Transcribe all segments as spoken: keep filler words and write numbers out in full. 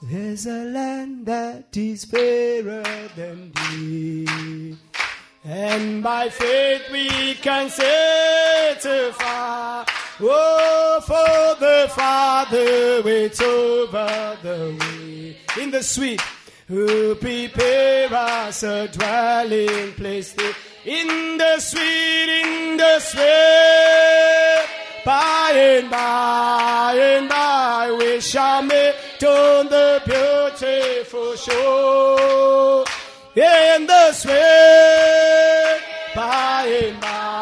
There's a land that is fairer than thee, and by faith we can certify. Oh, for the Father waits over the way in the sweet, who prepare us a dwelling place there. In the sweet, in the sweet, by and by and by we shall meet on the beautiful shore. In the sweet, by and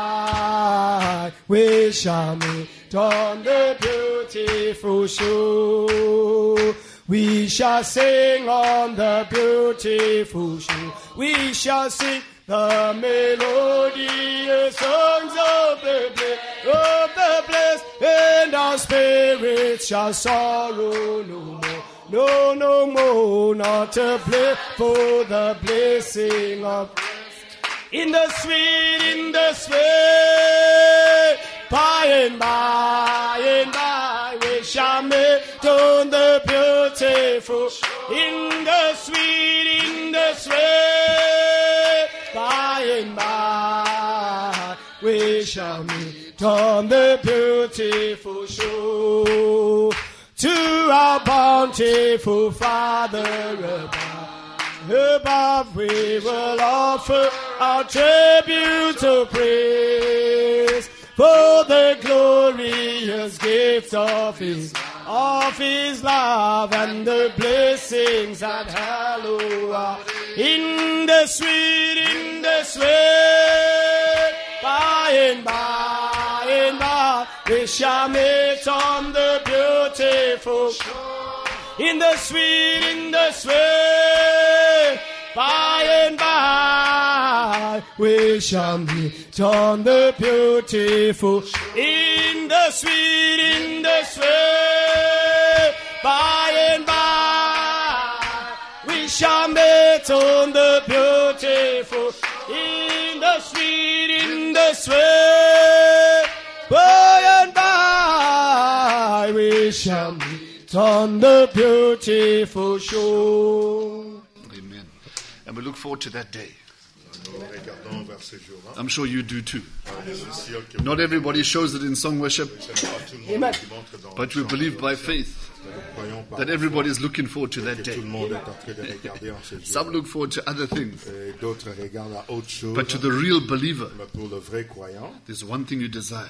by we shall meet on the beautiful shore. We shall sing on the beautiful shore. We shall sing the melodious songs of the blessed, of the blessed, and our spirits shall sorrow no more. No, no more, not a play for the blessing of. In the sweet, in the sweet, by and by and by we shall meet on the beautiful. In the sweet, in the sweet, by and by we shall meet on the beautiful shore. To our bountiful Father above, above we will offer our tribute of praise for the glorious gift of His, of His love and the blessings that hallow our. In the sweet, in the sweet, by and by and by we shall meet on the beautiful shore. In the sweet, in the sweet, by and by we shall meet on the beautiful. In the sweet, in the sweet, by and by we shall meet on the beautiful. In the sweet, in the sweet, by and by we shall meet on the beautiful shore. Amen. And we look forward to that day. I'm sure you do too. Not everybody shows it in song worship, Amen. but we believe by faith that everybody is looking forward to that day. Some look forward to other things, but to the real believer, there's one thing you desire,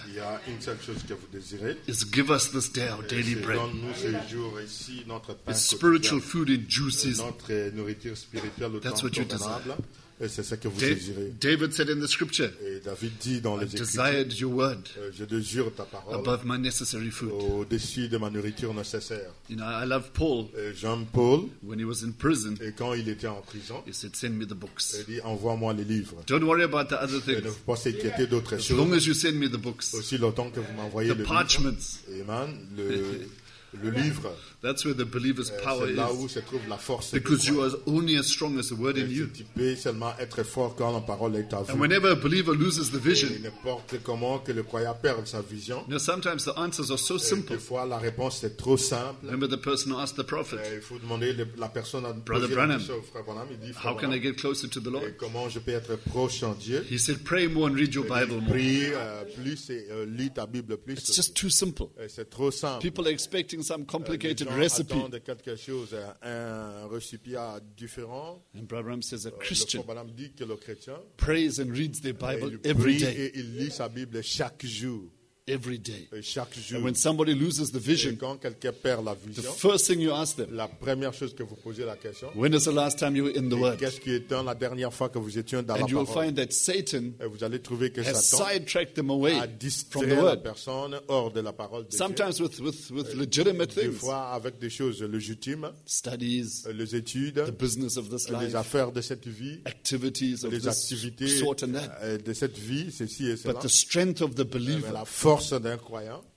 is give us this day our daily bread. It's spiritual food in due season. That's what you desire. Et c'est ça que vous désirez. David said in the scripture, Et David dit dans les I desired your word euh, je désire ta parole above my necessary food. au-dessus de ma nourriture nécessaire. You know, I love Paul. Et Jean-Paul, When he was in prison, et quand il était en prison, he said, send me the books. il dit envoie-moi les livres. Don't worry about the other Et ne things. faut pas s'inquiéter d'autres As long choses. as you send me the books, Aussi longtemps que vous m'envoyez the le livre. parchments, Amen. Le, le livre, that's where the believer's euh, power c'est là où is. se trouve la force. du Because you croyant. are only as strong as the word in you. Tu peux seulement être fort quand la parole est à vous. And whenever a believer loses the Et vision, n'importe comment que le croyant perde sa vision, you know, sometimes the answers are so et simple. des fois la réponse est trop simple. Remember the person who asked the prophet, Euh, il faut demander le- la personne à Brother poser la Branham, question au frère Branham. Il dit, how frère can I Branham, get closer to the et Lord? comment je peux être proche en Dieu? He said, pray more and read your Bible more. Prie euh, plus et euh, lis ta Bible plus. It's just too simple. Et c'est trop simple. People are expecting some Les complicated gens recipe. attendent quelque chose, un, un récipient différent. And Brother Branham says a Le Christian frère Branham dit que le chrétien, prays and reads their Bible il every prie day. et il lit sa Bible chaque jour. Every day. Et chaque jour. And when somebody loses the Et vision, quand quelqu'un perd la the vision, first thing you ask them, la première chose que vous posez la question, when is the last time you were in the et Word? qu'est-ce qui était la dernière fois que vous étiez dans la And you will parole? find that Satan Et vous allez trouver que has Satan sidetracked them away a from the distrait la Word. personne hors de la parole de Dieu. Sometimes with, with, with legitimate Des things, fois avec des choses légitimes, studies, les études, the business of this les life, affaires de cette vie, activities of les this activités sort and that. euh, de cette vie, ceci et cela. But the strength of the Mais believer la force d'un croyant,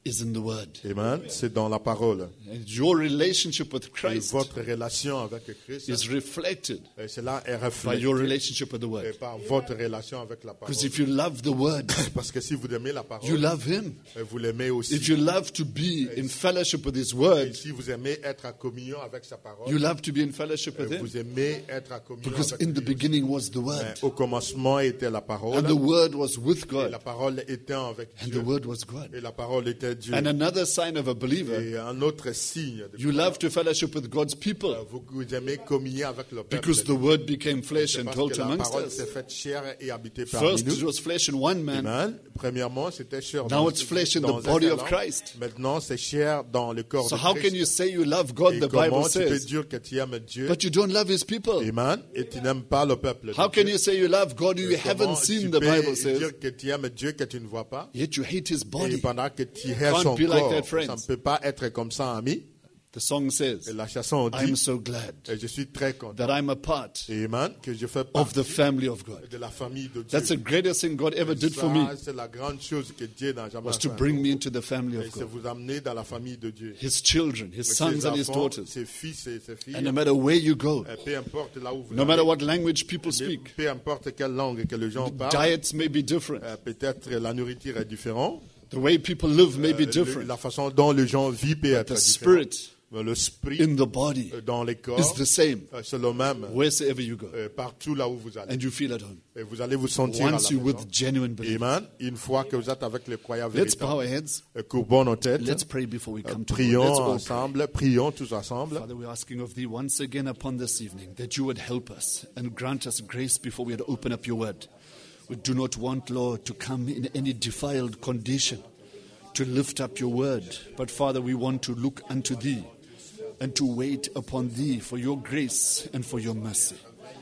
is in the word. Amen. C'est dans la parole. And your relationship with Et Christ votre relation avec Christ, is reflected et cela est by reflété your relationship with the et word. par votre relation avec la parole. Because if you love the word, Parce que si vous aimez la parole, you love him. et vous l'aimez aussi. If you love to be in fellowship with his Et word, si vous aimez être en communion avec sa parole, you love to be in fellowship with et him. vous aimez être en communion Because avec in the lui. beginning was the Mais word. au commencement était la parole, And the word was with et la God. parole était avec And Dieu, the word was God. et la parole était Dieu. And another sign of a believer, Et un autre signe de you love to fellowship with God's people. vous, vous aimez communier avec le peuple. Because the word became flesh and Parce dwelt que la amongst parole us. s'est faite chair et habitée parmi First it nous. was flesh in one man. Amen. Premièrement, c'était chair Now dans, it's flesh in dans the un body seul of homme. Christ. Maintenant, c'est chair dans le corps So de how Christ. can you say you love God, Et the comment Bible tu peux says, dire que tu aimes Dieu, but you don't love his people? Amen, et tu n'aimes pas le peuple de How can Dieu? you say you love God who you Et comment haven't tu seen, the peux Bible says, dire que tu aimes Dieu que tu ne vois pas, yet you hate his et body? pendant que tu hais Can't son be like corps, that, ça friends. ne peut pas être comme ça, ami. The song Et says, la chanson I'm dit, so glad et je suis très content, that I'm a part Amen, que je fais of partie the family of God. de la famille de Dieu. That's the greatest thing God ever did for me, Ça, c'est la grande chose que Dieu n'a jamais was to fait. bring me into the family Et of c'est God. vous amener dans la famille de Dieu. His children, his Ses sons and his enfants, daughters. ses fils et ses filles, And no matter where you go, et peu importe là où vous no allez, matter what language people speak, peu importe quelle langue que les gens parlent, diets may be different. euh, peut-être la nourriture est différente, The way people live may be euh, le- different. la façon dont les gens vivent peut être The différente. spirit Mais le spirit in the body euh, dans les is corps, the same euh, c'est le même wherever you go. euh, partout là où vous allez. And you feel at home. Et vous allez vous sentir à la Once you're maison. with genuine belief. Amen. Une fois que vous êtes avec les croyants Let's bow véritables, our heads. euh, courbons nos têtes, Let's pray before we euh, come to God. prions Let's all pray. ensemble, prions tous ensemble. Father, we're asking of thee once again upon this evening that you would help us and grant us grace before we had open up your word. We do not want, Lord, to come in any defiled condition to lift up your word. But Father, we want to look unto thee and to wait upon thee for your grace and for your mercy.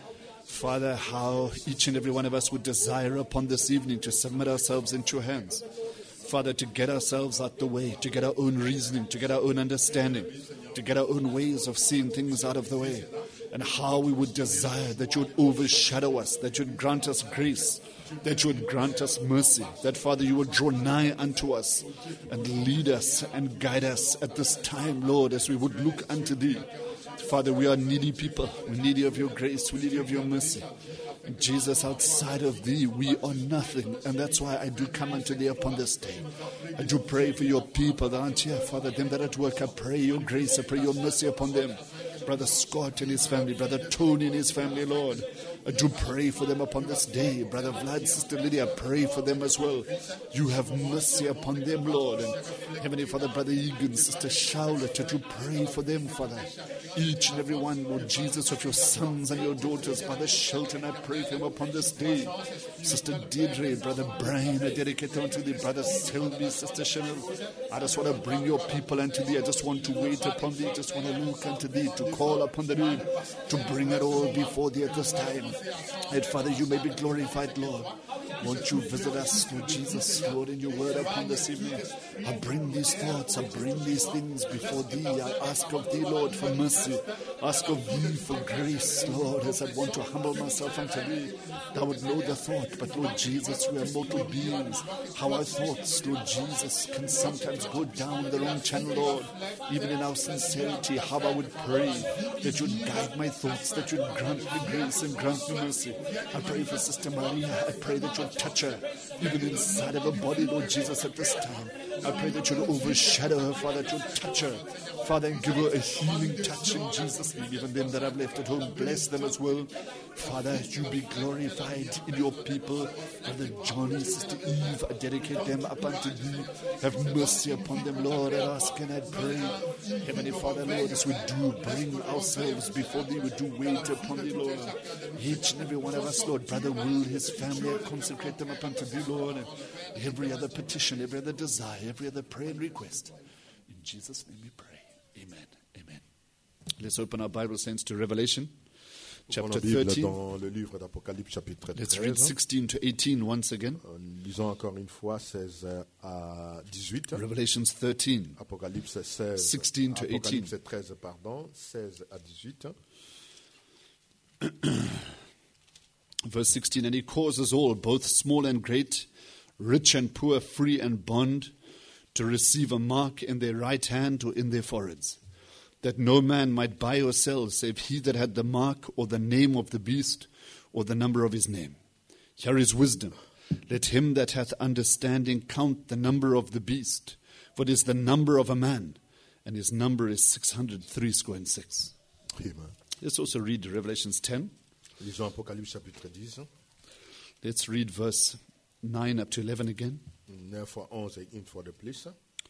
Father, how each and every one of us would desire upon this evening to submit ourselves into your hands. Father, to get ourselves out the way, to get our own reasoning, to get our own understanding, to get our own ways of seeing things out of the way. And how we would desire that you would overshadow us, that you would grant us grace, that you would grant us mercy, that, Father, you would draw nigh unto us and lead us and guide us at this time, Lord, as we would look unto thee. Father, we are needy people. We need you of your grace. We need you of your mercy. And Jesus, outside of thee, we are nothing. And that's why I do come unto thee upon this day. I do pray for your people that aren't here, Father, them that are at work. I pray your grace. I pray your mercy upon them. Brother Scott and his family, Brother Tony and his family, Lord. I do pray for them upon this day. Brother Vlad, Sister Lydia, pray for them as well. You have mercy upon them, Lord. And Heavenly Father, Brother Egan, Sister Charlotte, I do pray for them, Father. Each and every one, Lord Jesus, of your sons and your daughters. Brother Shelton, I pray for him upon this day. Sister Deirdre, Brother Brian, I dedicate them unto thee. Brother Sylvie, Sister Chanel. I just want to bring your people unto thee. I just want to wait upon thee. I just want to look unto thee, to call upon the name, to bring it all before thee at this time. And Father, you may be glorified, Lord. Won't you visit us, Lord Jesus, Lord, in your word upon this evening. I bring these thoughts, I bring these things before thee. I ask of thee, Lord, for mercy. Ask of thee for grace, Lord, as I want to humble myself unto thee. Thou would know the thought, but Lord Jesus, we are mortal beings. How our thoughts, Lord Jesus, can sometimes go down the wrong channel, Lord. Even in our sincerity, how I would pray that you'd guide my thoughts, that you'd grant me grace and grant me mercy. I pray for Sister Maria. I pray that you'd touch her, even inside of her body, Lord Jesus, at this time. I pray that you'd overshadow her, Father, that you'd touch her, Father, and give her a healing touch in Jesus' name. Even them that I've left at home, bless them as well. Father, you be glorified in your people. Brother Johnny, Sister Eve, I dedicate them up unto thee. Have mercy upon them, Lord. I ask and I pray, Heavenly Father, Lord, as we do bring ourselves before thee, we do wait upon thee, Lord. Each and every one of us, Lord, Brother Will, his family, I consecrate them up unto thee, Lord. And every other petition, every other desire, every other prayer and request. In Jesus' name we pray. Amen. Amen. Let's open our Bible sense to Revelation chapter thirteen. Dans le livre d'Apocalypse chapitre Let's read treize. sixteen to eighteen once again. Euh, Lisons encore une fois seize à dix-huit. Revelations thirteen, Apocalypse seize, sixteen to eighteen. Apocalypse treize, pardon, seize à dix-huit. Verse sixteen, and he causes all, both small and great, rich and poor, free and bond, to receive a mark in their right hand or in their foreheads, that no man might buy or sell save he that had the mark or the name of the beast or the number of his name. Here is wisdom. Let him that hath understanding count the number of the beast, for it is the number of a man, and his number is six hundred three score and six. Amen. Let's also read Revelations ten. Lisons Apocalypse chapitre dix. Let's read verse nine up to eleven again, neuf fois onze et une fois de plus.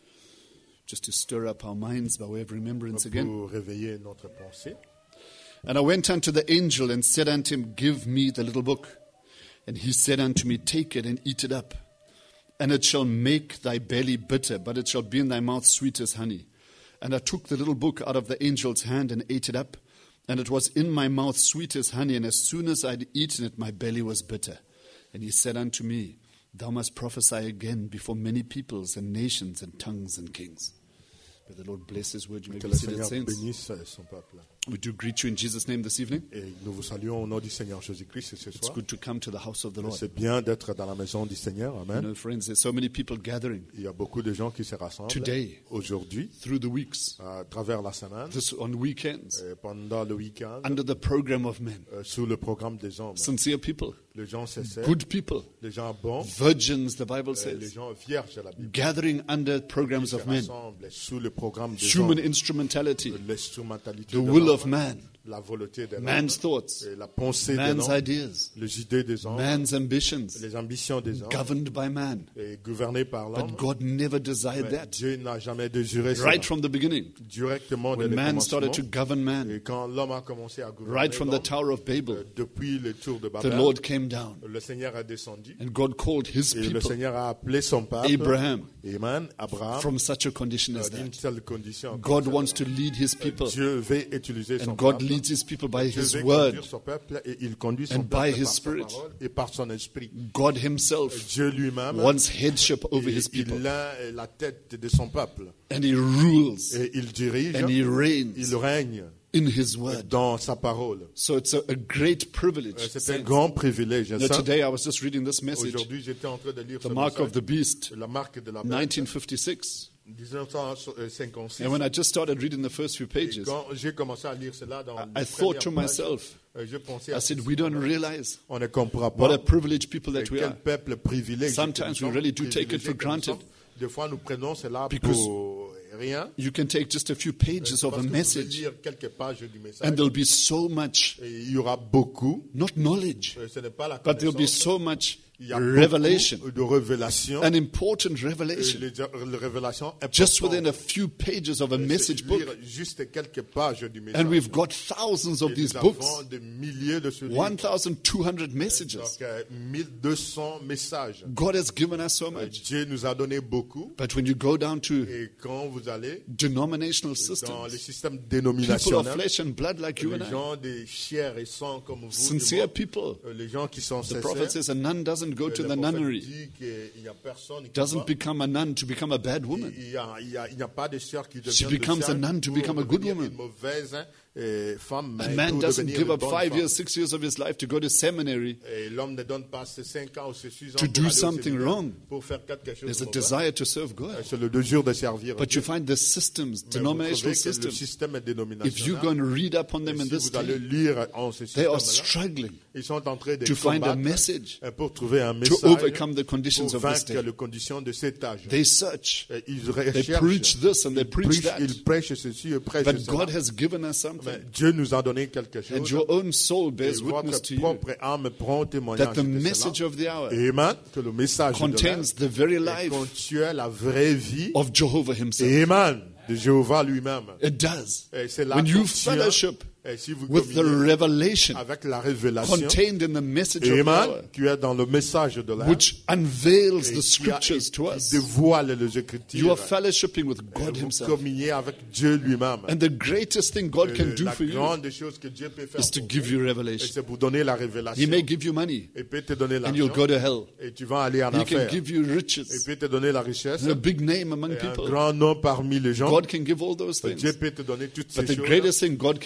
just to stir up our minds by way of remembrance again. Pour réveiller notre pensée. And I went unto the angel and said unto him, Give me the little book. And he said unto me, Take it and eat it up. And it shall make thy belly bitter, but it shall be in thy mouth sweet as honey. And I took the little book out of the angel's hand and ate it up. And it was in my mouth sweet as honey. And as soon as I had eaten it, my belly was bitter. And he said unto me, Thou must prophesy again before many peoples and nations and tongues and kings. May the Lord bless his word. You may Que be le seated, Seigneur saints. bénisse son peuple. We do greet you in Jesus' name this evening. Et nous vous saluons au nom du Seigneur Jésus-Christ ce It's soir. good to come to the house of the Lord. C'est bien d'être dans la maison du Seigneur. You Amen. know, friends, there's so many people gathering Il y a beaucoup de gens qui se rassemblent Today. aujourd'hui through the weeks, à travers la semaine, this on weekends, et pendant le week-end, under the program of men. euh, sous le programme des hommes. Sincere people, Les gens sincères, good people, les gens bons, virgins, the Bible euh, les says, gens vierges de la Bible. gathering under Qui programs se of men, rassemblent sous le programme des human hommes. instrumentality, L'instrumentalité the de will l'homme, of man, la volonté de l'homme, man's thoughts, et la pensée de man's l'homme, ideas, les idées des hommes, man's ambitions, les ambitions des hommes, governed by man. et gouvernées par l'homme. But God never desired Mais that. Dieu n'a jamais désiré ça. Right from the beginning, Directement dès when le man started commencement. to govern man, Et quand l'homme a commencé à gouverner right from the l'homme, Tower of euh, Babel, depuis le tour de the Babel, Lord came down le Seigneur a descendu and God called his et le people, Seigneur a appelé son peuple, Abraham, Amen, Abraham, from such a condition euh, as d'une that. telle condition. God comme wants ça. to lead his people, Dieu veut utiliser son and God peuple. leads his people by Dieu his veut word. conduire son peuple et il conduit son And by peuple his par sa spirit. parole et par son esprit. God himself Dieu lui-même wants headship over il, his people, il a la tête de son peuple and he rules et il dirige, and he reigns il règne in his word. dans sa parole. So it's a, a great Euh, privilege. C'est un saints. grand privilège. Now, ça. today I was just reading this message, Aujourd'hui, j'étais en train de lire The ce Mark of message, the Beast, la marque de la bête, nineteen fifty-six. dix-neuf cent cinquante-six. And when I just started reading the first few Et pages, quand j'ai commencé à lire cela dans I, les I thought to premières pages, myself, euh, je pensais I à said, ceci. we don't realize On ne comprend what pas a privileged people et that we quel are. peuple privilégié. Sometimes que nous we really sommes, do take it for privilégiés que nous granted. sommes. Des fois, nous prenons cela Because pour rien. You can take just a few pages Parce of que a vous pouvez message, lire quelques pages du message. and there'll be so much, Et il y aura beaucoup. not knowledge, euh, Ce n'est pas la but there'll be connaissance. so much Il y a revelation, beaucoup de révélations. an important euh, revelation, Les, les révélations just within a importantes. few pages of a Euh, message c'est book. lire juste quelques pages du message. And we've got thousands of Et these nous books, avons des milliers de ce livre. one thousand two hundred messages. Donc, euh, mille deux cents messages. God has given us so Euh, much. Dieu nous a donné beaucoup. But when you go down to Et quand vous allez denominational dans les systems, systèmes people of dénominationnels, flesh and blood like you les and I, gens de chair et sang comme vous, sincere du people, monde, euh, les gens qui sont the prophet sincères, says a nun doesn't go euh, to le the prophète nunnery, dit qu'il n'y a personne qui doesn't va. become a nun to become a bad woman. Il n'y a, il y a- il n'y a pas de sœur qui devient She becomes a nun to become a good woman. une mauvaise euh, femme. A mais man pour doesn't devenir give une up bonne five femme. years, six years of his life to go to seminary. Et l'homme ne donne pas ses cinq ans ou ses six ans To pour do aller au something séminaire wrong. pour faire quelque chose There's de a mauvais. desire to serve God. Euh, C'est le désir de servir. But Dieu. you find the systems, Mais vous denominational trouvez que le systems, système if you dénominationnel, go and read up on et them in si this vous allez day, lire en ce they are système-là, struggling ils sont en train de to find a combattre message euh, pour trouver un to message overcome the conditions pour of this vaincre day. les conditions de cet âge. They search, Et ils they recherchent, preach this and they ils preach prêchent, that. ils prêchent ceci et prêchent But cela. God has given us Mais something. Dieu nous a donné quelque chose. And your own soul Et bears witness votre to you propre âme prend témoignage that the de message cela. of the hour Amen. Que le message de contains l'âge the very life contient la vraie vie. of Jehovah himself. Amen. De Jéhovah lui-même. It does. Et c'est là When you contient- fellowship et si vous with the communiez revelation avec la révélation, contained in the message of the Amen, hour, qui est dans le message de l'âge, which unveils et the qui, a, scriptures to qui us, dévoile les Écritures. you are fellowshipping with Et God vous himself. communiez avec Dieu lui-même. And the greatest thing God Et can do la for you grande chose que Dieu peut faire is to pour give vous, you et revelation. c'est pour donner la He révélation. may give you money Il peut te donner and you'll l'argent go to hell. et tu vas aller en He can affaires. give you Il riches peut te donner la richesse and a big name among et un people. grand nom parmi les gens. God can give all those Dieu things. peut te donner toutes But ces the choses. greatest thing God can Mais give la to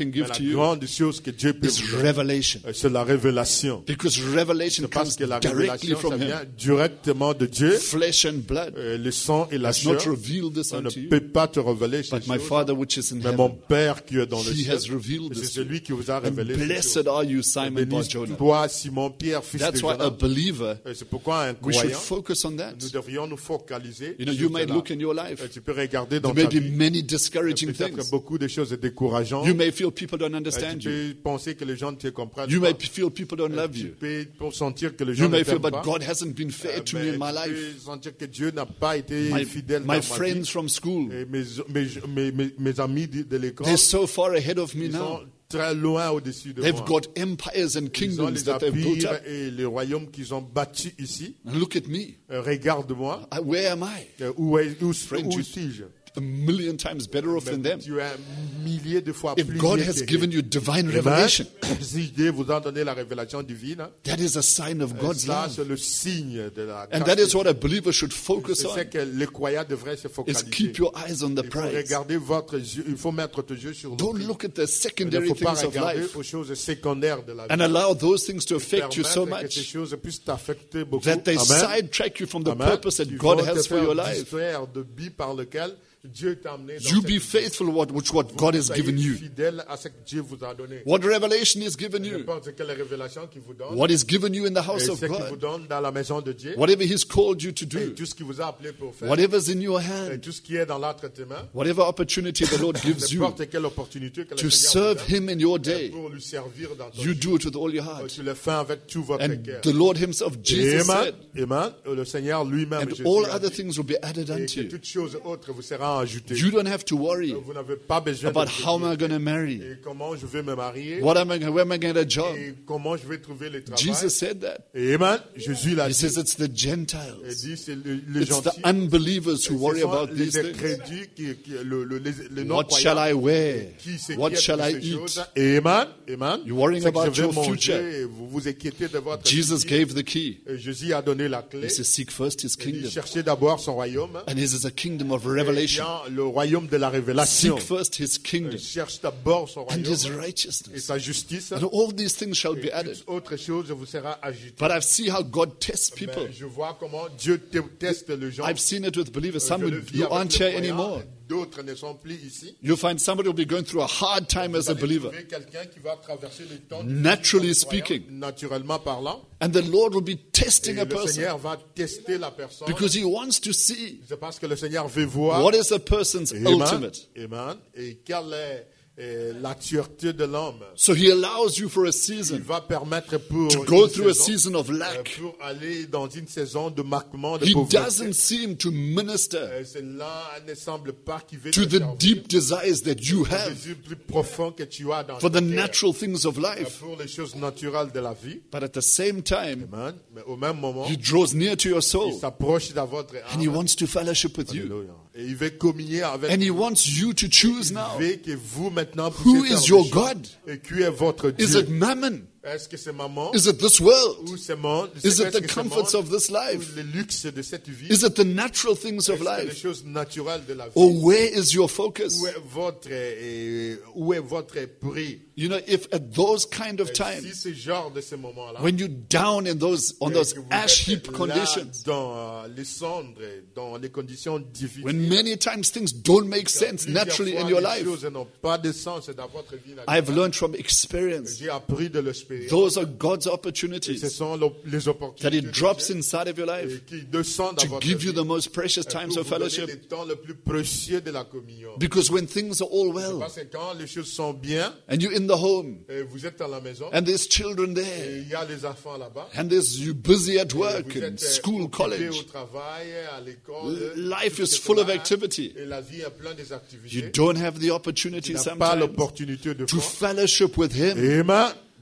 you grande chose que Dieu peut is vous donner, revelation. c'est la révélation. Because revelation C'est parce comes que la directly révélation, from ça him. vient directement de Dieu. Flesh and blood Euh, le sang et la has chair not revealed this on ne unto you, peut pas te révéler ces but my choses. Father which is in Mais mon heaven. Père qui est dans le He ciel, has revealed c'est this to you. celui qui vous a And révélé ces blessed choses. are you, Simon Bénis Bar-Jonah. toi, Simon Pierre, fils de That's why a Jonas. believer, Et c'est pourquoi un we should croyant, focus on that. nous devrions nous focaliser You know, sur you might cela. look in your life. Et tu peux regarder dans There may ta be vie, many et discouraging peut-être things. beaucoup de choses décourageantes. You may feel people don't Et understand tu you. peux penser que les gens ne te comprennent You pas. may feel people don't love Tu you. peux pour sentir que les gens You ne may feel, t'aiment but pas. God hasn't been fair Euh, to mais me in my tu life. peux sentir que Dieu n'a pas été My, fidèle dans my ma friends vie. from school, Et mes, mes, mes, mes, mes amis de, de l'école, they're so far ahead of me ils now. sont très loin au-dessus de They've moi. got empires and Ils ont kingdoms les that they've built empires up. et les royaumes qu'ils ont bâtis ici. And look at me. Euh, Regarde-moi. I- Where am I? Euh, Où, est, où, Friend, où you- suis-je? A million times better off than Mais them. tu es un millier de fois If plus God mieux has que given eux. you divine Amen. revelation, Si Dieu vous a donné la révélation divine, that is a sign of God's ça love. c'est le signe de la And grâce that de is what a believer should focus C'est on. ce que les croyants devraient se Is focaliser. keep your eyes on the Il faut prize. regarder votre yeux, il faut mettre tes yeux sur le Don't prix. look at the Il ne secondary faut pas things of regarder life aux choses secondaires de la vie. and allow those things to affect you so Permettre que ces much choses puissent t'affecter beaucoup. that they Amen. sidetrack you from the Amen. purpose that Ils God vont te has for faire your life. distraire de but par lequel Dieu t'a amené dans You cette be vie. faithful what, which what God has Soyez given you. fidèle à ce que Dieu vous a donné. What revelation is given you. N'importe quelle révélation qu'il vous donne, What is given you in the et house ce of qu'il vous God. donne dans la maison de Dieu, Whatever He's called you to et do. tout ce qu'il vous a appelé pour faire, Whatever's in your et hand. tout ce qui est dans l'autre tes mains, Whatever opportunity the Lord gives you n'importe quelle opportunité que le to Seigneur serve vous donne, Him in your et day, pour lui servir dans ton you vie. do it with all your heart. Tu le fais avec tout votre And cœur. the Lord Himself, Jesus Amen. said, Amen. Le Seigneur lui-même, and Jésus, all a other dit, things will be added et unto que you. toutes choses autres vous seront ajoutées. You don't have to worry Vous n'avez pas besoin about de how am I vous going to dire, marry, et comment je vais me marier, what am I, where am I going to get a job. et comment je vais trouver le travail. Jesus said that. Amen. Jésus l'a He dit. says it's the Il Gentiles, dit c'est le- les it's the gentils. unbelievers who Ce worry sont about les these things. incrédules qui, qui le, le, les, les What shall I non-croyants wear? qui s'inquiètent What de shall I ces choses. eat? Amen. Amen. You're worrying C'est que about je vais your manger future. et vous vous inquiétez de votre Jesus futur. gave the key. Et Jésus a donné la clé. He says, seek first His Il dit, kingdom. cherchez d'abord son royaume. And His is a kingdom of Et revelation. bien, le royaume de la révélation. Seek first His kingdom Cherche d'abord son and His royaume et righteousness. sa justice. And all these things shall be Et added. toute autre chose vous sera ajoutée. But I see how God tests Mais people. je vois comment Dieu te- teste les gens. I've seen it with believers. Je Some le who vis who avec aren't les here croyants, anymore. D'autres ne sont plus ici. You'll find somebody will be going through a hard time as a Vous allez believer. trouver quelqu'un qui va traverser le temps Naturally difficile comme croyant, speaking. naturellement parlant. And the Lord will be Et testing a le person Seigneur va tester la personne. because He wants to see C'est parce que le Seigneur veut voir. what is a person's Amen. ultimate. Amen. Et quelle est euh, la tueté de l'homme. So He allows you for a Il season va permettre pour to go une through a saison, season of euh, lack. pour aller dans une saison de marquement de He pauvreté. doesn't seem to minister Euh, Cela ne semble pas qu'il veut to te the servir. deep desires that you Le have désir plus profond que tu as dans for the ton cœur, natural things of euh, life. pour les choses naturelles de la vie. But at the same time, Amen. Mais au même moment, He draws near to your il soul s'approche de votre and He âme. wants to fellowship with you. Alléluia. Et il veut communier avec And He vous. wants you to choose Il now. veut que vous maintenant Who puissiez is faire your le choix. God? Et qui est votre Is Dieu? it mammon? Est-ce que c'est maman? Is it this world? Ou c'est monde? Is C'est it the que c'est comforts monde? of this Ou life? le luxe de cette vie? Is it the natural things of Est-ce que les life? choses naturelles de la vie? Or where is your focus? Où est votre, euh, où est votre prix? You know, if at those kind of Si times, ce genre de ce moment-là, when you're down in those on those que vous ash êtes heap là conditions, dans euh, les cendres, dans les conditions difficiles, when many times things don't make sense plusieurs naturally fois, in your les life, choses n'ont pas de sens dans votre vie. I've naturelle. learned from experience. J'ai appris de l'expérience. Those are God's Et ce opportunities sont l'op- les that opportunités He de drops Dieu, inside of your et life qui descendent dans to votre give you vie, the most precious et times pour of vous donner fellowship. le temps le plus précieux de la communion. Because when things are all well Parce que quand les choses sont bien, and you're in the home et vous êtes à la maison, and there's children et there il y a les enfants là-bas, and there's you busy at et work vous and êtes euh, school, occupés college, au travail, à l'école, life tout is ce full of là, activity. Et la vie est pleine des You activités. don't have the Tu opportunity n'as pas sometimes l'opportunité de to faire. fellowship with Him Amen.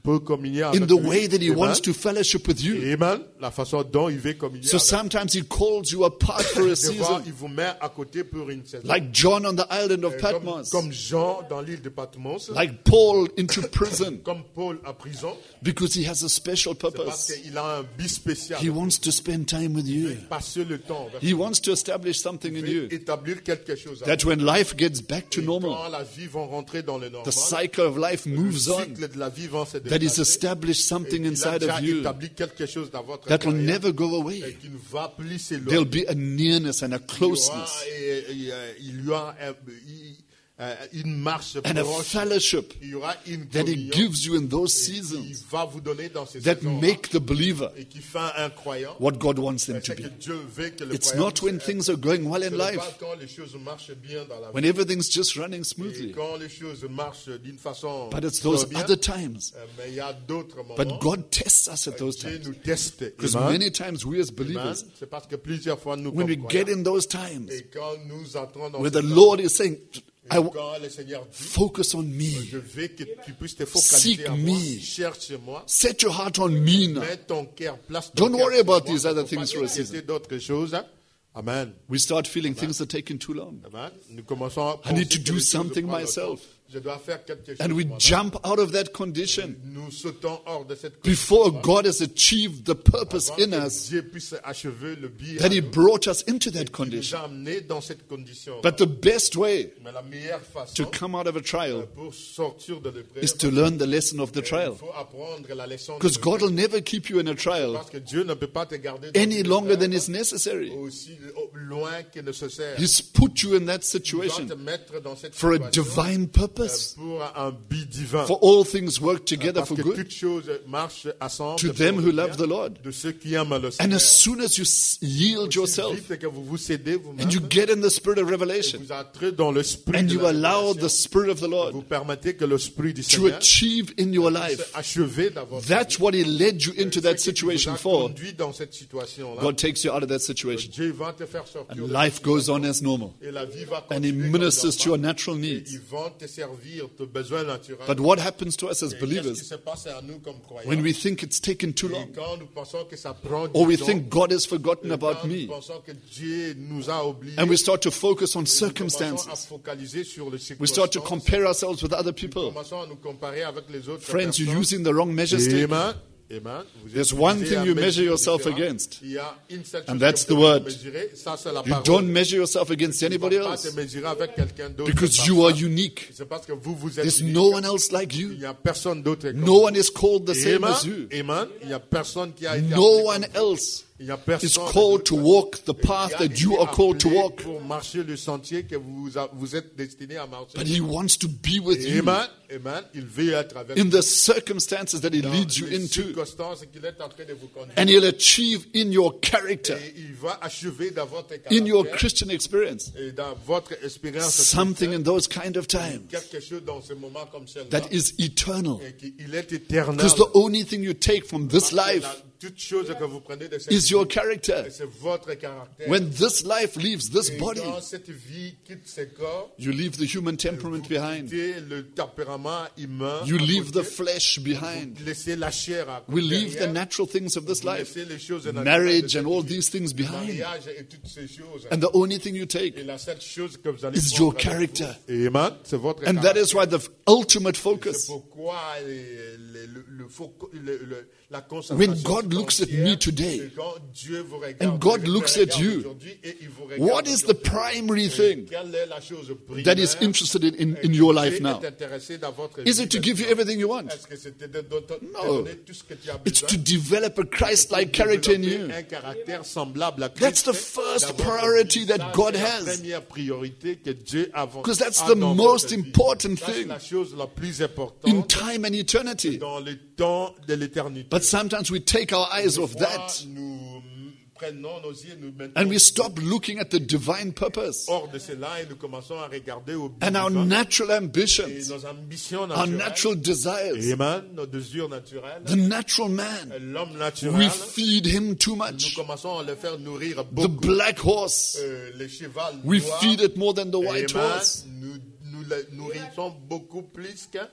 peut communier avec in the lui. way that he Amen. wants to fellowship with you. Amen. La façon dont il veut communier So avec sometimes he calls you apart for a Des fois, season, il vous met à côté pour une saison. like John on the island of Euh, comme, Patmos, comme Jean dans l'île de Patmos, like Paul into prison, comme Paul à prison, because he has a special c'est parce purpose. qu'il a un but spécial. He wants to spend time with you. Passer le temps avec He wants to establish something in lui, you, établir quelque chose. avec that when life gets back to lui. normal, Quand la vie va rentrer dans le normal, the cycle of life le moves on, cycle de la vie va se that he's déplacer, established et something qu'il a inside déjà of you établi quelque chose dans votre that will intérieur, never go et away. qui ne va plus s'éloigner. There'll be a nearness and a Il y aura, closeness et- et- et- il y aura un- il- euh, une marche and a proche. fellowship Il y aura une that he communion gives you in those qui seasons va vous donner dans ces that saisons make the believer et qui fait un croyant. what God wants them to C'est que be. Dieu veut que le It's croyant not when puisse things are going well être- in ce n'est life, pas quand les choses marchent bien dans la when vie, everything's just running et smoothly, quand les choses marchent d'une façon but it's those bien, other times. euh, mais il y a d'autres moments. But God tests us at those Dieu times. nous teste. Because Amen. many times we as Amen. believers, C'est parce que plusieurs fois nous when we comme get croyants, in those times et quand nous entrons dans where ce the temps, Lord is saying, I et w- quand le Seigneur dit, focus on me, je veux que tu puisses te Seek focaliser à moi, me. cherche-moi, set your heart on me now. mets ton cœur, place ton Don't cœur worry sur about moi, these other faut things pas for a t'inquiéter season. d'autres choses. Amen. We start feeling things are taking too long. Amen. Nous commençons à I need penser to que do les choses something prennent le myself. temps. Je dois faire quelque chose. And we moi-même. jump out of that condition Nous sautons hors de cette before condition. God has achieved the purpose Avant in que us Dieu puisse achever le but that à He nous, brought us into that qui nous condition. a amenés dans cette condition. But the best way Mais la meilleure to façon come out of a trial pour sortir de l'épreuve, is to learn the lesson of the il trial. faut apprendre la leçon de Because God l'épreuve. will never keep you in a trial Parce que Dieu ne peut pas te garder dans any une longer than épreuve is necessary. aussi loin que nécessaire. He's put you in that Il doit te situation mettre dans cette for a situation, divine euh, purpose. pour un but divin. For all things work together Parce for que good toutes choses marchent ensemble to pour them le who bien love the Lord. de ceux qui aiment le And Seigneur. as soon as you s- yield Aussi yourself vite que vous vous cédez vous-même, and you get in the spirit of revelation vous entrez dans l'esprit and de you la allow révélation, the spirit of the vous Lord permettez que l'esprit du to Seigneur achieve in your puisse life, achever dans votre that's vie. what He led you into that Ce qui vous situation a for. conduit dans cette situation-là, God takes you out of that situation. Dieu va te faire sortir And de life cette goes on situation. as normal. Et la vie va And He continuer comme ministers to your normal. natural Et needs. ils vont te servir tes besoins naturels. But what happens to us as Et qu'est-ce qui believers se passe à nous comme croyants? when we think it's taken too Et long? quand nous pensons que ça prend du Or we temps, think God has forgotten et about quand nous me? pensons que Dieu nous a oubliés, And we start to focus on nous commençons à circumstances. focaliser sur les We start to circonstances. compare ourselves with other Nous people. commençons à nous comparer avec les autres Friends, you're personnes. using the wrong measure stick. Amen. Amen. Vous There's utilisez one thing un you mesure measure yourself différent. against. Il y a une seule And chose that's que the vous word. mesurez, ça c'est la You parole. don't measure yourself against Tu ne anybody vas pas else te mesurer avec quelqu'un d'autre. because par you are ça. unique. C'est parce que vous, vous êtes There's unique. no one else like Il you. n'y a personne d'autre comme No one is called the same Amen. as you. Amen. Il n'y a personne qui a été No appelé one comme vous. else Il n'y a is personne called to d'autre walk the qui path a that été you are called to appelé walk. pour marcher le sentier que vous, a- vous êtes destiné à marcher. But He wants to be with you Amen. Amen. Il veut être avec in vous the circumstances that He dans leads you les into. circonstances qu'il est en train de vous conduire. And He'll achieve in your character, Et il va achever dans votre in your caractère Christian experience, et dans votre expérience something chrétienne, in those kind of times quelque chose dans ce moment comme celui-là, that is eternal. et qu'il est éternel. Because the only thing you take from this Parce que life la- toute chose que vous prenez de cette is your vie, character. c'est votre caractère. When this life leaves this Et body, quand cette vie quitte ce corps, you leave the human temperament vous behind. quittez le tempérament humain, You à leave the côté, flesh behind. vous laissez la chair à côté We leave the derrière, natural things of this vous life, laissez les choses naturelles de marriage cette and all vie, these things le behind. mariage et toutes ces choses. And the only thing you Et take la seule chose que vous allez is prendre your avec character. vous, Amen, c'est votre And that caractère. is why the ultimate C'est focus, pourquoi le, le, le, le foco- le- le- la concentration when God looks at me entière, today, c'est quand Dieu vous regarde, and God il vous looks regarde at you, aujourd'hui et il vous regarde what is the aujourd'hui. primary Et thing quelle est la chose that is primaire interested in, in, que in your Dieu life est now? intéressé dans votre Is vie it to give you maintenant? everything you want? Est-ce que c'est de, de, de, de No. donner tout ce que tu as It's besoin? to develop a Christ-like Pour character in développer you. un caractère semblable à Christ. That's the first dans votre priority vie. that Ça, God c'est la has. première priorité que Dieu a. Because that's a the dans most votre vie. important Ça, c'est thing la chose la plus in importante time and eternity. dans le temps de l'éternité. But sometimes we take our eyes off Des fois, that nous prenons nos yeux, nous mettons and we stop looking at the divine purpose hors de cela et nous commençons à regarder au but and our divin natural et ambitions, nos ambitions our naturelles. natural desires. Amen. Nos désirs naturels. The natural man, L'homme we naturel, feed him too nous much. commençons à le faire nourrir The beaucoup. black horse, Euh, le cheval we noir, feed it more than the white Amen, horse. nous, nous nous le nourrissons beaucoup plus que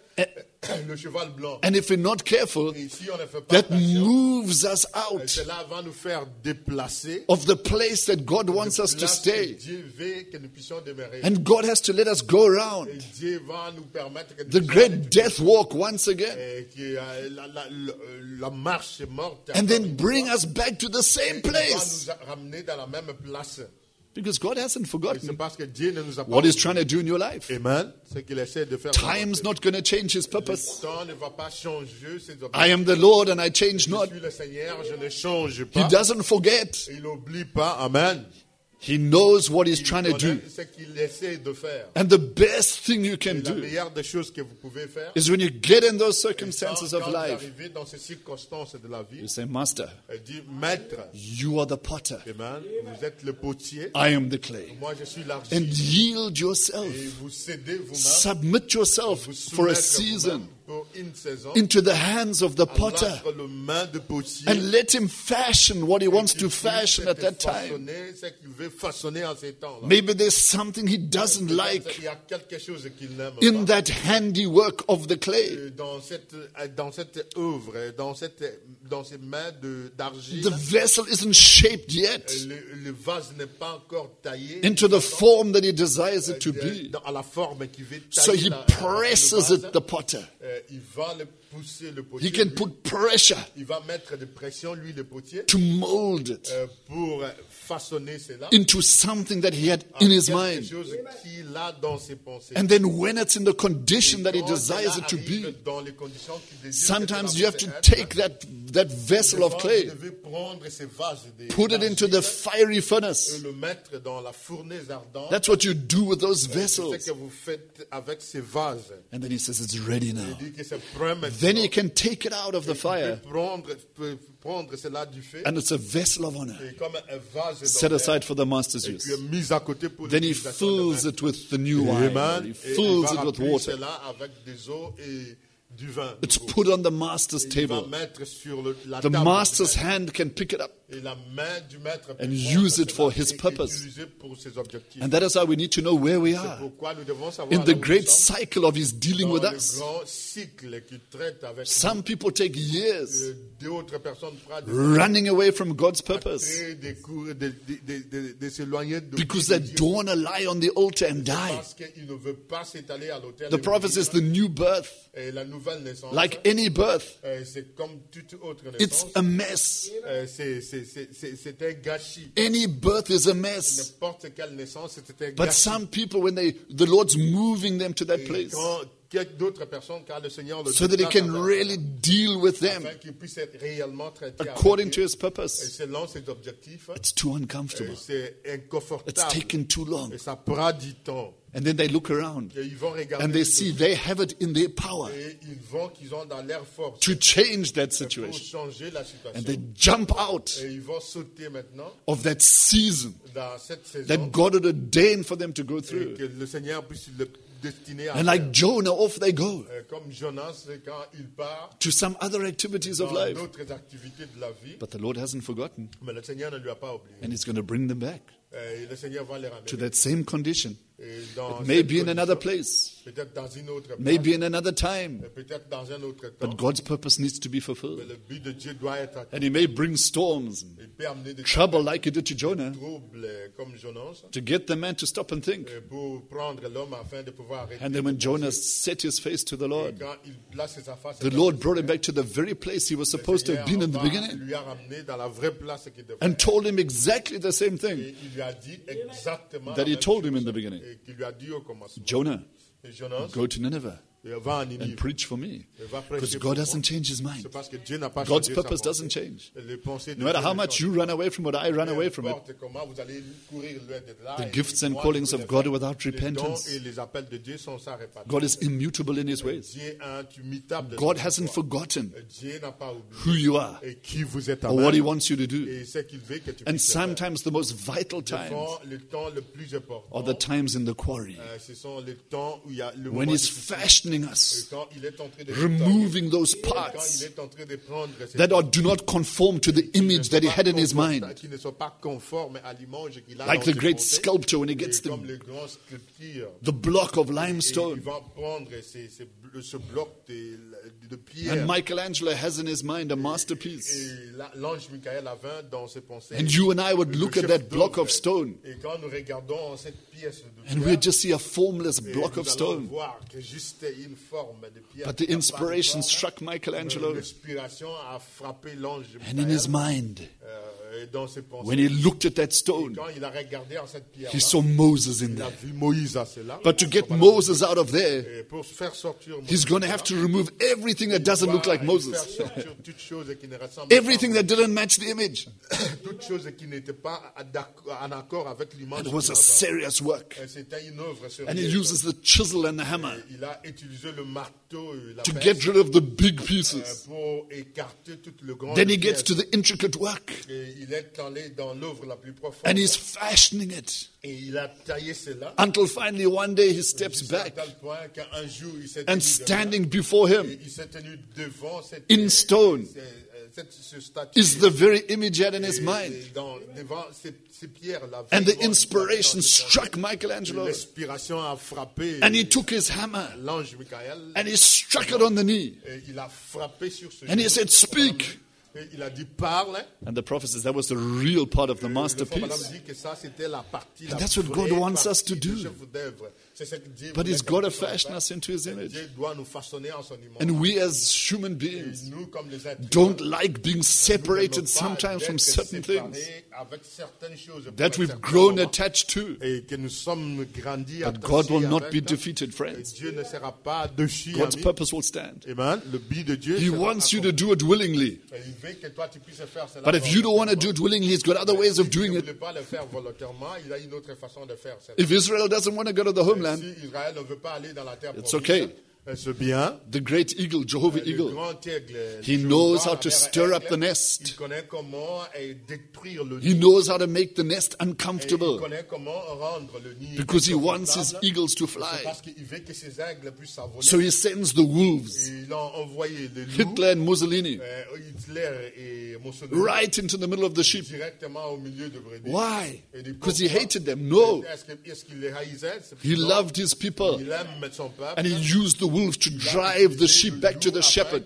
le cheval blanc. And if we're not careful, Et si on ne fait pas that attention, moves us out cela va nous faire déplacer of the place that God wants de us to place stay. que Dieu veut que nous puissions demeurer. And God has to let us go around Et Dieu va nous permettre que nous the puissions great aller death walk once again, Et que euh, la, la, la, la marche morte and encore then une bring fois, us back to the same et qui va place. nous ramener dans la même place. Because God hasn't Et c'est forgotten parce que Dieu ne nous a pas what He's oublié. trying to do in your life. Amen. Ce qu'il essaie de faire. dans Time's notre not going to change His vie. purpose. Le temps ne va pas changer ses objectifs. I am the Lord and I change Je not. suis le Seigneur, je ne change He pas. doesn't forget. Il n'oublie pas. Amen. He knows what He's Il trying to do. connaît ce qu'il essaie de faire. And the best thing you Et can la do meilleure des choses que vous pouvez faire, is when you get in those quand, circumstances quand of vous life, arrivez dans ces circonstances de la vie, you say, Master, elle dit, Maître, you are the potter. Amen, vous êtes le potier, I am the clay. moi je suis And l'argile. yield yourself. Et vous cédez vous-même, Submit yourself vous for a soumettre season vous-même pour une saison into the hands of the potter. entre les mains de potier. And let him fashion what he wants qu'il to puisse fashion at that time. façonner ce qu'il veut façonner en ces temps-là. Maybe there's something he doesn't Peut-être like il y a quelque chose qu'il n'aime in pas. that handiwork of the clay. Euh, Dans cette, euh, dans cette œuvre, dans, cette, dans ces mains de- d'argile, The vessel isn't shaped yet le, le vase n'est pas encore taillé into the form that he desires it to de- be. dans- à la forme qu'il veut So tailler he la- la- presses le vase. it, the potter. Euh, il va le pousser, le potier. He can lui. put pressure Il va mettre de pression, lui, le potier, to mold it euh, pour euh, façonner cela into something that he had en in his quelque mind. chose qu'il a dans ses pensées. And then when it's in the condition that he Quand desires cela it to arrive be, dans les conditions qu'il désire sometimes que you have cela to puisse être, take that, that vessel of Vous clay, devez prendre ces vases de- put it into the d'argile fiery et furnace. le mettre dans la fournaise ardente. That's what you do with those C'est ce vessels. que vous faites avec ces vases. And then he says it's ready now. Il dit que c'est prêt maintenant. Then he can take it out of the Il fire, peut prendre, peut prendre cela du feu and it's a vessel of honor et comme un vase set d'honneur, aside for the master's et use. puis mis à côté pour Then he l'utilisation de fills maître. it with the new wine, or Amen. he Et il fills va it with remplir water. cela avec des eaux et du vin. It's nouveau. put on the master's Et il va table. mettre sur le, la The table du master's maître. hand can pick it up. Et la main du maître peut And prendre use it cela for his et purpose. utiliser pour ses objectifs. And that is how we need to know where we C'est are pourquoi nous devons savoir in là the où nous great sommes, cycle of his dealing dans with le us. grand cycle qui traite avec Some people take years euh, d'autres personnes prennent des running away from God's purpose créer des cours, de, de, de, de, de s'éloigner de because de they Dieu don't want to lie on the altar and die. parce qu'ils ne veulent pas s'étaler à l'autel. The prophet says the new birth, Et la nouvelle naissance, like any birth, euh, c'est comme toute autre it's naissance. a mess. Euh, c'est, c'est, c'est, c'est, c'est un gâchis. Any birth is a mess. N'importe quelle naissance, c'est un But gâchis. some people, when they, the Lord's moving them to that Et place quand quelques d'autres personnes, car le Seigneur le so that He déplace can avec- really deal with them afin qu'il puisse être réellement traité according avec to eux. His Et purpose, selon ses objectifs, it's too et uncomfortable. c'est It's inconfortable. taken too long. Et ça prend du temps. And then they look around Et ils vont regarder and they tout see they have it in their power et ils vont qu'ils ont dans leur force to change that pour situation. changer la And situation. they jump out Et ils vont sauter maintenant of that season dans cette saison that God had ordained for them to go et through. que le Seigneur puisse le destiner à And like faire. Jonah, off they go Euh, Comme Jonas, quand il part to some other activities of dans life. d'autres activités de la vie, But the Lord hasn't forgotten, mais le Seigneur ne lui a pas oublié. and He's going to bring them back Euh, Et le Seigneur va les ramener. to that same condition. Et dans Maybe cette in another condition, place, peut-être dans une autre place, maybe in another time. et peut-être dans un autre temps. But God's purpose needs to be Mais fulfilled. le but de Dieu doit être atteint. And He may bring storms, Il peut amener des trouble like He did to Jonah, troubles euh, comme Jonas to get the man to stop and think. euh, pour prendre l'homme afin de pouvoir arrêter. And then when Jonah set his face to the Et Lord, quand il place sa face, the Lord brought him back to the very place he was supposed to have been in the beginning lui a ramené dans la vraie place qu'il devait. and told him exactly the same Et thing il lui a dit exactement that la he même told him in chose the beginning. et qu'il lui a dit au commencement. Jonah, Et Jonas, go to Nineveh il va en and Ninive. preach for me. Il va Because prêcher God pour moi. hasn't changed his mind. C'est parce que Dieu n'a pas God's changé sa purpose pensée. doesn't change. Les pensées de No matter Dieu how ne much changent you run away from what I run pas. away from it, N'importe comment vous allez courir loin de là, The et gifts and moi, callings je of vais God faire. without Les dons repentance. et les appels de Dieu sont sans répartition. God is immutable in his ways. Dieu est immutable de God son hasn't pouvoir. forgotten Dieu n'a pas oublié who you are et qui vous êtes or what He amen. wants you to do. Et ce qu'il veut que tu And puisses faire. sometimes the most vital Ce sont times les temps le plus important. are the times in the quarry Euh, ce sont les temps où il y a le when moment He's difficile, fashioning fashioning us, removing those parts that are, do not conform to the image that he had in his mind. Like the great sculptor when he gets the, the block of limestone. And Michelangelo has in his mind a masterpiece. And you and I would look at that block of stone, and we'd just see a formless block of stone. But the inspiration struck Michelangelo. And in his mind, when he looked at that stone, he saw Moses in there. But to get Moses out of there, he's going to have to remove everything that doesn't look like Moses. Everything that didn't match the image. It was a serious work. And he uses the chisel and the hammer to get rid of the big pieces. Then he gets to the intricate work. And he's fashioning it. Until finally one day he steps back, and standing before him in stone is the very image he had in his mind. And the inspiration struck Michelangelo. And he took his hammer and he struck it on the knee. And he said, "Speak." And the prophet says that was the real part of the masterpiece. And that's what God wants us to do. But he's got to fashion us into his image. And we as human beings don't like being separated sometimes from certain things that we've grown attached to. But God will not be defeated, friends. God's purpose will stand. He wants you to do it willingly. But if you don't want to do it willingly, he's got other ways of doing it. If Israel doesn't want to go to the homeland, it's okay. The great eagle, Jehovah Eagle, he knows how to stir up the nest. He knows how to make the nest uncomfortable because he wants his eagles to fly. So he sends the wolves, Hitler and Mussolini, right into the middle of the sheep. Why? Because he hated them? No. He loved his people, and he used the wolves to drive the sheep back to the shepherd,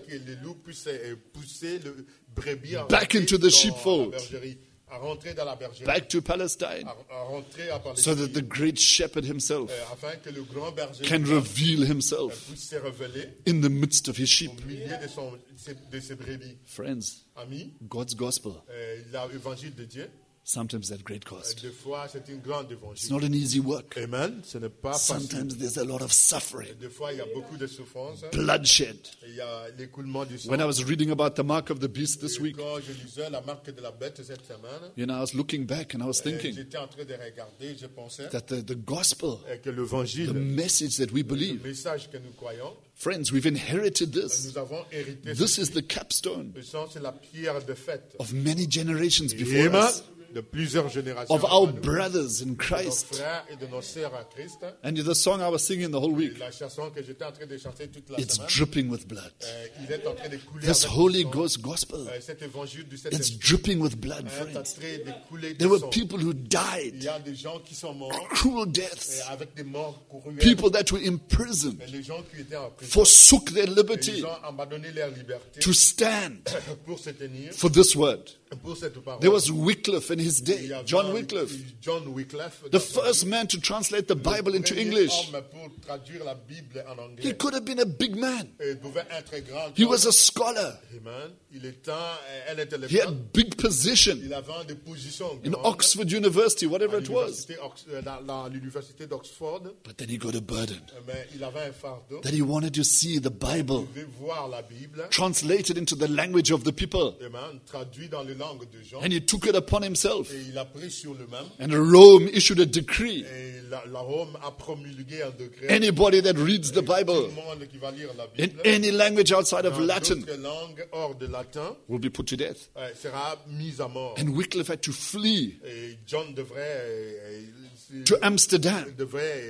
back into the sheepfold, back to Palestine, so that the great shepherd himself can reveal himself in the midst of his sheep. Friends, God's gospel, sometimes at great cost. It's not an easy work. Sometimes there's a lot of suffering, bloodshed. When I was reading about the mark of the beast this week, you know, I was looking back and I was thinking that the, the gospel, the message that we believe, friends, we've inherited this. This is the capstone of many generations before us, of our brothers in Christ. And the song I was singing the whole week, it's dripping with blood. This Holy Ghost gospel, it's dripping with blood, friends. There were people who died, cruel deaths, people that were imprisoned, forsook their liberty to stand for this word. There was Wycliffe in his day, John Wycliffe, the first man to translate the Bible into English. He could have been a big man. He was a scholar. He had big position in Oxford University, whatever it was. But then he got a burden that he wanted to see the Bible translated into the language of the people. And he took it upon himself. And Rome issued a decree. Anybody that reads the Bible in any language outside of Latin will be put to death. And Wycliffe had to flee to Amsterdam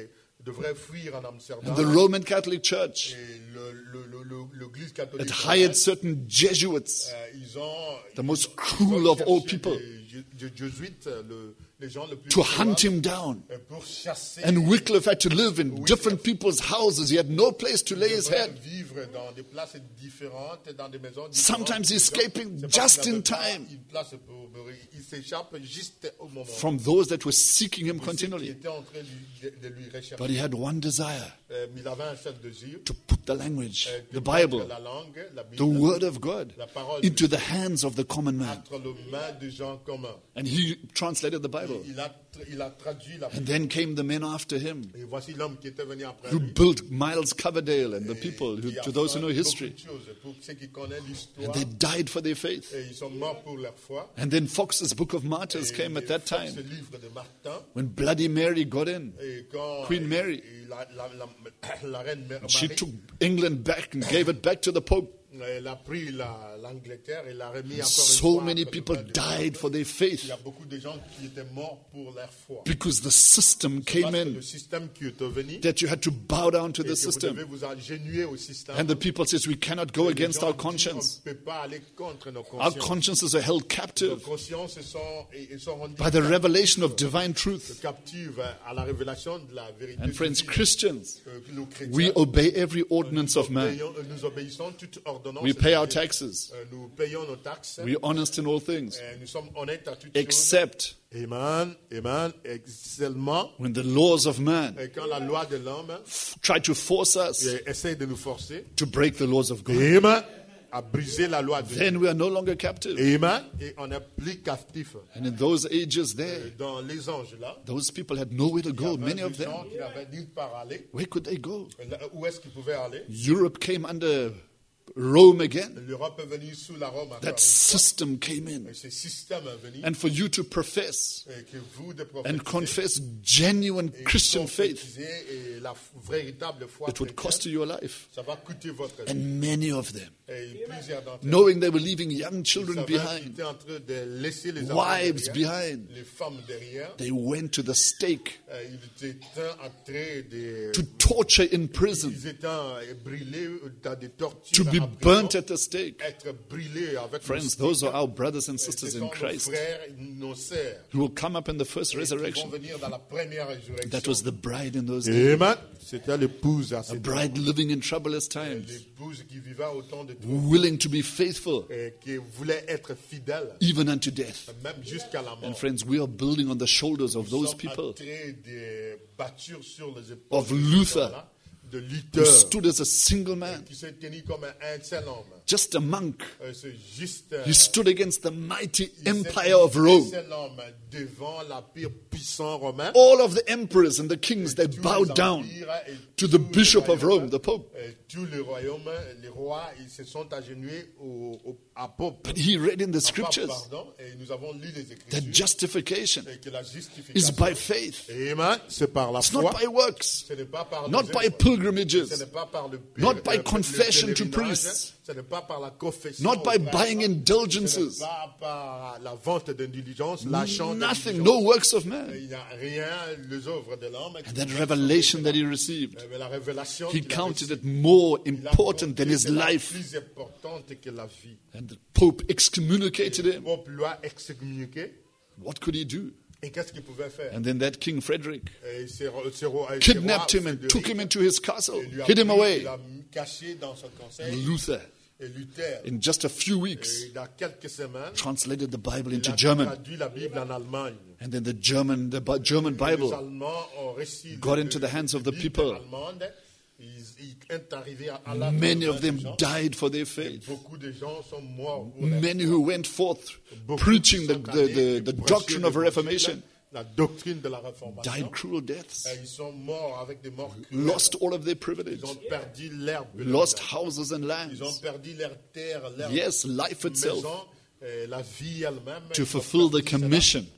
devrait fuir en Amsterdam. And the Roman Catholic Church Et le, le, le, le, l'Église catholique had hired certain Jesuits, euh, ils ont, the most ils cruel ont of all cherché people, des Jésuites, le, les gens les plus to hunt cruels, him down. euh, pour chasser. And Wycliffe had to live in different people's houses. He had no place to lay his devrait head. vivre dans des places différentes, dans des maisons différentes. Sometimes escaping C'est parce just qu'il in n'avait pas time une place pour mourir. Il s'échappe juste au moment. from those that were seeking him Ceux qui continually. étaient en train de, de lui rechercher. But he had one desire, Euh, mais il avait un seul désir. to put the language, euh, de the mettre Bible, la langue, la Bible, the Word of God, la parole into de the hands of the common man. entre les mains des gens communs. And he translated the Bible. Il a, il a traduit la And Bible. then came the men after him, Et voici l'homme qui était venu après who lui. built Miles Coverdale and the Et people, who, qui a to those who fait know beaucoup history. de choses pour ceux qui connaissent And l'histoire. they died for their faith. Et ils sont morts pour leur foi. And then Fox's Book of Martyrs Et came at that Fox, time, ce livre de Martin. when Bloody Mary got in. Et quand Queen et- Mary. et la, la, la, la reine Marie, She took England back and gave it back to the Pope. elle a pris la- l'Angleterre et l'a remis encore une So fois many entre les people mains de died Dieu. for their Il faith y a beaucoup de gens qui étaient morts pour leur foi. because the system Parce came que in le système qui est venu, that you had to bow down to et the que vous devez system. vous agenouiller au système. And the people says we cannot go Les against gens our disent, conscience. on ne peut pas aller contre nos Our consciences. consciences are held Nos captive consciences sont, et- et sont rendues by the revelation of divine truth. captives à la révélation de la vérité. And friends, divine. Christians, Euh, nous, chrétiens, we obey every ordinance nous of man. obéissons- nous obéissons toute ordonnance. We pay our de Dieu. taxes. Euh, Nous payons nos taxes. We are honest in all things, Euh, Nous sommes honnêtes à toutes choses. except Amen. Amen. Et seulement when the laws of man euh, quand la loi de l'homme f- try to force us euh, essaie de nous forcer. to break the laws of God. Amen. À briser la loi de Dieu. Then we are no longer captive. Amen. Et on n'est plus captif. And in those ages Euh, there, Dans les anges là, those people had nowhere to il y go, avait many of des gens them. qui n'avaient nulle part à aller. Where could they go? Euh, là, Où est-ce qu'ils pouvaient aller? Europe came under Rome again. L'Europe est venue sous la Rome. encore That une fois. system came in. Et ce système est venu. And for you to profess Et que vous de and prophétiser confess genuine et Christian faith, prophétiser et la f- véritable foi it would chrétienne, cost you your life. ça va coûter votre vie. And many of them, Et plusieurs d'entre eux, knowing they were leaving young ils children savaient qu'ils behind, étaient en train de laisser les enfants wives derrière, behind, les femmes derrière. they went to the stake Euh, Ils étaient en train de... to torture in prison, Ils étaient euh, brûlés dans des tortures. to be en prison, burnt at the stake. être brûlés avec le Friends, stick. those are our brothers and Ce sisters sont in nos Christ frères, nos sœurs. who will come up in the first Ils vont resurrection. venir dans la première résurrection. That was the bride in those days, Amen. C'était l'épouse à a cette bride living in troublous times, l'épouse qui vivait au temps de tout willing to be faithful et qui voulait être fidèle, even unto death. même jusqu'à la mort. And friends, we are building on the shoulders of Nous those sommes people en train de bâtir sur les épaules of de ces Luther, gens-là, de who Luther, stood as a single man, qui s'est tenu comme un seul homme. just a monk. Euh, C'est juste euh, He stood against the mighty il s'est empire tenu of Rome. un seul homme devant l'empire puissant romain. All of the emperors and the kings, they Tous bowed les down empires et to tous the les bishop of royaumes, Rome, the Pope. euh, Tous les royaumes, les rois, ils se sont agenouillés au, au, à Pope. But he read in the À Pape, scriptures pardon, et nous avons lu les that Écritures justification et que la is justification, by faith. Amen, c'est par la It's foi. not by works, Ce n'est pas par not les by œuvres. Ce pilgrimages, n'est pas par le Not le- by le- confession le to pèlerinage. priests. Ce n'est pas par la confession. not by au prêtre. buying Ce n'est indulgences, pas par la vente d'indulgence, l'achat nothing, d'indulgence. no works of man. Il n'y a rien, les œuvres de l'homme. And that revelation that he received, Mais la révélation he qu'il a counted reçue, it more il a important than compté his cela life. plus importante que la vie. And the Pope excommunicated Le him. peuple l'a excommuniqué. What could he do? Et qu'est-ce qu'il pouvait faire? And then that King Frederick Et ce ro- ce ro- ce kidnapped roi him and Frédéric, took him into his castle, il lui a hid him pris, away. Il l'a caché dans son conseil. Luther, Et Luther, in just a few et weeks, il y a quelques semaines, translated the Bible il into a German. traduit la Bible en Allemagne. And then the German, the Bi- German Les Bible Allemands ont reçu got le- into the hands of the Bible people. allemande. Ils, ils sont arrivés à, à la Many main of des them gens. died for their faith. Beaucoup de gens sont morts pour leur Many foi. who went forth Beaucoup preaching the, sont the, allés the, the prêcher doctrine of l'évangile, Reformation la doctrine de la réformation. died cruel deaths, Et ils sont morts avec des morts cruelles. lost all of their privilege, Ils ont perdu l'herbe, lost houses and ils ont lands. perdu leur terre, leur Yes, life itself, maison, et la vie elle-même. to Ils ont fulfill the perdu cela commission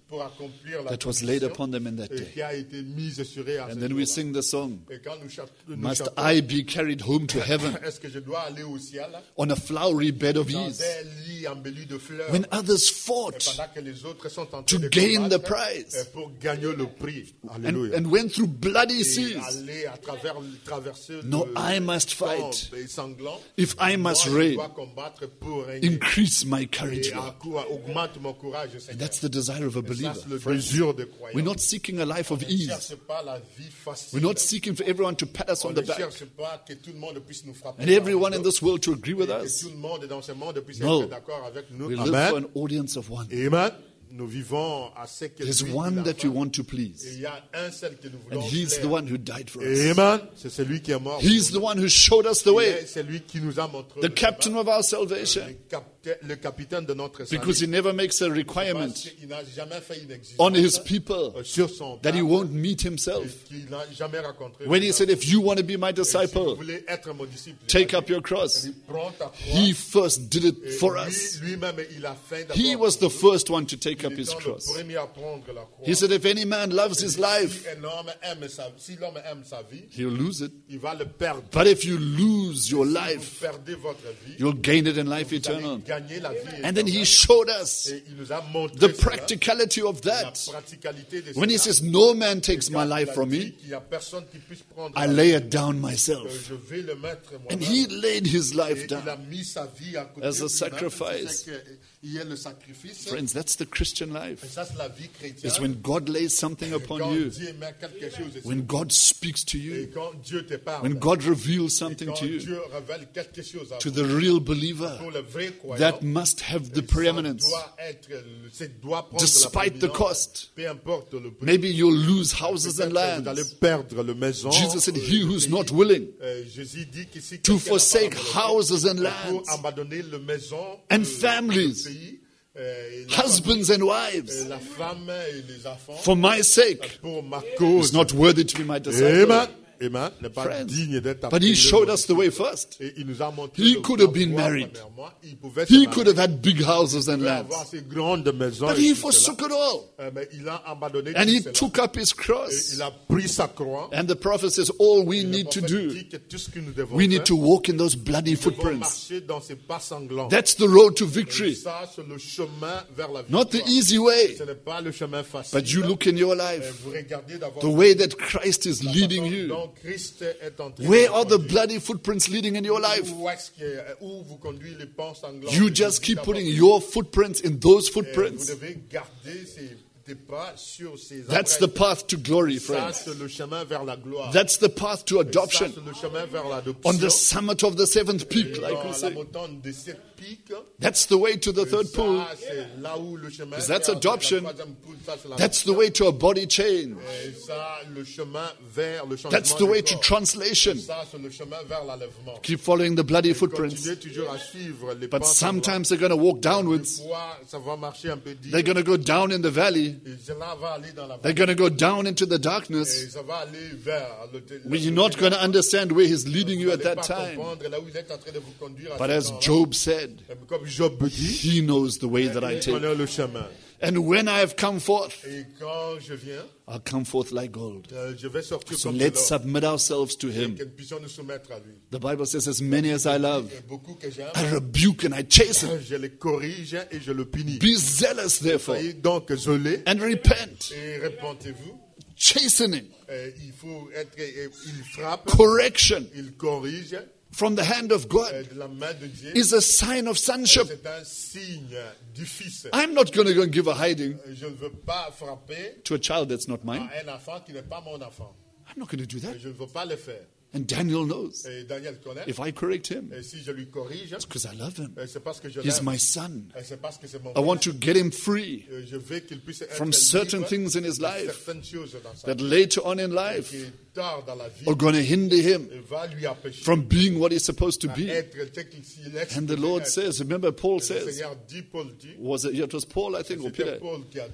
pour accomplir la that was laid upon them in that et day. qui a été mise sur eux à And ce then we jour-là. sing the song, Et quand nous chap- nous must chantons, I be carried home to heaven est-ce que je dois aller au ciel on a flowery bed of dans ease un lit embelli de fleurs when others et fought pendant que les autres sont en to train de gain the combattre, prize euh, pour gagner le prix. and, Alléluia. and went through bloody Et seas? aller à travers traverser No, le I must temps fight. et sanglant. If I Moi, must je reign, dois combattre pour régner. increase my courage, Et Lord. à coup, augmente mon courage, And Seigneur. that's the desire of a Et ça, believer. c'est le Friends, désir de croyant. we're not seeking a life of On ne ease. cherche pas la vie facile. We're not seeking for everyone to pat us On on ne the back cherche pas que tout le monde puisse nous frapper. and par everyone le in dos. this world to agree with Et que us. tout le monde dans ce monde puisse No. être d'accord avec nous. We live Amen. for an audience of one. Amen. Nous vivons à ce que There's lui, one il a that fait. you want to Et please. il y a un seul que nous And voulons he's the plaire. one who died for us. Amen. C'est celui qui est mort. He's the one who showed us the way, C'est lui qui nous a montré the le captain chemin. of our salvation, le, capta- le capitaine de notre salut. because he never makes a Parce requirement qu'il n'a jamais fait une exigence on his people euh, sur son that he peuple won't meet himself. qu'il n'a jamais rencontré. When he said, if you want to be my Et si vous disciple, voulez être mon disciple, take up your cross. il prend ta croix. He first did it Et for lui- us. Lui-même, il a fait He d'abord. was the first one to take up Il his est le cross. premier à prendre la croix. He said, if any man loves his Si life, un homme aime sa, si l'homme aime sa vie, he'll lose it. il va le perdre. But if you lose your Si life, vous perdez votre vie, you'll gain it in life vous allez eternal. gagner la vie And then he éternelle. showed us Et il nous a montré the cela, practicality of la that. praticalité de When he cela. says, no man takes my Quand life il a from dit me, qu'il y a personne qui puisse prendre I la lay vie, it down que myself. je vais le mettre And moi-même. he laid his Et life il a down. mis sa vie à côté As a lui-même, sacrifice. c'est que il y a le sacrifice. Friends, that's the Christian Et life. ça, c'est la vie chrétienne. It's when God lays something upon Quand you, Dieu met quelque chose sur when God speaks to et you, quand Dieu te parle, when God reveals et something quand to you, Dieu révèle quelque chose à to vous, the real believer, pour le vrai croyant, that must have the ça preeminence. doit être, le- c'est- doit prendre Despite la the prédominance. cost. Peu importe le prix. Maybe you'll lose houses Peut-être and que vous allez lands. perdre le maison. Jesus said, euh, he le who's pays. not willing Euh, Jésus dit que si to quelqu'un n'a pas forsake la volonté, houses and pour lands abandonner le maison, and euh, families, le pays, euh, et la husbands famille, and euh, wives, la femme et les enfants, for my sake, pour ma is cause. not worthy to be my Amen. disciple. Amen. N'est pas Friends, digne d'être but he appelé showed mon us the way first. Et il nous a montré He le could have been voie, married. premièrement. Il pouvait se He marier. could have had big houses and Il pouvait lands, avoir ces grandes maisons. but et he tout forsook cela. it all. Euh, mais il a abandonné And tout he cela. took up his Et cross. il a pris sa croix. And the prophet says, all we Et le need to prophète do, dit que tout ce que nous devons we need faire, to walk in those bloody nous devons footprints. marcher dans ces pas sanglants. That's the road to Et victory. ça, c'est le chemin vers la Not victoire. the easy way, Ce n'est pas le chemin facile. but you look in your Euh, life, Vous regardez d'abord the way that Christ is la leading façon you. dont Christ est en train de Where vous are the conduire. bloody footprints leading in your life? Où est-ce que, où vous conduit les pas sanglants? You que just Jésus keep a putting portés. your footprints in those Et Vous footprints. devez garder ces des pas sur ces That's the empreintes. path to glory, Ça, friends. c'est le chemin vers la gloire. That's the path to Et ça, adoption. c'est le chemin vers l'adoption. On the summit of the seventh Et peak, like dans we la say. montagne de sept pics, That's the way to the third pool. ça, c'est là où le chemin Because that's vers la adoption. troisième poule, ça, c'est la That's the way to a body change. Et ça, le chemin vers le changement That's the du way to corps. translation. Ça, c'est le chemin vers l'enlèvement. Keep following the bloody footprints. Continuez toujours à suivre les But pas sometimes they're going to walk sanglants. Des downwards. fois, ça va marcher un peu dur. They're going to go down in the valley. Et cela va aller dans la They're vallée. going to go down into the Et darkness. ça va aller vers le But you're not going to understand where He's leading you Vous at n'allez that pas time. comprendre là où il est en train de vous conduire à But ce as temps-là. Job said, Et comme Job dit, He knows the way that I il take. connaît le chemin. And when I have come forth, Et quand je viens, I'll come forth like gold. euh, je vais sortir So comme let's de l'or. submit ourselves to Et Him. que nous puissions nous soumettre à lui. The Bible says, as many as I love, Et beaucoup que j'aime, I rebuke and I chasten. je les corrige et je le punis. Be zealous, therefore, Soyez donc zélés and repent. et répentez-vous. Chastening, Euh, il faut être, euh, il frappe, correction il corrige from the hand of euh, God de la main de Dieu. is a sign of sonship. C'est un signe du Fils. I'm not going to go and give a hiding Je ne veux pas frapper to a child that's not mine. à un enfant qui n'est pas mon enfant. I'm not going to do that. Je ne veux pas le faire. And Daniel knows. Et Daniel connaît. If I correct him, Et si je lui corrige, it's because I love him. euh, c'est parce que je He's l'aime. my son. Et c'est parce que c'est mon I want fils. to get him free Euh, Je veux qu'il puisse être from libre certain things in his de life certaines choses dans sa that vie later on in life qui tard dans la vie are going to hinder him et va lui empêcher from being what he's supposed to à be. être tel qu'il s'il est. And the Lord says, remember Paul Le says, Seigneur dit, Paul dit, was it, yeah, it was Paul, I think, or c'était Peter. Paul qui a dit,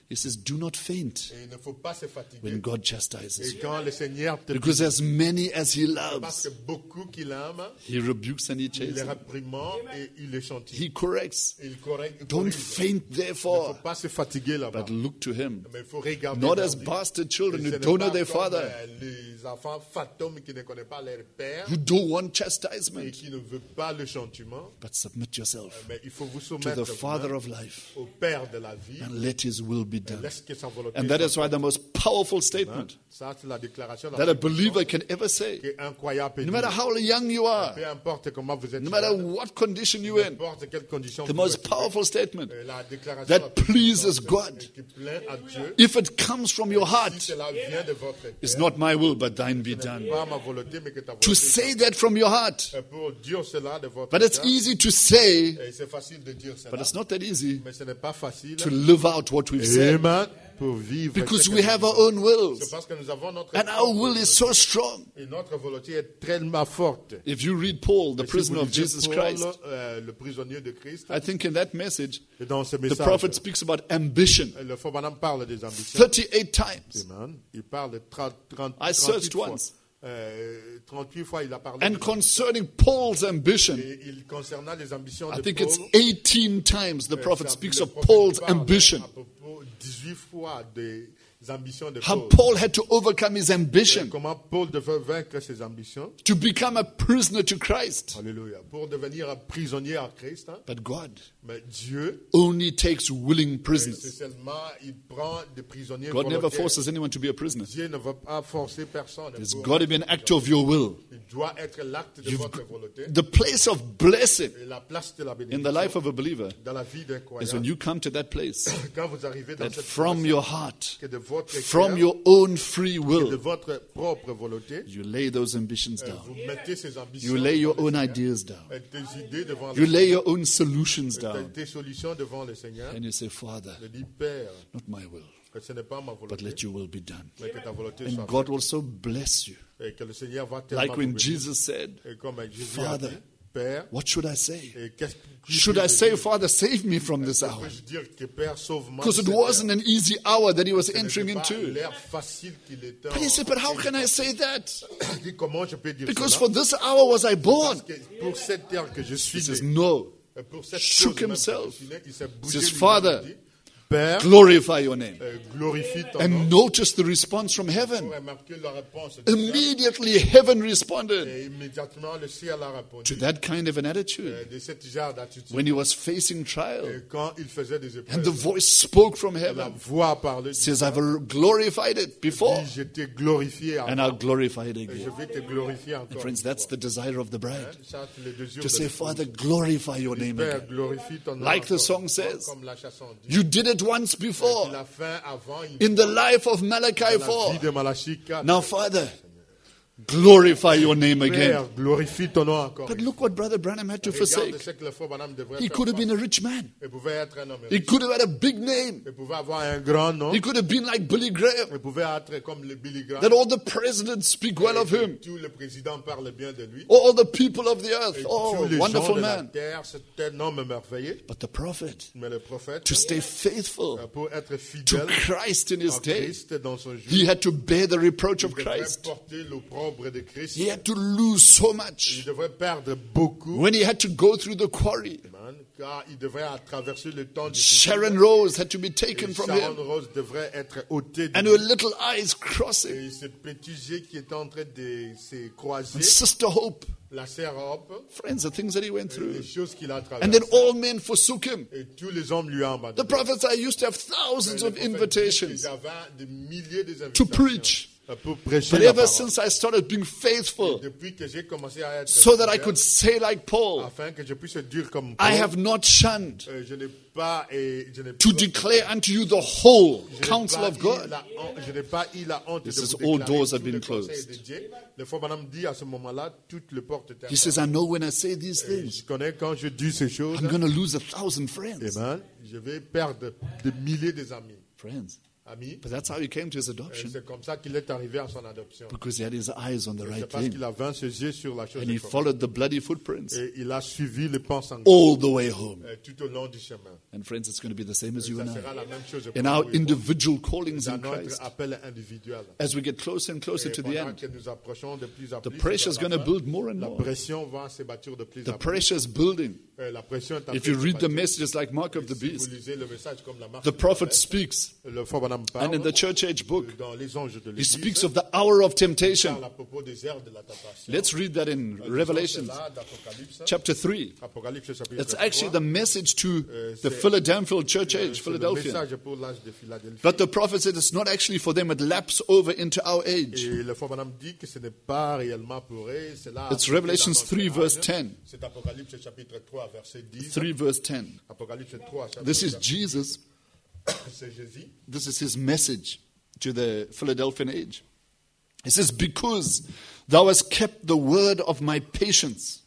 He says, do not faint Et il ne faut pas se fatiguer. when God chastises Et you. quand le Seigneur te Because as many as He parce que loves, beaucoup qu'il aime, He rebukes and He il les chases. réprimande et il les chantille. He corrects. Il corrige. Don't faint Il ne faut therefore, pas se fatiguer là-bas. but look to Him. Mais il faut regarder Not vers as lui. bastard Et children ce who n'est don't know pas their comme, father, euh, les enfants fantômes qui ne connaissent pas leur père who don't want et chastisement, qui ne veulent pas le chantiment. but submit yourself Mais il faut vous to soumettre the Father vous-même of life au Père de la vie. and let His will be Et done. laisse que sa volonté And that is soit why the most powerful statement faite. Ça, c'est la déclaration la that a plus believer puissante can ever say, que un croyant peut no dire. matter how young you are, Peu importe comment vous êtes, no matter jeune, what condition you're in, n'importe quelle condition the vous most êtes, powerful statement la déclaration that la plus pleases puissante God, et qui plaît à Dieu, if it comes from your si heart, cela vient de votre cœur, is not my will, but thine be done. pas ma volonté, mais que ta volonté To say that from your heart, soit. Pour dire cela de votre but it's cœur, easy to say, et c'est facile de dire cela, but it's not that easy mais ce n'est pas facile. to live out what we've said, Amen. Pour vivre because ce que we nous have our disons. own wills, C'est parce que nous avons notre and our propre will is so strong. et notre volonté est tellement forte. If you read Paul, the Et si prisoner vous of lisez Jesus Paul, Christ, euh, le prisonnier de Christ, I think in that message, et dans ce the message, prophet speaks about ambition le frère Branham parle des ambitions. thirty-eight times. Amen. Il parle de trente, trente, I trente-huit searched fois. once. Euh, trente-huit fois il a parlé. And de- concerning Paul's ambition, et il concernant les ambitions I de think Paul. it's eighteen times the euh, prophet ça- speaks le of prophète Paul's parle ambition. À propos dix-huit fois des ambitions de How Paul. Paul had to overcome his Et ambition comment Paul devait vaincre ses ambitions. to become a prisoner to Christ. Alléluia. Pour devenir un prisonnier en Christ. Hein. But God Mais Dieu, only takes willing c'est prisoners. seulement, il prend des prisonniers God never volontaires. forces anyone to be a prisoner. Dieu ne va pas forcer personne. There's pour- got to be an act of your will. Il doit être l'acte de You've votre volonté. The place of blessing Et la place de la in the bénédiction life of a believer dans la vie d'un is croyant. when you come to that place Quand vous arrivez dans that cette from place, your heart, que de votre from cœur, your own free de will, votre propre volonté, you lay those ambitions euh, down. vous mettez ces ambitions, You lay your devant le own Seigneur, ideas down. et tes idées devant You le lay Seigneur, your own solutions et down. tes solutions devant le Seigneur. And you say, Father, Je dis, Père, not my will, que ce n'est pas ma but volonté, let your will be done. mais que ta volonté And soit God will so bless you. faite. Et que le Seigneur va tellement Like vous when bénir. Jesus said, Et comme Jésus Father, a dit, Père, what should I say? et qu'est-ce que Should I say, Father, save me from this hour? peux-je dire que Père, sauve-moi Because de it cette wasn't heure? an easy hour that he was Ce n'était entering pas into. l'heure facile qu'il était But he said, but how can I say that? Il dit, comment je peux dire Because cela? for this hour was I born. Parce que pour cette heure que je suis He says, né, no. et pour cette shook chose même que himself. je suis né, il s'est bougé Says, lui-même, Father, il dit, Père, Glorify your name. euh, glorifie ton nom. And notice the response from Pour heaven. remarquer la réponse du ciel. Immediately heaven responded Et immédiatement le ciel a répondu. to that kind of an Euh, attitude de cette genre d'attitude. when he was facing trial. Et quand il faisait des And the épreuves, voice spoke from la heaven. voix a parlé. Says, I've glorified it before, Je t'ai glorifié and avant. I'll glorify it Et je again. vais te glorifier encore. Friends, that's the desire of the bride. Ça, c'est le désir To de say, l'épouse. Father, glorify your name Père, again. glorifie ton nom Like the encore. song says, Comme la chanson dit. You did it once Il before a fait avant une in the life of Malachi dans la vie four. de Malachie quatre. Now, Father, glorify your name again. Père, glorifie ton nom encore. But look what Brother Branham had to Regarde forsake. ce que le frère Branham devrait He faire. could have been a rich man. Il pouvait être un homme He riche. could have had a big name. Il pouvait avoir un grand nom. He could have been like Billy Graham, Il pouvait être comme le Billy Graham. that all the presidents speak well of him. Tout le président parle bien de lui. All the people of the earth. Et Oh, tous les gens wonderful de la man. terre, c'est un homme merveilleux. But the prophet, Mais le prophète, to stay faithful pour être to fidèle Christ in his à day, Christ dans son jour, he had to bear the reproach of il devrait Christ. porter l'opprobre de Christ. He had to lose so Il much. devrait perdre beaucoup. When he had to go through the quarry, Man, car il devrait traverser le temps du Sharon Rose had to be taken from Sharon him. Rose devrait être ôtée de And lui. her little eyes crossing. Et ce petit jet qui est en train de se croiser, And Sister Hope. la sœur Hope, Friends, the things that he went les through. choses qu'il a And then traversées. all men forsook him. Et tous les hommes lui ont The abandonné. prophets I used to have thousands Le of prophète dit invitations qu'il y avait des milliers d'invitations to preach. pour prêcher But la ever parole. since I started being faithful, Depuis que j'ai commencé à être so that I fidèle, could say like Paul, afin que je puisse dire comme I Paul, have not shunned euh, je n'ai pas et je n'ai to pas- declare unto you the whole je n'ai counsel pas of eu God. la honte- je n'ai pas eu la honte This de is vous all déclarer doors have tout been le conseil closed. de Dieu. Le frère Branham dit à ce moment-là, toutes les portes étaient He says, I know when I say these fermées. things, Je connais quand je dis ces choses, I'm going to lose a thousand friends. Amen, je vais perdre des milliers d'amis. Friends, amis. But that's how he came to his Et adoption. c'est comme ça qu'il est arrivé à son adoption. Because he had his eyes on the C'est right parce thing. qu'il avait ses yeux sur la chose And he importante. followed the bloody footprints Et il a suivi les pas sanglants all the way home. euh, tout au long du chemin. And friends, it's going to be the same as you Ça and sera I. la même chose pour In nous our et vous. individual callings Dans in notre Christ, appel individuel. as we get closer and closer Et to the pendant end, que nous approchons de plus en the plus pressure is vers going la to fin, build more and la more. pression va se bâtir de plus The en plus. pressure is building. Euh, La pression est en If train you de se read the bâtir. messages like Mark of the Si vous Beast, lisez le message comme la marque the de prophet la bête, speaks, le Frère Branham parle, and in the church age book, dans les anges de he l'Église, speaks of the hour of il temptation. parle à propos des heures de la tentation. Let's read that in Lisons Revelations cela d'Apocalypse, chapter three. Apocalypse chapitre It's trois. actually the message to Euh, the c'est- Philadelphia church Euh, age, c'est le Philadelphia. message pour l'âge de Philadelphie. But the prophet said it's not actually for them, it laps over into our age. Et le Frère Branham dit que ce n'est pas réellement pour eux, c'est là. It's Revelations three, verse ten. C'est Apocalypse chapitre trois, verset dix. three verse ten. Apocalypse trois, chapitre This is verset- Jesus. c'est Jésus. This is his message to the Philadelphian age. He says, because thou hast kept the word of my patience,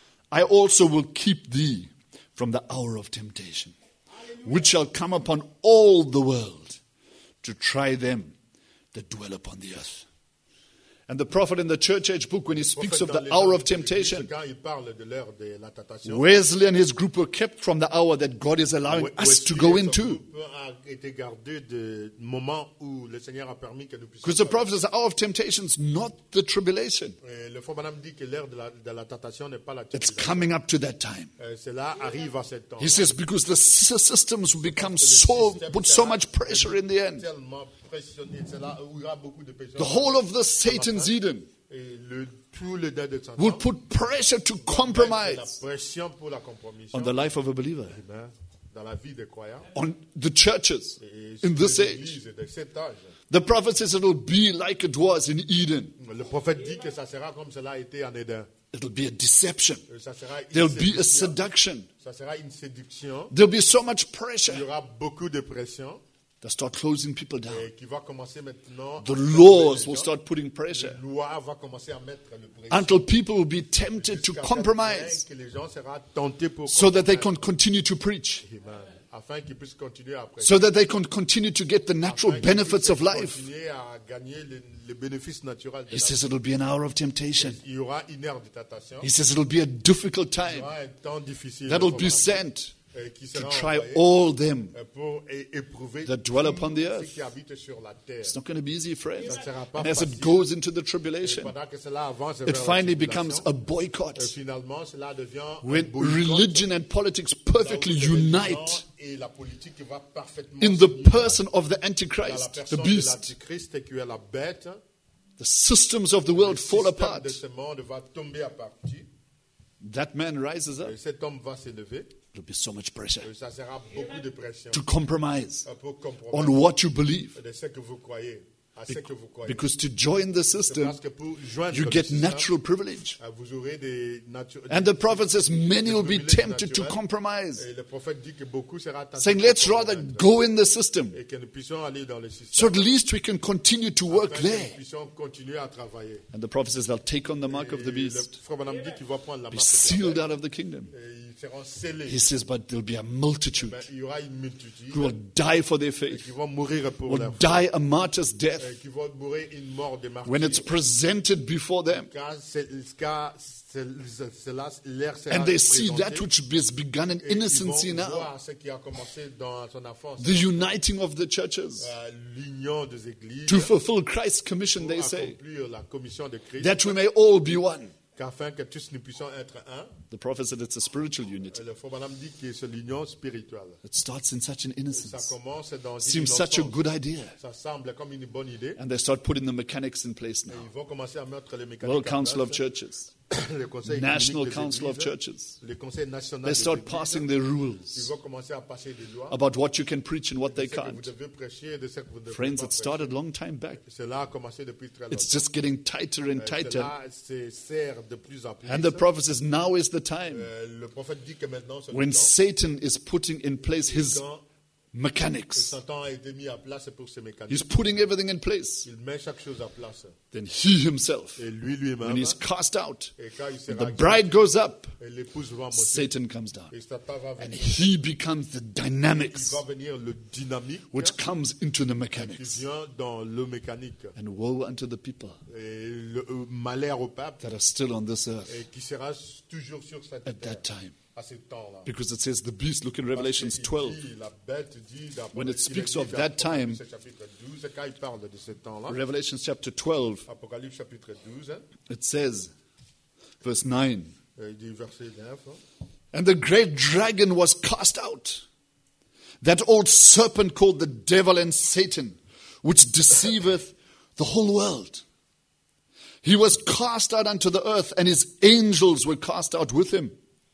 I also will keep thee from the hour of temptation, which shall come upon all the world to try them that dwell upon the earth. And the prophet in the church age book, when he speaks of Prophète the dans les hour anges of de l'Église, temptation, quand il parle de l'heure de la tentation, Wesley and his group were kept from the hour that God is allowing We- us to Wesley go et son into. groupe a été gardé de moment où le Seigneur a permis que nous puissions. Because the prophet says the hour of temptation is not the tribulation. Et le Frère Branham dit que l'heure de la, de la tentation n'est pas la It's tribulation. coming up to that time. Euh, Cela arrive à cet temps. He says, because the sy- systems will become so, put so much pressure in the end. Tellement pressionné, c'est là où il y aura beaucoup de pression. The whole of the Satan's Eden Et le, tout le dé de will Satan, put pressure to la compromise pression pour la compromission on the life of a believer, Amen. Dans la vie des croyants on the churches et in sur this les age. églises de cet âge. The prophet says it will be like it was in Eden. Le prophète dit que ça sera comme cela a été en Éden. It'll be a deception. Euh, Ça sera une There'll be a séduction. seduction. Ça sera une séduction. There'll be so much Il y pressure. aura beaucoup de pression They'll start closing people down. et qui va commencer maintenant. The à laws les will gens. start putting pressure La loi va commencer à mettre le pression. until people will be tempted to Jusqu'à tel compromise point que les gens seront tentés pour so that they compromettre. can continue to preach, Amen. Afin qu'ils puissent continuer à prêcher. so that they can continue to get the natural Afin qu'ils benefits of puissent life. continuer à gagner les, les bénéfices naturels de He la says vie. it'll be an hour of temptation. Il y aura une heure de tentation. He says it'll be a difficult Il y time aura un temps difficile that'll de be former, sent euh, qui to sera try envoyé, all them. euh, pour é- éprouver that dwell tous upon the ceux earth. qui habitent sur la terre. It's not going to be easy, friends. Ça ne sera pas And as it facile. goes into the Et tribulation, pendant que cela avance it vers la finally tribulation, becomes a boycott euh, finalement, cela devient un when boycott. religion and politics perfectly Là où les unite gens et la politique va parfaitement in the s'unir person of the dans la Antichrist, the personne de beast. l'Antichrist qui est la bête. The systems of the world Le fall système apart. de ce monde va tomber à partie. That man rises up. Et cet homme va s'élever. There'll be so much pressure Et ça sera beaucoup de pression to compromise pour on compromettre what you believe. de ce que vous croyez, à ce que vous croyez. Because to join the C'est system, parce que pour joindre you le get système, natural privilege. euh, vous aurez des natu- And the prophet says many will be privilèges tempted to naturels. compromise, Et le prophète dit que beaucoup sera tenté saying, de let's rather compromettre. go in the system Et que nous puissions aller dans le système. so at least we can continue to work afin que nous there. puissions continuer à travailler. And the prophet says they'll take on the mark of Et the le beast, frère Branham dit qu'il va prendre la be marque de la sealed bête, out of the kingdom. et ils seront scellés. He says, but there'll be a multitude Ben, il y aura une multitude who will die for their qui faith, vont mourir pour will leur foi, die a martyr's death et qui vont mourir une mort de martyr. when it's presented before them. Car c'est- car c'est- cela leur sera And they see présenté, that which has begun in et ils innocency vont now, voir ce qui a commencé dans son enfance, the uniting of the churches euh, l'union des églises to fulfill Christ's commission, pour they say, accomplir la commission de Christ, that we may all be one. qu'afin que tous nous puissions être un. The prophet said it's a spiritual unity. Et le frère Branham dit que c'est l'union spirituelle. It starts in such an Ça innocence. commence dans une Seems such a innocence. good idea. Ça semble comme une bonne idée. And they start putting the mechanics in place Et now. ils vont commencer à mettre les mécaniques World en Council of place. Churches, Le conseil National économique des Council of églises, Churches. le conseil national They des start églises, passing their ils rules vont commencer à passer des lois about what you can preach and what de they ce que vous can't. devez prêcher et de ce que vous devez Friends, pas it prêcher. started long time back. Cela a commencé depuis très It's longtemps. just getting tighter and Euh, tighter. Cela se sert de plus en plus. And the prophet says now is the time Euh, le prophète dit que maintenant c'est when le temps Satan is putting in place his quand mechanics. Satan a été mis à place pour ses mécaniques. He's putting everything in place. Il met chaque chose à place. Then he himself, Et lui lui-même, when he's cast out, et quand il when sera the bride goes up, et l'épouse va monter, Satan comes down. et Satan va And venir. he becomes the Il dynamics va venir le dynamique which comes into the qui mechanics. vient dans le mécanique. And woe unto the people Et le euh, malheur au peuple that are still on this earth et qui sera toujours sur cette at terre that time. à ce temps-là. Because it says the beast, look in Revelations Parce qu'il twelve. dit, la bête dit dans- When it il est speaks dit of dans that time, Apocalypse chapitre douze, quand il parle de ce temps-là, Revelation chapter twelve, Apocalypse chapitre douze, hein, it says, verse nine, il dit verset neuf, hein, and the great dragon was cast out, that old serpent called the devil and Satan, which deceiveth the whole world. He was cast out unto the earth, and his angels were cast out with him.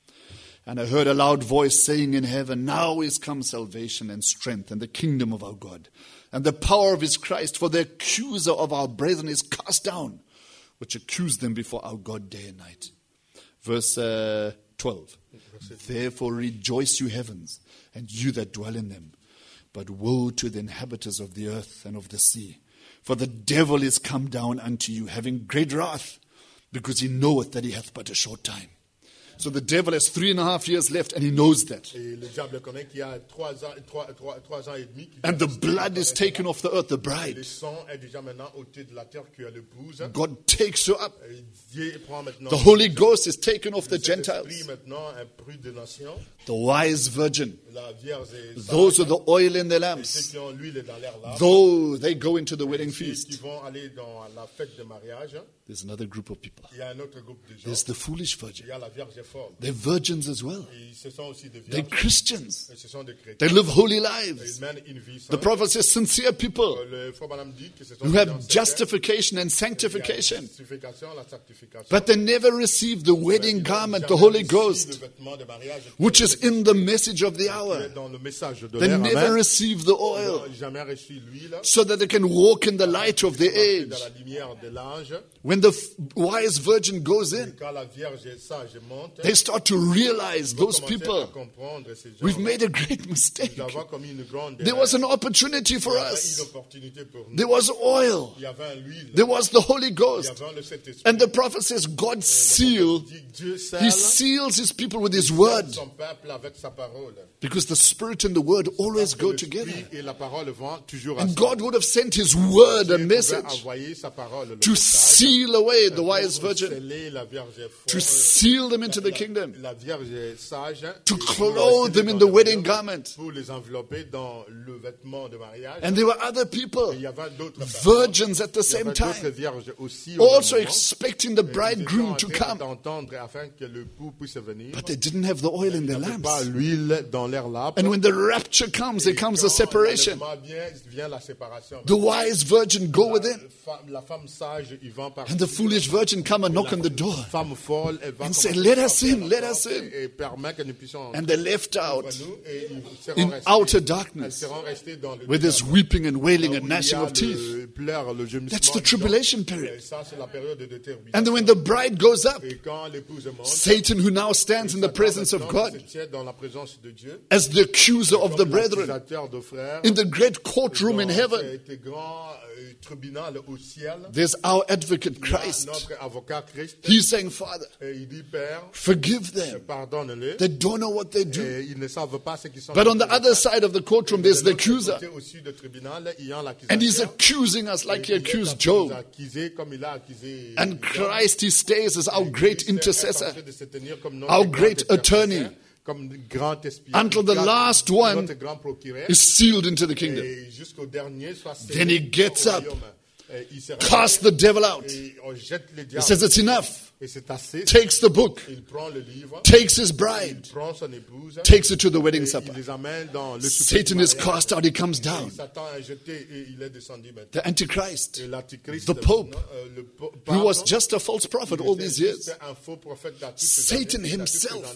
And I heard a loud voice saying in heaven, now is come salvation and strength and the kingdom of our God and the power of his Christ, for the accuser of our brethren is cast down, which accused them before our God day and night. Verse uh, twelve. Therefore rejoice, you heavens, and you that dwell in them. But woe to the inhabitants of the earth and of the sea. For the devil is come down unto you, having great wrath, because he knoweth that he hath but a short time. So the devil has three and a half years left, and he knows that. et le diable connaît qu'il y a trois ans, trois, trois, trois ans et demi. qu'il And the vient- blood is taken off the earth, the Le bride. sang est déjà maintenant ôté de la terre qui a l'épouse. God takes her up. Et Dieu prend maintenant The Holy Ghost is taken off the le Saint-Esprit Gentiles. maintenant un prix de nation. The wise virgin. La Vierge est sage. Those with the oil in their Et ceux lamps. qui ont l'huile dans l'air là. Though they go into the wedding Ceux qui feast. vont aller dans la fête de mariage. There's another group of people. Il y a un autre groupe de gens. There's the foolish Il virgin. y a la Vierge folle. They're virgins as well. Et ce sont aussi des They're vierges. Christians. Et ce sont des They chrétiens. live holy Ils lives. mènent une vie The sainte. prophet says sincere people Le frère Branham dit que ce sont who des gens have sincères. justification and Il y a la sanctification. justification, la sanctification. But they never receive the wedding Ils n'ont garment, jamais the Holy reçu Ghost, le vêtement de mariage which is in the message of the qui est hour. dans le message de They l'air. never Amen. receive the Ils oil n'ont jamais reçu l'huile. so that they can walk in the light of the Marcher age. dans la lumière de l'âge. When the f- wise virgin goes in, Quand la Vierge est sage et monte, they start to realize ils vont those commencer à people, comprendre ces gens. we've made a great mistake. Nous avons commis une grande There erreur. was an opportunity for Il y avait une us. opportunité pour nous. There was oil. Il y avait l'huile. There was the Holy Il y Ghost. avait le Saint-Esprit. And the prophet says God seal, Dit que Dieu he scelle seals his people with his word. son peuple avec sa parole. Because the spirit and the word always go L'Esprit together. et la parole vont toujours And ensemble. God would have sent his word, a Dieu pouvait message, envoyer sa parole, le to message, seal away the pour wise virgin, sceller la Vierge to folle, seal them into the la- kingdom, La Vierge sage, to et pour clothe them in the dans le wedding royaume, garment. pour les envelopper dans le vêtement de mariage. And there were other people, Et il y avait d'autres personnes, virgins at the il y same avait d'autres time, vierges aussi au also même moment. expecting the Et ils étaient bridegroom en to train come. d'entendre afin que le époux puisse venir. But they didn't have the oil in their Il n'y avait pas lamps. l'huile dans leur lampe. And when the rapture comes, there Et comes quand a separation. l'enlèvement vient, vient la séparation. The wise virgin go La within, femme- La femme sage, ils vont par and the foolish virgin come and knock on the door femme folle, elle va and say, commencer "Let à us frapper in, à let la us porte in." et permet que nous puissions And they're left out entrer nous, et ils seront in restés- outer elles darkness seront restées dans le where there's ténèbre, weeping and wailing où and il y gnashing a of teeth. le pleur, le gémissement That's the des dents. tribulation Et period. ça, c'est la période de détermination. And then when the bride goes up, Et quand l'épouse monte, Satan, who now stands in the Satan presence of maintenant God se tient dans la présence de Dieu, as the accuser of the comme brethren l'accusateur de frères, in the great courtroom in dans heaven, cet grand euh, tribunal au ciel, there's our advocate il y a Christ. notre avocat Christ, He's saying, Father, et il dit, Père, forgive them. pardonne-les, They don't know what they do. et ils ne savent pas ce qu'ils sont. But on the en train de other faire. side of the courtroom, there's the De l'autre accuser. côté aussi du tribunal, il y a And he's l'accusateur. accusing us like he Et il est accused en train de Job. nous accuser comme il a accusé And Job. Christ, he stays as our great Christ est en intercessor, train de se tenir comme notre our grand great intercesseur, attorney, comme grand espion, until the notre- last one notre grand procureur, is sealed into the kingdom. et jusqu'au dernier soit scellé Then he gets au up, royaume. Et il se Cast réveille, the devil out. et on jette le He diable. says it's enough. Et c'est assez. Takes the book, Il prend le livre, takes his il bride, prend son épouse, takes it to the et wedding il supper. les amène dans le souper Satan du is mariage. cast out, he comes Et down. Satan est jeté et il est descendu maintenant. The Antichrist, Et l'Antichrist, the Pope, maintenant, euh, le po- who was pape, just a false prophet il all était these juste years, un faux prophète dans toutes ces Satan années, dans toutes ces himself années.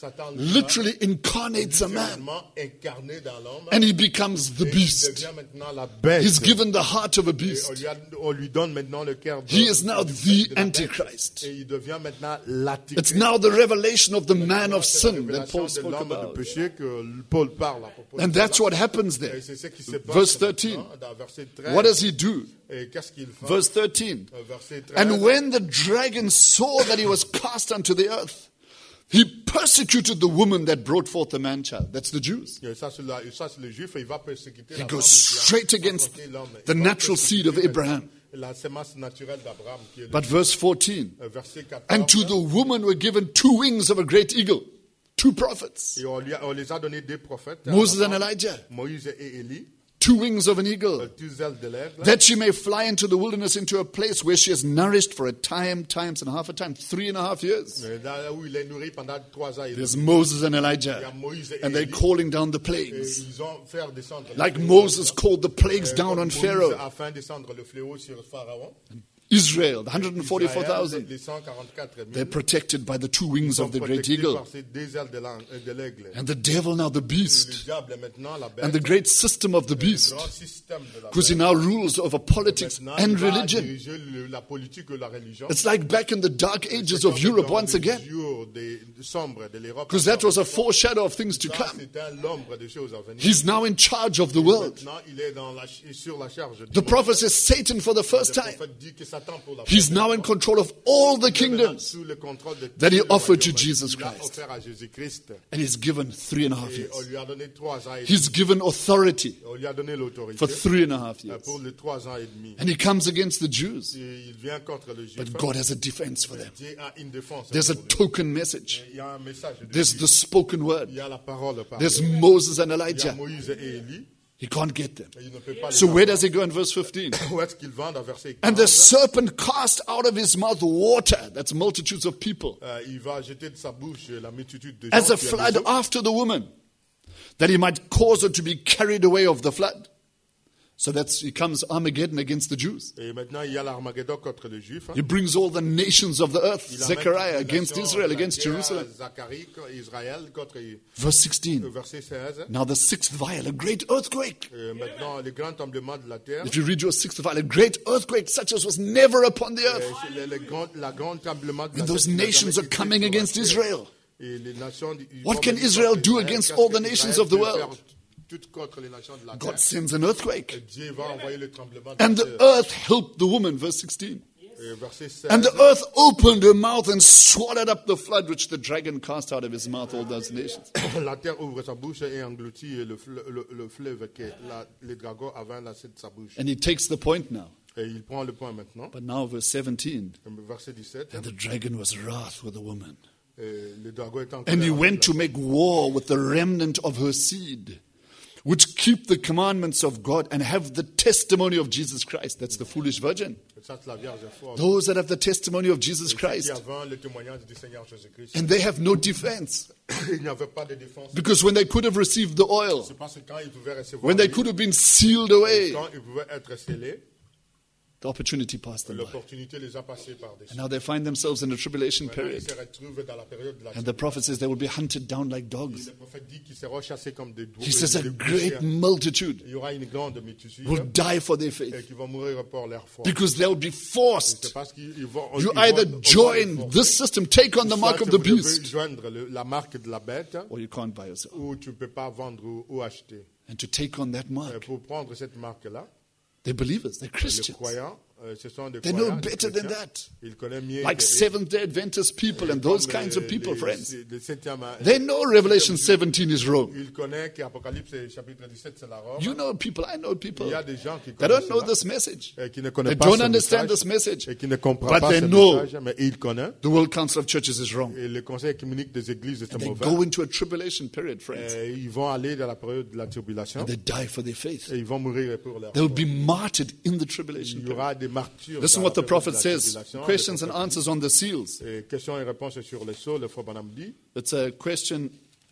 literally incarnates a man. And he becomes the beast. He's given the heart of a beast. He is now the Antichrist. It's now the revelation of the man of sin that Paul spoke about. And that's what happens there. Verse thirteen. What does he do? Verse thirteen. And when the dragon saw that he was cast unto the earth, he persecuted the woman that brought forth the man-child. That's the Jews. He goes straight against the natural seed of Abraham. But verse fourteen. And to the woman were given two wings of a great eagle. Two prophets. Moses and Elijah. Two wings of an eagle, that she may fly into the wilderness, into a place where she is nourished for a time, times and a half a time, three and a half years. There's Moses and Elijah, and they're calling down the plagues. Like Moses called the plagues down on Pharaoh. Israel, the one hundred forty-four thousand, they're protected by the two wings of the great eagle. And the devil now the beast, and the great system of the beast, because he now rules over politics and religion. It's like back in the dark ages of Europe once again, because that was a foreshadow of things to come. He's now in charge of the world. The prophet says Satan for the first time, he's now in control of all the kingdoms that he offered to Jesus Christ. And he's given three and a half years. He's given authority for three and a half years. And he comes against the Jews. But God has a defense for them. There's a token message. There's the spoken word. There's Moses and Elijah. He can't get them. So where does he go in verse fifteen? And the serpent cast out of his mouth water, that's multitudes of people, as a flood after the woman, that he might cause her to be carried away of the flood. So that's, he comes Armageddon against the Jews. He brings all the nations of the earth, Zechariah against Israel, against Jerusalem. Verse sixteen. Now the sixth vial, a great earthquake. If you read your sixth vial, a great earthquake such as was never upon the earth. And those nations are coming against Israel. What can Israel do against all the nations of the world? God sends an earthquake. And the earth helped the woman, verse sixteen. And the earth opened her mouth and swallowed up the flood which the dragon cast out of his mouth, all those nations. And he takes the point now. But now verse seventeen. And the dragon was wroth with the woman. And he went to make war with the remnant of her seed, which keep the commandments of God and have the testimony of Jesus Christ. That's the foolish virgin. Those that have the testimony of Jesus Christ. And they have no defense. Because when they could have received the oil, when they could have been sealed away, the opportunity passed them by. And now they find themselves in a tribulation period. And the prophet says they will be hunted down like dogs. He says a great multitude will die for their faith. Because they'll be forced. You either join this system, take on the mark of the beast, or you can't buy yourself. And to take on that mark, they're believers, they're Christians. They know better than that. Like Seventh-day Adventist people and those kinds of people, friends. They know Revelation seventeen is wrong. You know people, I know people. They don't know this message. They don't understand this message. But they know the World Council of Churches is wrong. And they go into a tribulation period, friends. And they die for their faith. They'll be martyred in the tribulation period. Listen what the prophet says. Questions and answers on the seals. It's a question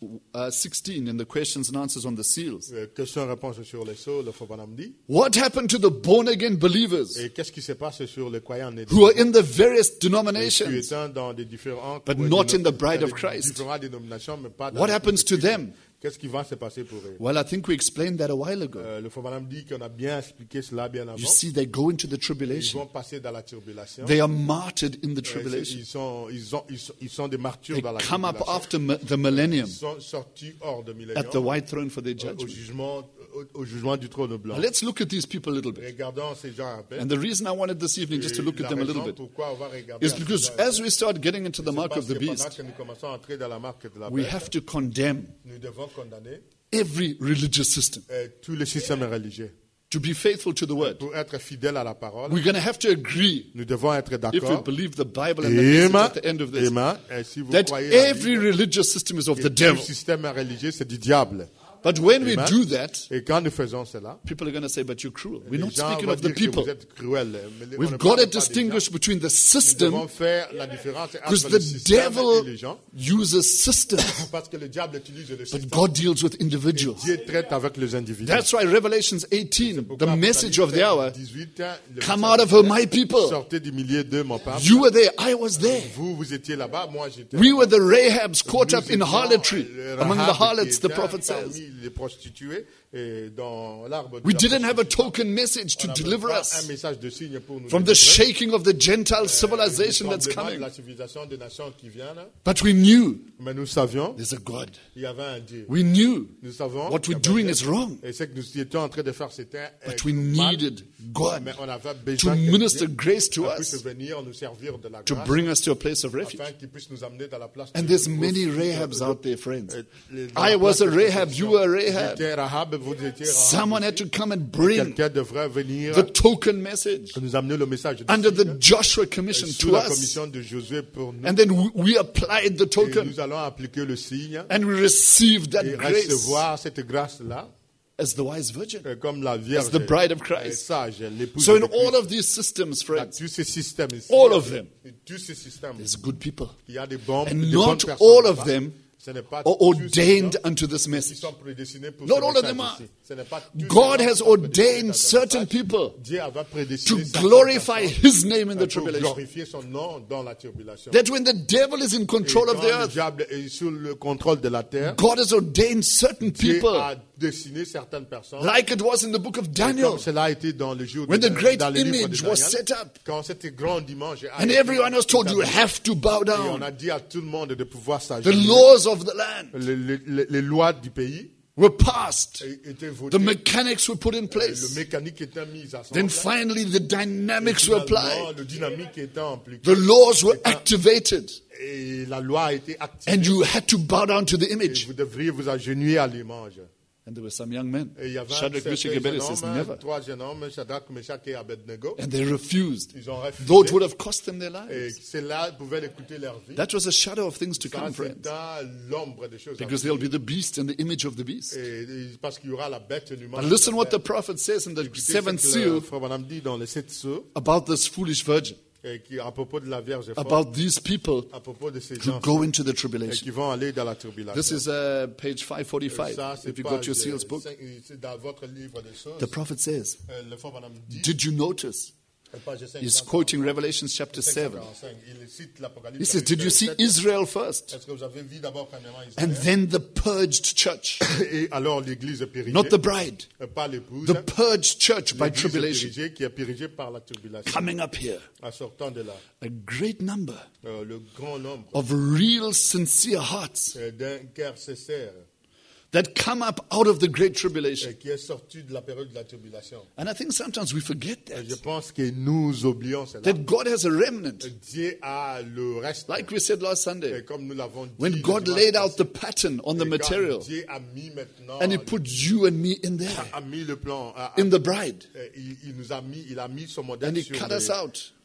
uh, sixteen in the questions and answers on the seals. Euh, Question-réponse sur les sceaux, le Fobanam dit. What happened to the born-again believers Et qu'est-ce qui se passe sur les croyants nés de who are nouveau? in the various Qui denominations? étant dans des différents, But euh, not déno- in the bride dans of des Christ. différentes dénominations, mais pas dans What le happens to Christ. them? Qu'est-ce qui va se passer pour eux? Well, I think we explained that a while ago. Euh, le Fobanam dit qu'on a bien expliqué cela bien avant. You see, they go into the Ils tribulation. vont passer dans la tribulation. They are martyred in the Euh, tribulation. Ils sont, ils, ont, ils, sont, ils sont des martyrs They dans la come up tribulation. after mi- the millennium Ils sont sortis hors de at the millénium white throne for their au, au judgment. jugement, au, au jugement du trône blanc. Let's look at these people a little bit. Regardons ces gens un peu. And the reason I wanted this evening just to Et look at la them a raison little bit pourquoi on va regarder is à ces because gens un as peu, we start getting into the c'est mark parce of the que pendant beast, que nous commençons à entrer dans la marque de la we bête, have to condemn nous devons condamner every religious system euh, tous les systèmes religieux. to be faithful to the word. Pour être fidèles à la parole, We're going to have to agree, nous devons être if we d'accord. believe the Bible and the message Amen. at the end of this, Amen. Et si vous that croyez la every Bible, religious system is of que the tout devil. système religieux, c'est du diable. But when we Amen. do that, Et quand nous faisons cela, people are going to say, but you're cruel. We're les not gens speaking vont of the dire que people. vous êtes cruels. Mais on We've ne got parle to pas des gens. distinguish between the Nous system, devons faire la différence because entre le the système et devil les gens, uses systems, parce que le diable utilise le but système. God deals with individuals. Dieu traite avec les individus. That's why Revelations eighteen, Pourquoi the message of the hour, dix-huit, le come message out of her, my people. sortez du milieu de mon peuple. You were there, I was there. Vous, vous étiez là-bas, moi j'étais. We were the Rahabs caught Nous up in étions harlotry le among the Rahab qui harlots, the était prophet says. parmi les prostituées et dans l'arbre de We la didn't have a prostitution. token message to On n'avait deliver pas us un message de signe pour nous from the délivrer. shaking of the Gentile Euh, civilization du that's tremblement de coming. la civilisation des nations qui vient là. But we knew Mais nous savions there's a God. il y avait un Dieu. We knew Nous savons what qu'il y we're avait un doing Dieu. is wrong. Et ce que nous étions en train de faire, c'était euh, But we mal. needed God Mais on avait to besoin que minister Dieu grace to puisse us, venir nous servir de la to grâce, bring us to a place of refuge. afin qu'il puisse nous amener dans la place. And de- there's many de- Rahabs de- out there, friends. euh, les- dans I la was place a de Rahab, protection. you were a Rahab. J'étais Rahab, vous étiez Rahab. Someone had to come and bring Quelqu'un devrait venir the token message nous amener le message de under the signe, Joshua euh, commission sous to la us. commission de Josué pour nous. And then we- we applied the Et token nous allons appliquer le signe and we received that et grace recevoir cette grâce-là as the wise virgin, euh, comme la Vierge as the bride of euh, Christ. sage, l'épouse So in de Christ. all of these systems, Dans friends, tous ces systèmes ici, all of them, tous ces systèmes, there's good people. il y a des bons, And des not bonnes personnes all là-bas. of them Ce n'est pas are tous ces ordained gens unto this qui message. sont prédestinés pour Not ce all of message them are. ici. Ce n'est pas tous God ces gens has qui sont prédestinés ordained dans ce certain message. people Dieu avait to prédestiné certaines glorify personnes His name in the pour tribulation. glorifier son nom dans la tribulation. That when the devil is in Et control of quand the le earth, diable est sous le contrôle de la terre, God has ordained certain Dieu people, a destiné certaines personnes. like it was in the book of Et Daniel, comme cela a été dans le jour when de, the great dans le livre de image was Daniel, set up, quand c'était grand dimanche, a and été everyone was told, you établi, have to bow et on down. a dit à tout le monde de pouvoir The s'agenouiller. laws of the land Les, les- les- les lois du pays were passed. étaient votées. The mechanics were put in Le place. mécanique était mis à son Then place. finally the Et dynamics were finalement, applied. le dynamique était appliqué. The laws were activated. Et la loi a été activée. And you had to bow down to the Et image. vous devriez vous agenouiller à l'image. And there were some young men. Et il y avait Shadrach, Meshach, certains and Abednego jeunes says, hommes, never. trois jeunes hommes, Shadrach, Meshach et Abednego. And they refused. Ils ont refusé. Though it would have cost them their Et lives. cela pouvait leur coûter leur vie. That was a shadow of things to Ça, come, c'est friends. dans l'ombre des choses. à Because there'll be the beast and the image of the beast. Et, et parce qu'il y aura la bête et l'humain. But listen what the prophet says in the Écoutez ce seventh que le seal frère Branham dit dans les sept sceaux, about this foolish virgin, et qui, à propos de la Vierge forte, about these people à propos de ces who gens go into the et tribulation. qui vont aller dans la tribulation. This is uh, page five forty-five, Ça, c'est if you page, got your seals euh, book. cinq- c'est dans votre livre des choses. The prophet says, Euh, le frère Branham dit, did you notice? page cinq He's cent quoting Revelation chapter cinq cent seven. quarante-cinq, il cite l'Apocalypse He says, chapitre did you see sept. Israel first? Est-ce que vous avez vu d'abord premièrement And Israël? then the purged church, Et alors l'église est périgée, not the bride, euh, pas l'épouse, the purged church by l'église est tribulation, périgée, qui est périgée par la tribulation. coming up here. En sortant de là, A great number euh, le grand nombre of real sincere hearts euh, d'un cœur sincère that come up out of the great euh, tribulation. qui est sorti de la période de la tribulation. And I think sometimes we forget Et je that. pense que nous oublions cela. That God has a remnant. Dieu a le reste. Like we said last Et Sunday, comme nous l'avons dit, when le God dimanche laid out passé, the pattern on the et quand material Dieu a mis maintenant, and He put you and me in there, a mis le plan, a- in the bride, a- il, il nous a mis, il a mis son modèle and He sur cut les- us out.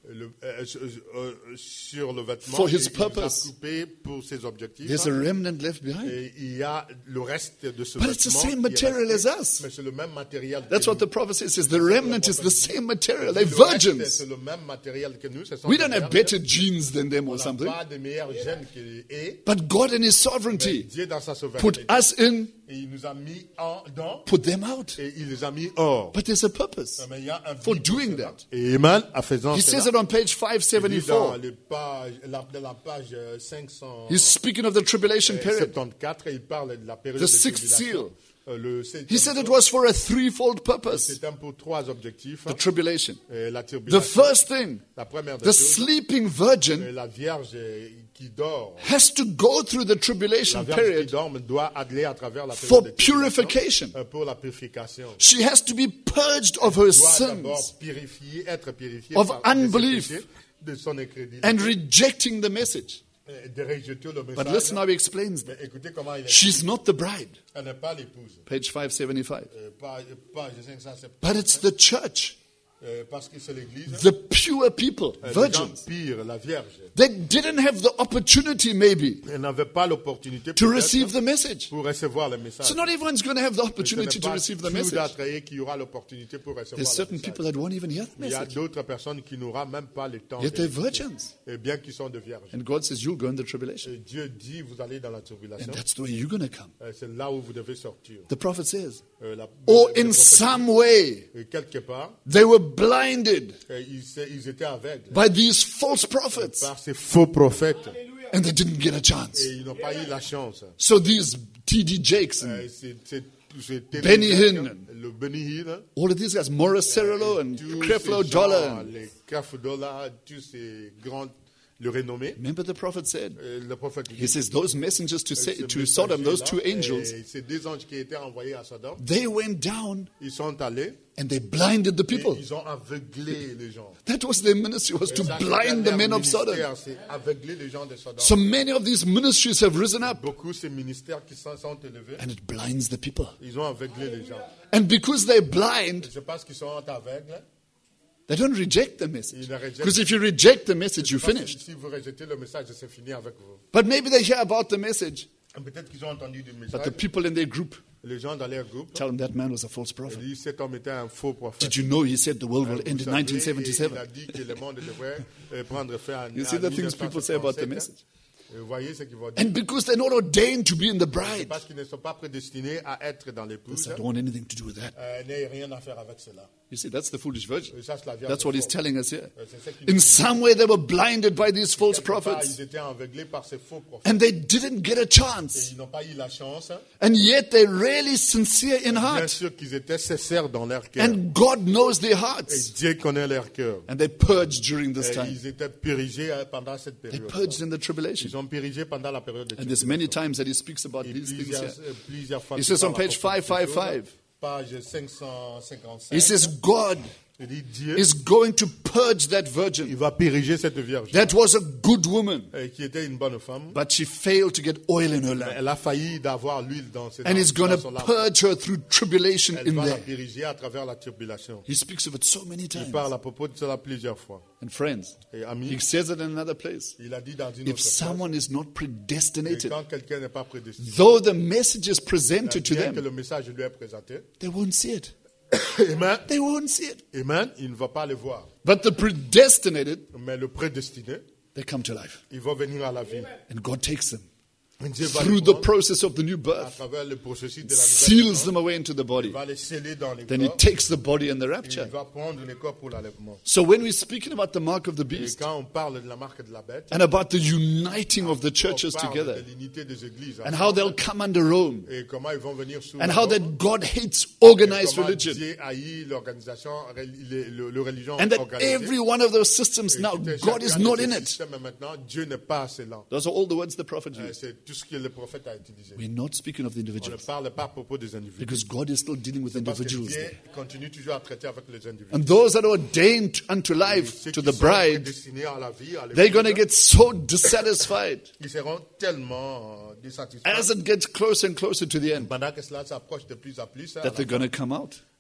Le, euh, euh, sur le vêtement, for his il, il a purpose. coupé pour ses objectifs. There's a remnant left behind. Et il y a le reste de ce But vêtement. it's the same qui est material resté, as us. Mais c'est le même matériel. That's que what nous. the prophet says. says the remnant is the same material. They're Le reste, virgins. c'est le même matériel que nous. Ce sont We des don't have vierges. better genes than them On or n'a something. pas de meilleurs gènes qu'il est. But God in His Mais sovereignty Dieu dans sa put souveraineté. us in, Et il nous a mis en dedans put them out. et il les a mis hors. But there's a purpose Mais il y a un for but pour doing cela. that. Et Emmanuel, en faisant He cela, says it on page five il dit dans seventy-four. le page, la, de la page cinq cent He's speaking of the tribulation period. soixante-quatorze, il parle de la période The de sixth tribulation. seal. Euh, le septième He said it seal, was for a threefold purpose. c'était pour trois objectifs. The tribulation. Euh, la The tribulation, first thing, la première des the choses, sleeping euh, virgin la vierge euh, qui dort, has to go through the la tribulation vierge qui period dort doit aller à travers la for période de tribulation, purification. euh, pour la purification. She has to be purged of her Doit d'abord sins purifier, être purifiée of par de ses unbelief péchés, de son incrédulité, and rejecting the message. euh, de rejeter le But message. listen how he explains that. Mais écoutez comment il est. She's not the bride. Elle n'est pas l'épouse. Page five seventy-five. Euh, page, page cinq cent soixante-dix. But it's the church, Euh, parce que c'est l'église. the pure people, Euh, les gens virgins. pires, la vierge. They didn't have the opportunity, maybe, Elle n'avait pas l'opportunité to peut-être, receive the message. pour recevoir le message. So not everyone's going to have the Ce n'est opportunity to pas receive the tout message. d'attrayer qui aura l'opportunité pour recevoir There's le certain message. people that won't even hear the Il y a message. d'autres personnes qui n'auront même pas le temps. Yet they're d'écouter. virgins. Et bien qu'ils sont de vierges. And God says, you'll go in the tribulation. Et Dieu dit, vous allez dans la tribulation. And that's the way you're going to come. Euh, C'est là où vous devez sortir. The prophet says, Euh, la- or le in prophète some way, dit, euh, quelque part, they were blinded euh, ils, se- ils étaient aveugles by these false prophets par ces faux prophètes. and they didn't get a chance. Et ils n'ont pas eu la chance. So these T D Jakes and Euh, c'est- c'est- c'est- Benny Hinn. le Benny Hinn, all of these guys, Morris Cerullo and tous Creflo ces gens, Dollar. les Creflo-Dollar, tous ces grands, le renommé. Remember the prophet said, Euh, Le prophète he says, those messengers to, say, ce to Sodom, those two messager-là, angels, et ces deux anges qui étaient envoyés à Sodome, they went down ils sont allés and they blinded the et people. ils ont aveuglé les gens. That was their ministry, was to Et ça, blind c'est the men leur of Sodom. ministère, c'est aveugler les gens de Sodome. So many of these ministries have risen up Beaucoup ces ministères qui sont, sont élevés, and it blinds the people. ils ont aveuglé les gens. And because they're blind, C'est parce qu'ils sont aveugles. they don't reject the message. Ils ne rejettent- Because if you reject the message, you're Parce que finished. si vous rejetez le message, c'est fini avec vous. But maybe they hear about the message, Peut-être qu'ils ont entendu du but message. the people in their group Les gens dans leur groupe tell them that man was a false ils prophet. disent cet homme était un faux prophète. Did you know he said the world will Vous end in savez, nineteen Il seventy-seven? a dit que le monde devrait euh, prendre fin en You see the things people say about the message? Vous voyez ce qu'ils vont dire. And because they're not ordained to be in the bride, Parce qu'ils ne sont pas prédestinés à être dans l'épouse, I don't want anything to do with that. euh, n'ayez rien à faire avec cela. You see, that's the foolish virgin. Et ça, c'est la vierge That's what he's fausse. telling us here. Euh, c'est ce qu'il In dit. some way, they were blinded by these false Quelque part, prophets, Ils étaient aveuglés par ces faux prophètes. and they didn't get a Et chance. ils n'ont pas eu la chance. And yet they're really sincere in Bien heart. sûr qu'ils étaient sincères dans leur cœur. And God knows their Et hearts. Dieu connaît leur cœur. And they purged during this Et time. ils étaient purgés euh, pendant cette They période. purged in the tribulation. Ils ont purgé pendant la période de And there's tribulation. many times that he speaks about Et these things plusieurs, here. euh, plusieurs fois He qu'il says on parle à page propos de ces five choses, fifty-five, page cinq cent cinquante-cinq, he says God il dit Dieu, is going to purge that il virgin. va purger cette vierge That was a good woman, euh, qui était une bonne femme. but she failed to get oil in her lamp. Elle a failli d'avoir l'huile dans, ses And he's going dans to son lampe. purge her through tribulation Elle in va la there. purger à travers la tribulation. He speaks of it so many Il times. parle à propos de cela plusieurs fois. And friends, Et he amis, says it in another place. il a dit dans une If autre place, someone is not et predestinated, quand quelqu'un n'est pas prédestiné, though the message is presented to bien que them, le message lui est présenté, they won't see it. Amen, They won't see it. Amen, il ne va pas le voir. But the predestinated, Mais le prédestiné, they come to life. il va venir à la vie. And God takes them Dieu va through les the prendre process of the new à birth, travers le processus de la seals nouvelle them away into the body. il va les sceller dans les Then he corps. takes the body in the Et il rapture. va prendre les corps pour l'enlèvement. So when we're speaking about the mark of the Et beast quand on parle de la marque de la bête, and about the uniting of the on churches parle together de l'unité des églises. and how they'll come under Rome Et comment ils vont venir sous and la how Rome. that God hates Et organized comment religion Dieu haït l'organisation, le, le, le religion and that organisée. every one of those systems Et now, tout un God is chacun not de ces in it. systèmes, mais maintenant, Dieu n'est pas assez lent. Those are all the words the prophet Euh, used. C'est tout ce que le prophète a utilisé. We're not speaking of the On ne individuals parle pas à propos des individus. because God is still dealing with Parce que individuals Dieu there. continue toujours à traiter avec les individus. And those that are ordained unto Et life, ceux to qui the sont bride, prédestinés à la vie, à they're going to l'épouse, get so dissatisfied ils seront tellement euh, dissatisfaits as it gets closer and closer to the end pendant que cela s'approche de plus en plus. à that la they're going to come out.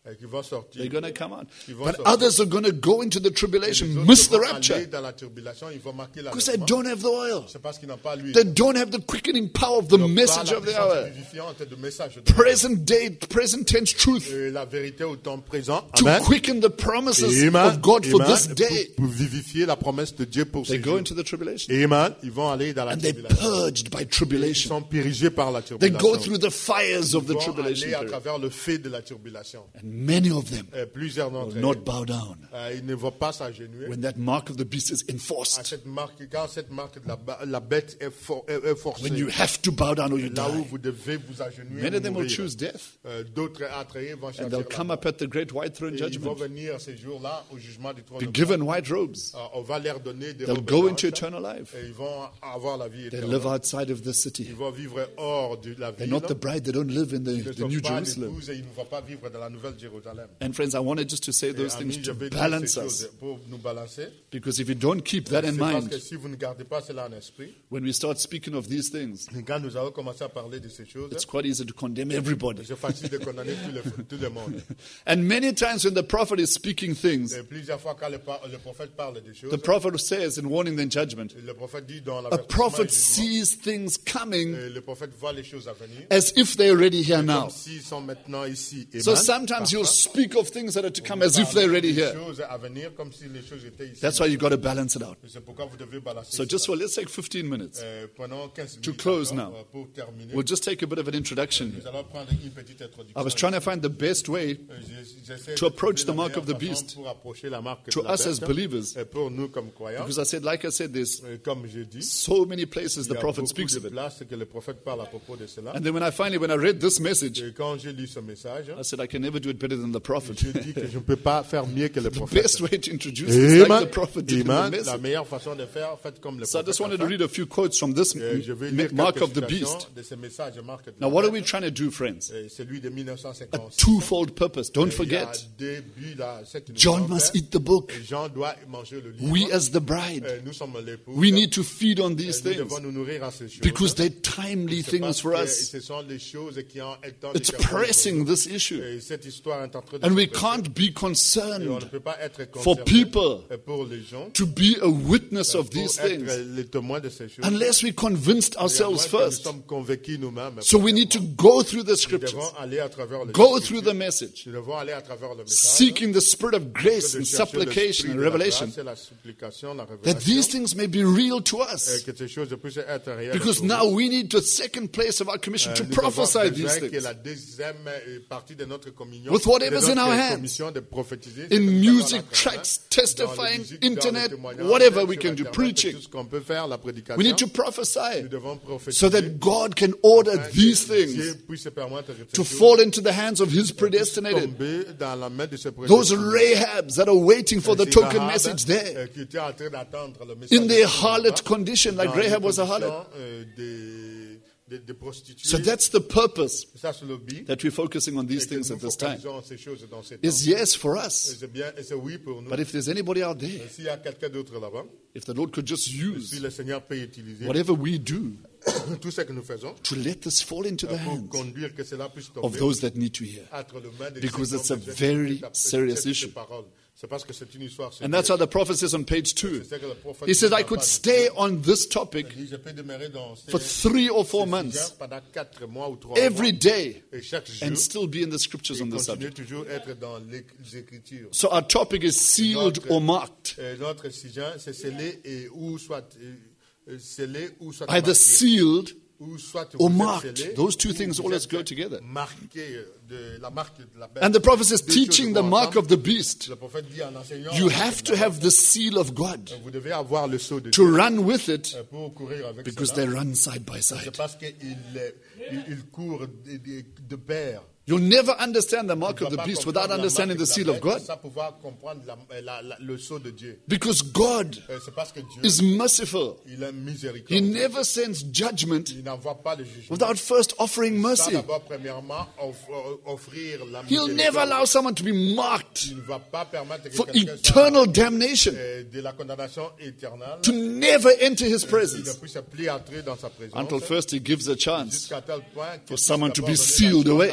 qui vont sortir. They're going to come out. Ils vont But sortir. others are going to go into the Et les tribulation, autres miss the vont rapture. aller dans la tribulation, ils vont marquer Because they l'enlèvement. don't have the oil. C'est parce qu'ils n'ont pas l'huile. They don't have the quickening power of the Ils n'ont pas message la of the puissance hour. vivifiante du message de Present day, present tense truth. Et la vérité au temps présent. To Amen. quicken the promises Amen. of God for Amen. this day. Pour, pour vivifier la promesse de Dieu pour They ces go jours. into the tribulation. Amen. Ils vont aller dans la And they're tribulation. purged by Ils tribulation. sont purgés par la They tribulation. go through the fires of Ils the vont tribulation aller à period. travers le feu de la tribulation. And many of them Et plusieurs will d'entre eux, not bow down euh, ils ne vont pas s'agenouiller. when that mark of the beast is À enforced. cette marque, quand cette marque de la, ba- la bête est, for- est- est forcée, When you have to bow down or you là où die. vous devez vous agenouiller, Many of vous them will mourir. choose death. Euh, D'autres attrayés vont And choisir they'll la come mort. up at the great white throne Et ils vont judgment. venir ces jours-là au jugement du trône Be de given gloire. white robes. Euh, On va leur donner des They'll robes go blanches, into eternal life. et ils vont avoir la vie They éternelle. live outside of the city. Ils vont vivre hors de la They're ville. not the bride. They don't live in Ils the, ne the sont New pas Jerusalem. l'épouse et ils ne vont pas vivre dans la nouvelle Jérusalem. And friends, I wanted just to say Et those amis, things je to vais dire balance ces choses us. pour nous balancer. Because if you don't keep that in C'est parce que mind, si vous ne gardez pas cela en esprit, when we start speaking of these things, quand nous allons commencer à parler de ces choses, it's quite easy to condemn everybody. c'est facile de condamner tout le, tout le monde. And many times when the prophet is speaking things, Et plusieurs fois, quand le, par- le prophète parle des choses, the prophet says in warning the judgment, le prophète dit dans la a prophet sees things coming le prophète voit les choses à venir, as if they're already here now. comme s'ils sont maintenant ici. So Amen. sometimes you'll Parfois, speak of things that are to come on as if parle they're already des here. choses à venir comme si les choses étaient ici. That's why you got to balance it out. Et c'est pourquoi vous devez balancer So just cela. for let's take fifteen minutes. Euh, prenons quinze To minutes close encore, now. euh, pour terminer. We'll just take a bit of an introduction. Nous allons prendre une petite introduction. I was trying to find the best way Euh, j'ai- j'essaie to de approach trouver the la mark of the meilleure façon beast. pour approcher la marque To de la us as bête. believers, Et pour nous comme croyants, because I said, like I said, there's euh, comme je dis, so many places il the y a prophet beaucoup speaks de of it. places que le prophète parle à propos de cela. And then when I finally, when I read this message, Et quand j'ai lu ce message, I said, I can never do it better than the prophet. je dis que je ne peux pas faire mieux que le The prophète. best way to introduce it is like Amen. the prophet did in the Amen. La message. meilleure façon de faire, faites comme le So I prophète. just wanted a to fait. read a few quotes from this Euh, Je vais m- lire mark quelques of the citations beast. de ce message de marque de Now, la what are bête. we trying to do, friends? Et celui de mille neuf cent A cinquante-six. twofold purpose. Don't Il y a forget, deux buts là, ce que nous John devons must faire. eat the book. Et Jean doit manger le livre. We as the bride, Euh, Nous sommes l'époux. we need to feed on Et these nous things devons nous nourrir à ces choses. because they're timely C'est things parce for que us. ce sont les choses qui ont un temps de It's service pour pressing, nous. this issue. Et cette histoire est en train de And se we passer. can't be Et on ne concerned peut pas être for concerné people pour les gens to be a witness of pour these être things les témoins de ces choses. unless we convinced Et à moins ourselves que nous first. sommes convaincus nous-mêmes. So we need to go through the Nous scriptures, devons aller à travers le go through the message, Nous devons aller à travers le message. seeking the spirit of grace de and chercher supplication l'esprit and de la revelation, grâce et la supplication, la that révélation, these things may be real to et us. que ces choses puissent être réelles. Because pour nous. now we need the second place of our commission Euh, to nous devons prophesy besoin these que things. la deuxième euh, partie de notre communion, With whatever's de in notre our hands. commission de prophétiser, In c'est que nous avons music, la grâce, tracks, dans la testifying, musique, dans le internet, témoignage, whatever we sur can do, Internet, preaching. tout ce qu'on peut faire, la prédication, We need to nous prophesy devons prophétiser, so that God can order afin que these Dieu things puisse permettre que to ces choses fall into the hands of His puissent predestinated. tomber dans la main de ses Those prédestinés. Rahabs that are waiting for the Ces token Rahab, message there. euh, qui étaient en train d'attendre le message In their de Dieu, harlot condition, like dans les Rahab was a harlot. conditions, euh, des- des- des prostituées. So that's the purpose Ça, c'est le but. that we're focusing on Et these que things nous at this time. focalisons ces choses dans ces temps. Is yes for Et us. c'est bien, et c'est oui pour nous. But if there's anybody out there, S'il y a quelqu'un d'autre là-bas, if the Lord could just si use le Seigneur peut utiliser whatever we do tout ce que nous faisons to let this fall into the pour hands conduire que cela puisse of tomber those that need to hear. entre les mains de Because ceux it's qui ont a besoin de very cette- serious cette issue. parole. C'est parce que c'est une histoire And that's sérieuse. how the prophet says on page two. C'est ce que le prophète He says, dit I dans could la stay page. on this topic Il dit, je peux demeurer dans ces- for three or four ces months, sujets pendant quatre mois ou trois every mois, day, et chaque jour, and still be in the scriptures et on this continuer subject. toujours à être dans les les Écritures. So our topic is sealed or marked. Euh, Notre sujet, c'est scellé et ou soit euh, euh, scellé ou soit Either marqué. sealed Ou soit or vous êtes marked. scellé, Those two ou things vous always êtes go together. marqué de la marque de la bête. And the prophet says, Deux choses teaching the vont mark ensemble. of the beast, Le prophète dit en enseignant, you have to have the seal of God vous devez avoir le sceau de to Dieu run with it euh, pour courir avec because cela. they run side by C'est side. parce qu'il il, il court de, de, de pair. You'll never understand the mark Tu of vas the pas beast comprendre without la understanding marque the de la seal of bête God. sans pouvoir comprendre la- la- la- le sceau de Dieu. Because God Euh, C'est parce que Dieu, is merciful. il est He miséricordieux. never sends judgment Il n'envoie pas de jugement. without first offering Sans mercy. d'abord, premièrement, off- offrir la He'll never miséricorde. allow someone to be marked Il ne va pas permettre que for quelqu'un soit eternal damnation, euh, de la condamnation éternelle. to never enter his Il ne presence puisse plus entrer dans sa présence. until first he gives a chance Jusqu'à tel point que for someone to be d'abord donner la sealed chance away. afin que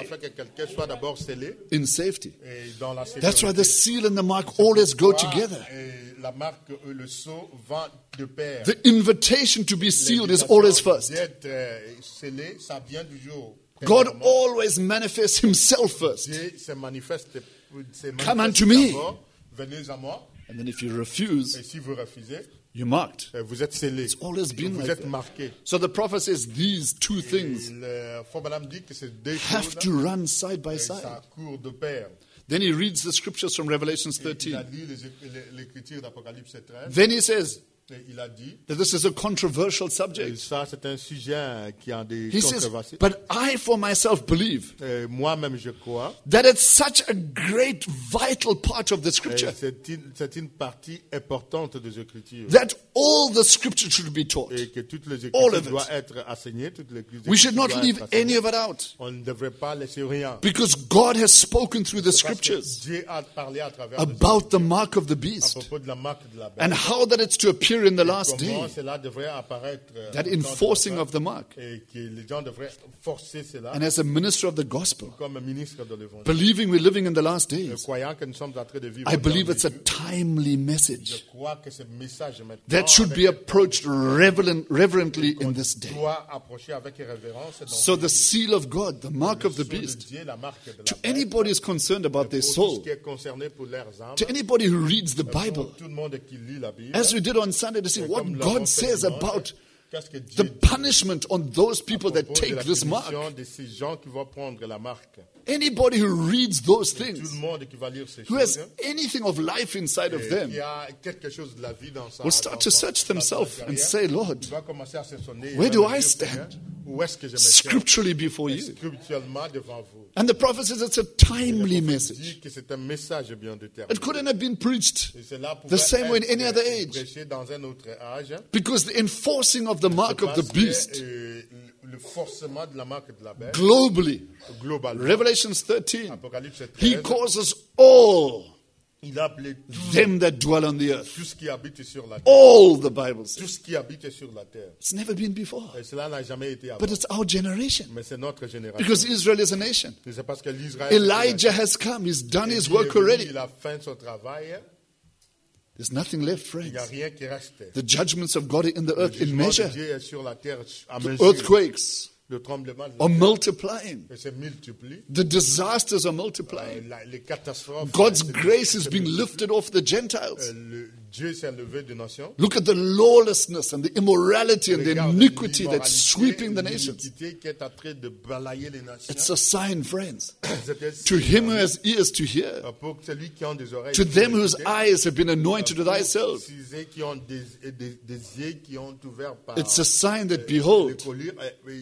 quelqu'un soit d'abord scellé in safety. et dans la That's why sécurité. the seal and the mark always go together. Et la marque et le sceau vont de pair. The invitation to be sealed is always first. D'être euh, scellé, ça vient toujours. God always manifests himself first. Dieu se manifeste, se Come manifeste unto me. d'abord. Venez à moi. And then if you refuse, Et si vous refusez, you're marked. euh, vous êtes scellé. It's always been Vous like êtes that. marqué. So the prophet says these two things Et le Frère Branham dit que ces deux have choses, to run side by euh, side. ça court de pair. Then he reads the scriptures from Revelation Et il a thirteen. lu les- les- l'écriture d'Apocalypse treize. Then he says Et il a dit, that this is a controversial et subject. ça c'est un sujet qui a des He says, controverses. but I for myself believe Euh, Moi-même je crois, that it's such a great, vital part of the et scripture c'est une, c'est une partie importante des Écritures. that all the scripture should be taught. Et que toutes les All Écritures of it. doivent être enseignées, toutes les Écritures We should not doivent leave être any enseignées. of it out On ne devrait pas laisser rien. because God has spoken through the Parce que scriptures Dieu a parlé à travers les about the mark of the à beast propos de la marque de la bête. and how that it's to appear in the last Comment day, cela devrait apparaître euh, that au temps de la enforcing fin, of the mark. et que les gens devraient forcer cela And as a minister of the gospel, comme ministre de l'évangile. believing we're living in the last days, Croyant que nous sommes en train de vivre I au believe dernier it's a jour, timely je message crois que ce message maintenant that should avec be approached reverent, reverently in this day. doit approcher avec révérence dans So the seal of God, the mark of the le sceau de beast, Dieu, la marque de la to bête, anybody who's concerned about their pour tout soul, ce qui est concerné pour leurs âmes, to anybody who reads the pour Bible, tout le monde qui lit la Bible, as we did on Sunday, to see et what comme l'avons God fait says dimanche, about qu'est-ce que Dieu the dit punishment on those people à that propos de take la this mark. punition de ces gens qui vont prendre la marque. Anybody who reads those Tout le things, monde qui va lire ces who choses, has anything of life inside of et them, qui a quelque chose de la vie dans sa will start to dans son- search dans son themselves and intérieur, say, Lord, il va commencer à se sonner, where il do va I dire, Seigneur, stand où est-ce que je me tiens scripturally before you? spirituellement devant vous? And the prophet says it's a timely Il message. dit que c'est un message bien déterminé. It couldn't have been preached Et cela the pouvait same way in être any other age. prêché dans un autre âge. because the enforcing of the mark of the Parce que, beast euh, le forcement de la marque de la bête, globally, globalement, Revelations thirteen, Apocalypse he treize, causes all il a appelé tout, them that dwell on the earth. tout ce qui habite sur la terre. All the Bible says. Tout ce qui habite sur la terre. It's never been before. Et cela n'a jamais été avant. But it's our generation. Mais c'est notre génération. Because Israel is a nation. Et c'est parce que l'Israël, Elijah has come. He's done his il est work venu, already. il a fait son travail. There's nothing left, Il n'y a friends. rien qui reste. The judgments of God in the Le earth in jugement measure. de Dieu est sur la terre à The mesure. earthquakes Le tremblement de are la terre multiplying. se multiplie. The disasters are Euh, multiplying. la- les catastrophes. God's se- grace se is being multiplient. lifted off the Euh, Gentiles. le- Dieu s'est levé des nations. Look at the lawlessness and the immorality and the Regarde iniquity that's l'immoralité, sweeping the nations. l'iniquité qui est en train de balayer les nations. It's a sign, friends. C'était To him who has ears to hear, euh, pour celui qui ont des oreilles. to pour them whose écouter, eyes have been anointed with pour thyself. ceux qui ont des, des, des yeux qui ont ouvert par It's a sign that, les behold, colures, euh, euh,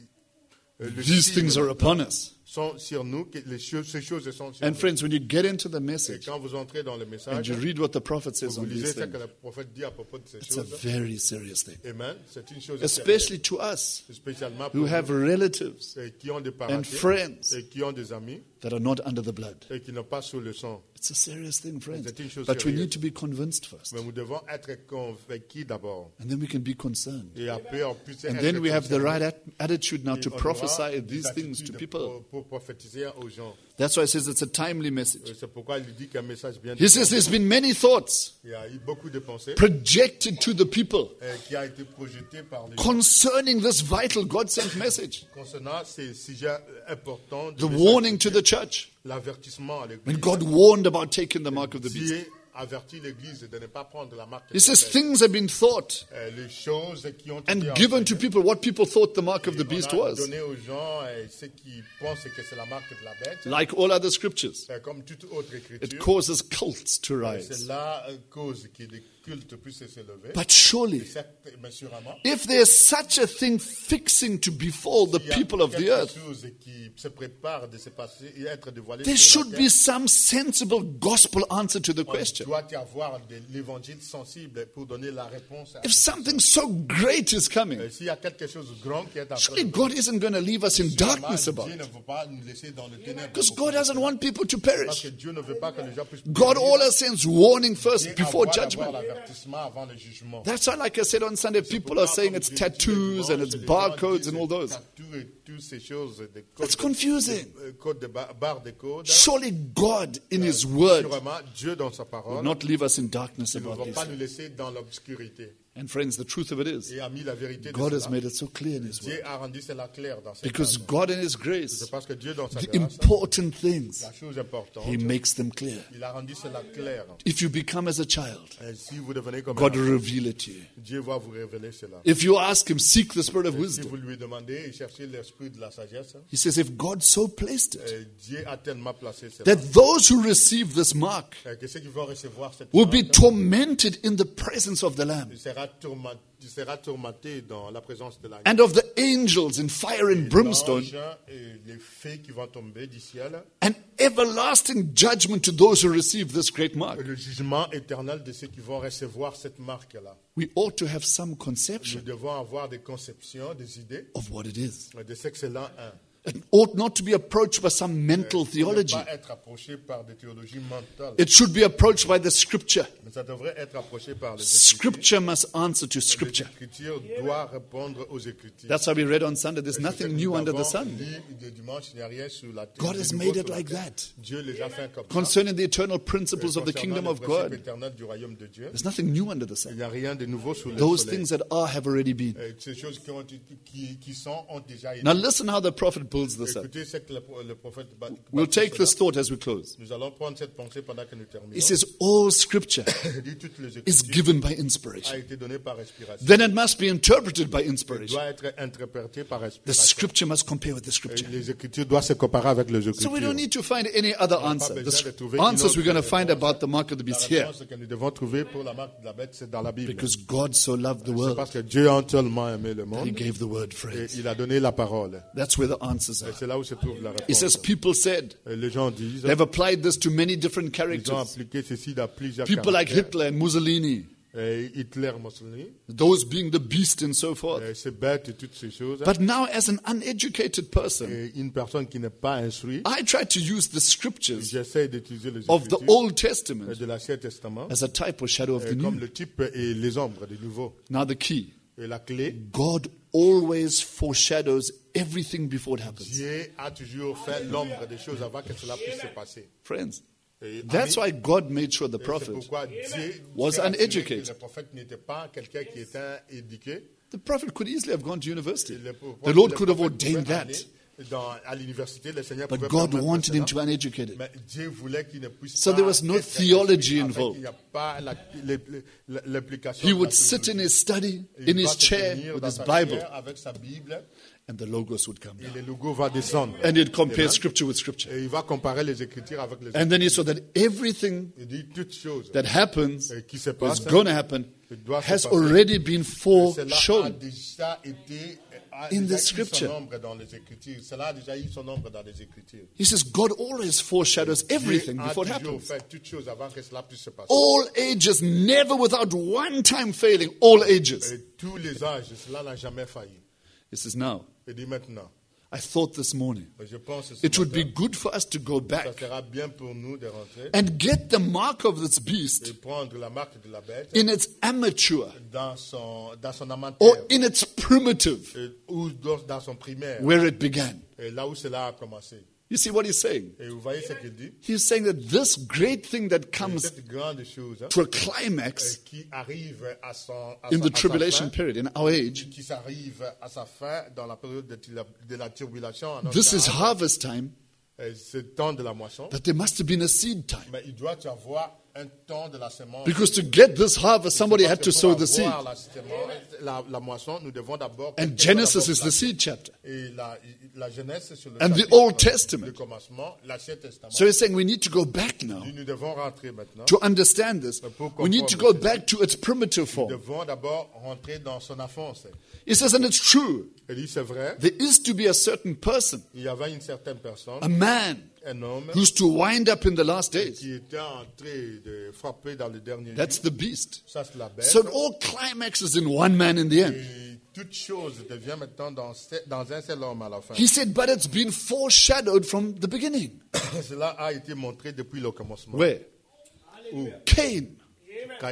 euh, le these signe things are upon us. sont sur nous, que les choses, ces choses sont sur And nous. friends, when you get into the Et message quand vous entrez dans le and message, you read what the prophet says vous on lisez these ce que things, le prophète dit à propos de ces it's a choses. very serious thing. Amen. C'est une chose Especially to us sérieuse, spécialement who pour have nous, relatives et qui ont des and parents friends et qui ont des amis that are not under the blood. et qui n'ont pas sous le sang. It's a serious thing, friends. C'est une chose But we sérieuse. need to be convinced first. Mais nous devons être convaincus d'abord. And then we can be concerned. Et après, on puisse And être then we have the concernés. right at- attitude now Et to on aura prophesy des these things to attitudes people. Pour, pour prophétiser aux gens. That's why it says it's a timely message. Et c'est pourquoi il dit qu'un message bien He says there's been many thoughts il y a eu beaucoup de pensées projected to the people euh, qui a été projeté par les gens concerning this vital God-sent message. concernant ces sujets importants, The warning to the church. l'avertissement à When l'église. God warned about taking the mark of the beast. Dieu avertit l'église de ne pas prendre la marque. He de says la bête. things have been thought Euh, les choses qui ont and été given to enseignées. people what people thought the mark of the Et beast on a was. donné aux gens euh, ce qui pensent que c'est la marque de la bête. Like all other scriptures, Euh, comme toute autre it écriture. causes cults to C'est rise. la euh, cause que les cultes puissent s'élever. But surely, Et c'est- mais sûrement, if there's such a thing fixing to befall the il y a people of the quelque earth, chose qui se prépare de se passer et être dévoilé there sur la should terre. be some sensible gospel answer to the On question. doit y avoir de l'évangile sensible pour donner la réponse. À If something so great is coming, Euh, S'il y a quelque chose de grand qui est en train surely de God isn't going to leave us in Sûrement, darkness about Dieu it. ne veut pas nous laisser dans le ténèbre. Because God doesn't want people to Parce perish. que Dieu ne veut pas que les gens puissent God périr. always sends warning Et first before avoir d'abord judgment. l'avertissement avant le jugement. That's why, like I said on Sunday, people are saying it's tattoos and it's barcodes and all those. Tattoos et toutes ces choses, des codes, That's confusing. de, codes de bar, barres de codes. Surely God in His Word Sûrement, Dieu dans sa will parole not leave us in darkness il ne about va these pas nous things. laisser dans l'obscurité. And friends, the truth of it is, Et ami, la vérité de God has cela, made it so clear in His Dieu Word. a rendu cela clair dans cette Because parole. God in His C'est grace, parce que Dieu dans sa the grâce, important things, la chose importante, He makes them clear. il a rendu cela clair. If you become as a child, Et si vous devenez comme God un will enfant, reveal it to you. Dieu va vous révéler cela. If you ask Him, seek the spirit of Si vous wisdom, lui demandez et cherchez l'esprit de la sagesse, He says, if God so placed it, euh, Dieu a tellement placé cela that those who receive this mark euh, que ceux qui vont recevoir cette will be marque, tormented in the presence of the Lamb il sera tourmenté, il sera tourmenté dans la présence de l'ange. and of the angels in fire and brimstone, Et les fées qui vont tomber du ciel, and everlasting judgment to those who receive this great mark. et le jugement éternel de ceux qui vont recevoir cette marque-là. We ought to have some Nous conception devons avoir des conceptions, des idées of what it is. de ce que cela est. It ought not to be approached by some mental Il ne theology. pas être approché par des théologies mentales, It should be approached by the Scripture. mais ça devrait être approché par les Écritures. Scripture must answer to Les Scripture. Écritures doivent répondre aux Écritures. That's why we read on Sunday, there's C'est ce nothing que new nous under the avons sun. lu le dimanche, il n'y a rien sous la terre. God de has nouveau made sur it la like terre. that. Dieu les a fait comme ça. Concerning the eternal principles of the kingdom Concernant of le principe God, éternel du royaume de Dieu, there's nothing new under the il sun. n'y a rien de nouveau sous le Those soleil. things that are have already been. Euh, Ces choses qui, ont, été- qui, qui sont ont déjà été. Now listen how the prophet builds this up. Écoutez ce que le, le prophète ba- We'll bâtit take cela. this thought as we close. Nous allons prendre cette pensée pendant que nous terminons. He says, all Scripture Il dit toutes les is Écritures given by a inspiration. été données par inspiration. Then it must be interpreted by Il inspiration. doit être interprété par The inspiration. Scripture must compare with the Et Scripture. les Écritures doivent se comparer avec les So Écritures. we don't need to find any other answer. The besoin de s- trouver une answers autre we're going to find réponse. about the mark of the La beast here. réponse que nous devons trouver pour la marque de la bête, c'est dans la Bible. Because God so loved the C'est world, parce que Dieu a tellement aimé le He monde gave the word, et friends. il a donné la parole. That's where the answers Et are. c'est là où se trouve la He réponse. says, people said, Et les gens disent, they've applied this to many different ils ont characters. appliqué ceci dans plusieurs People like caractères. Hitler and Mussolini, Et Hitler, Mussolini, those being the beast and so forth. et c'est bête et toutes ces choses. But now, as an uneducated person, Et une personne qui n'est pas instruite, I try to use the scriptures j'essaie d'utiliser les of the Écritures Old Testament de l'Ancien Testament as a type or shadow of euh, the comme New. le type et les ombres du nouveau. Now, the key Et la clé, God always foreshadows everything before it happens. Dieu a toujours fait l'ombre des choses avant que cela puisse se passer. Friends, Et that's ami, why God made sure the et c'est prophet, pourquoi Dieu was s'est assuré que uneducated. le prophète n'était pas quelqu'un qui était éduqué. the prophet could easily have gone to university. Le The Lord le could have prophète ordained pouvait that. aller Dans, à l'université, le Seigneur But pouvait God permettre wanted cela, him to be uneducated. mais Dieu voulait qu'il ne puisse So pas there was no être theology instruit, afin involved. qu'il n'y a pas la- l'é- l'é- l'application He de la would sit in théologie. his study, Il in va his se chair, tenir with dans his sa Bible, chair avec sa Bible, and the Logos would come et down. le logo va descendre. And he'd compare Amen. scripture with scripture. Et il va comparer les Écritures avec les And then he saw that everything Il dit toutes choses that happens, euh, qui se is passent, going to happen, doit se has passer. already been Cela a foreshown. déjà été a In déjà the eu scripture. son ombre dans les Écritures. Cela a déjà eu son ombre dans les Écritures. He says God always foreshadows everything Dieu a before it toujours happens. fait toutes choses avant que cela puisse se passer. All ages, never without one time failing, all ages. Et tous les âges, cela n'a jamais failli. He says, now, Et dit maintenant, I thought this morning, je pense que ce it would be matin, good for us to go ça back sera bien pour nous de rentrer and get the mark of this et beast prendre la marque de la bête in its amateur dans son, dans son or amateur in its primitive, et- ou dans, dans son primaire, where it began. et là où cela a commencé. You see what he's saying? Et vous voyez ce qu'il dit? He's saying that this great thing that comes Cette grande chose hein, to a euh, climax qui arrive à son à in sa- the à sa tribulation fin, period, in our age, qui s'arrive à sa fin dans la période de, la- de la turbulation. en this is notre harvest time, âge, et c'est le temps de la moisson. but there must have been a seed time. Mais il doit y avoir un temps de la semence. Because to get this harvest, somebody had to Parce que sow pour the seed. avoir La, semence- la, la moisson, nous devons d'abord. And quelqu'un doit Genesis d'abord is the planter. seed chapter. Et la, la Genèse, c'est sur le And the chapitre Old de- Testament. du commencement, l'Ancien Testament. So he's saying we need to go back now Et nous devons rentrer maintenant. to understand this. We need to go back to its primitive Nous form. devons d'abord rentrer dans son enfance. He says, and it's true, Il dit, c'est vrai, there is to be a certain person, il y avait une certaine personne, a man, un homme, who's to wind up in the last days. qui était en train de frapper dans les derniers That's jours. the beast. Ça, c'est la bête. So it all climaxes in one man in the end. Et toute chose devient maintenant dans, ce- dans un seul homme à la fin. He said, but it's been foreshadowed from the beginning. Cela a été montré depuis le commencement. Where? Où? Cain. Caïn,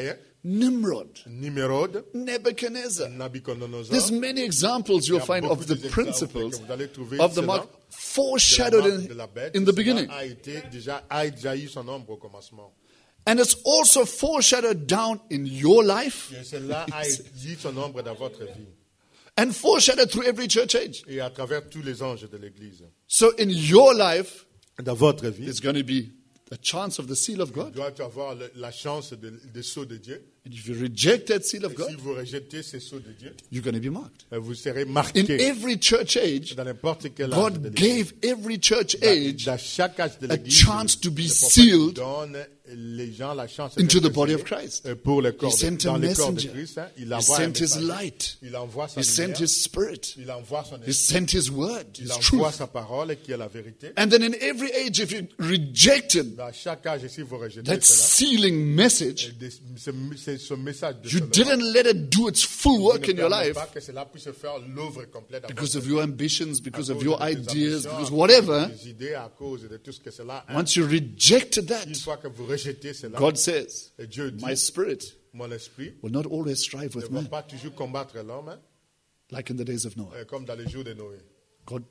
Nimrod, Nimrod, Nebuchadnezzar. Nabucodonosor. There's many examples you'll Il y a find beaucoup of the d'exemples principles que vous allez trouver of the cela, mark de la foreshadowed marque in, de la bête. in the Cela beginning. a été déjà a déjà eu son ombre au commencement. And it's also foreshadowed down in your life Et cela a eu son ombre dans votre vie and foreshadowed through every church age. et à travers tous les anges de l'Église. So in your life, Dans votre vie, there's going to be a chance of the seal of il God. doit avoir le- la chance de- des sceaux de Dieu. And if you reject that seal of Et God, si vous rejetez ces sceaux de Dieu, you're going to be marked. vous serez In marqué every church age, dans n'importe quel âge de God l'Église. gave every church Dans, age dans chaque âge de a l'Église, chance to be le prophète sealed donne les gens la chance into d'être the body of scellés, Christ. euh, pour le He corps de, sent dans a le corps de messenger. Christ. Hein. Il He envoie un sent his messager. light. Il envoie sa He sent lumière. his spirit. Il envoie son He esprit. sent his word, Il his envoie truth. sa parole qui est la vérité. And then in every age, if you rejected Dans chaque âge, si vous rejetez that cela, sealing message, et des- ce, ce- ce message de you cela, didn't let it do its full vous work ne in your permettez life pas que cela puisse faire l'œuvre complète dans because votre of vie. your ambitions, because À of cause your de tes ideas, ambitions, because à cause whatever. de tes idées, à cause de tout ce que cela a. Once you rejected that, Une fois que vous rejetez cela, God says, et Dieu dit, my spirit mon esprit will not always strive ne with va man, pas toujours combattre l'homme, hein, like in the days of Noah. euh, comme dans les jours de Noé. God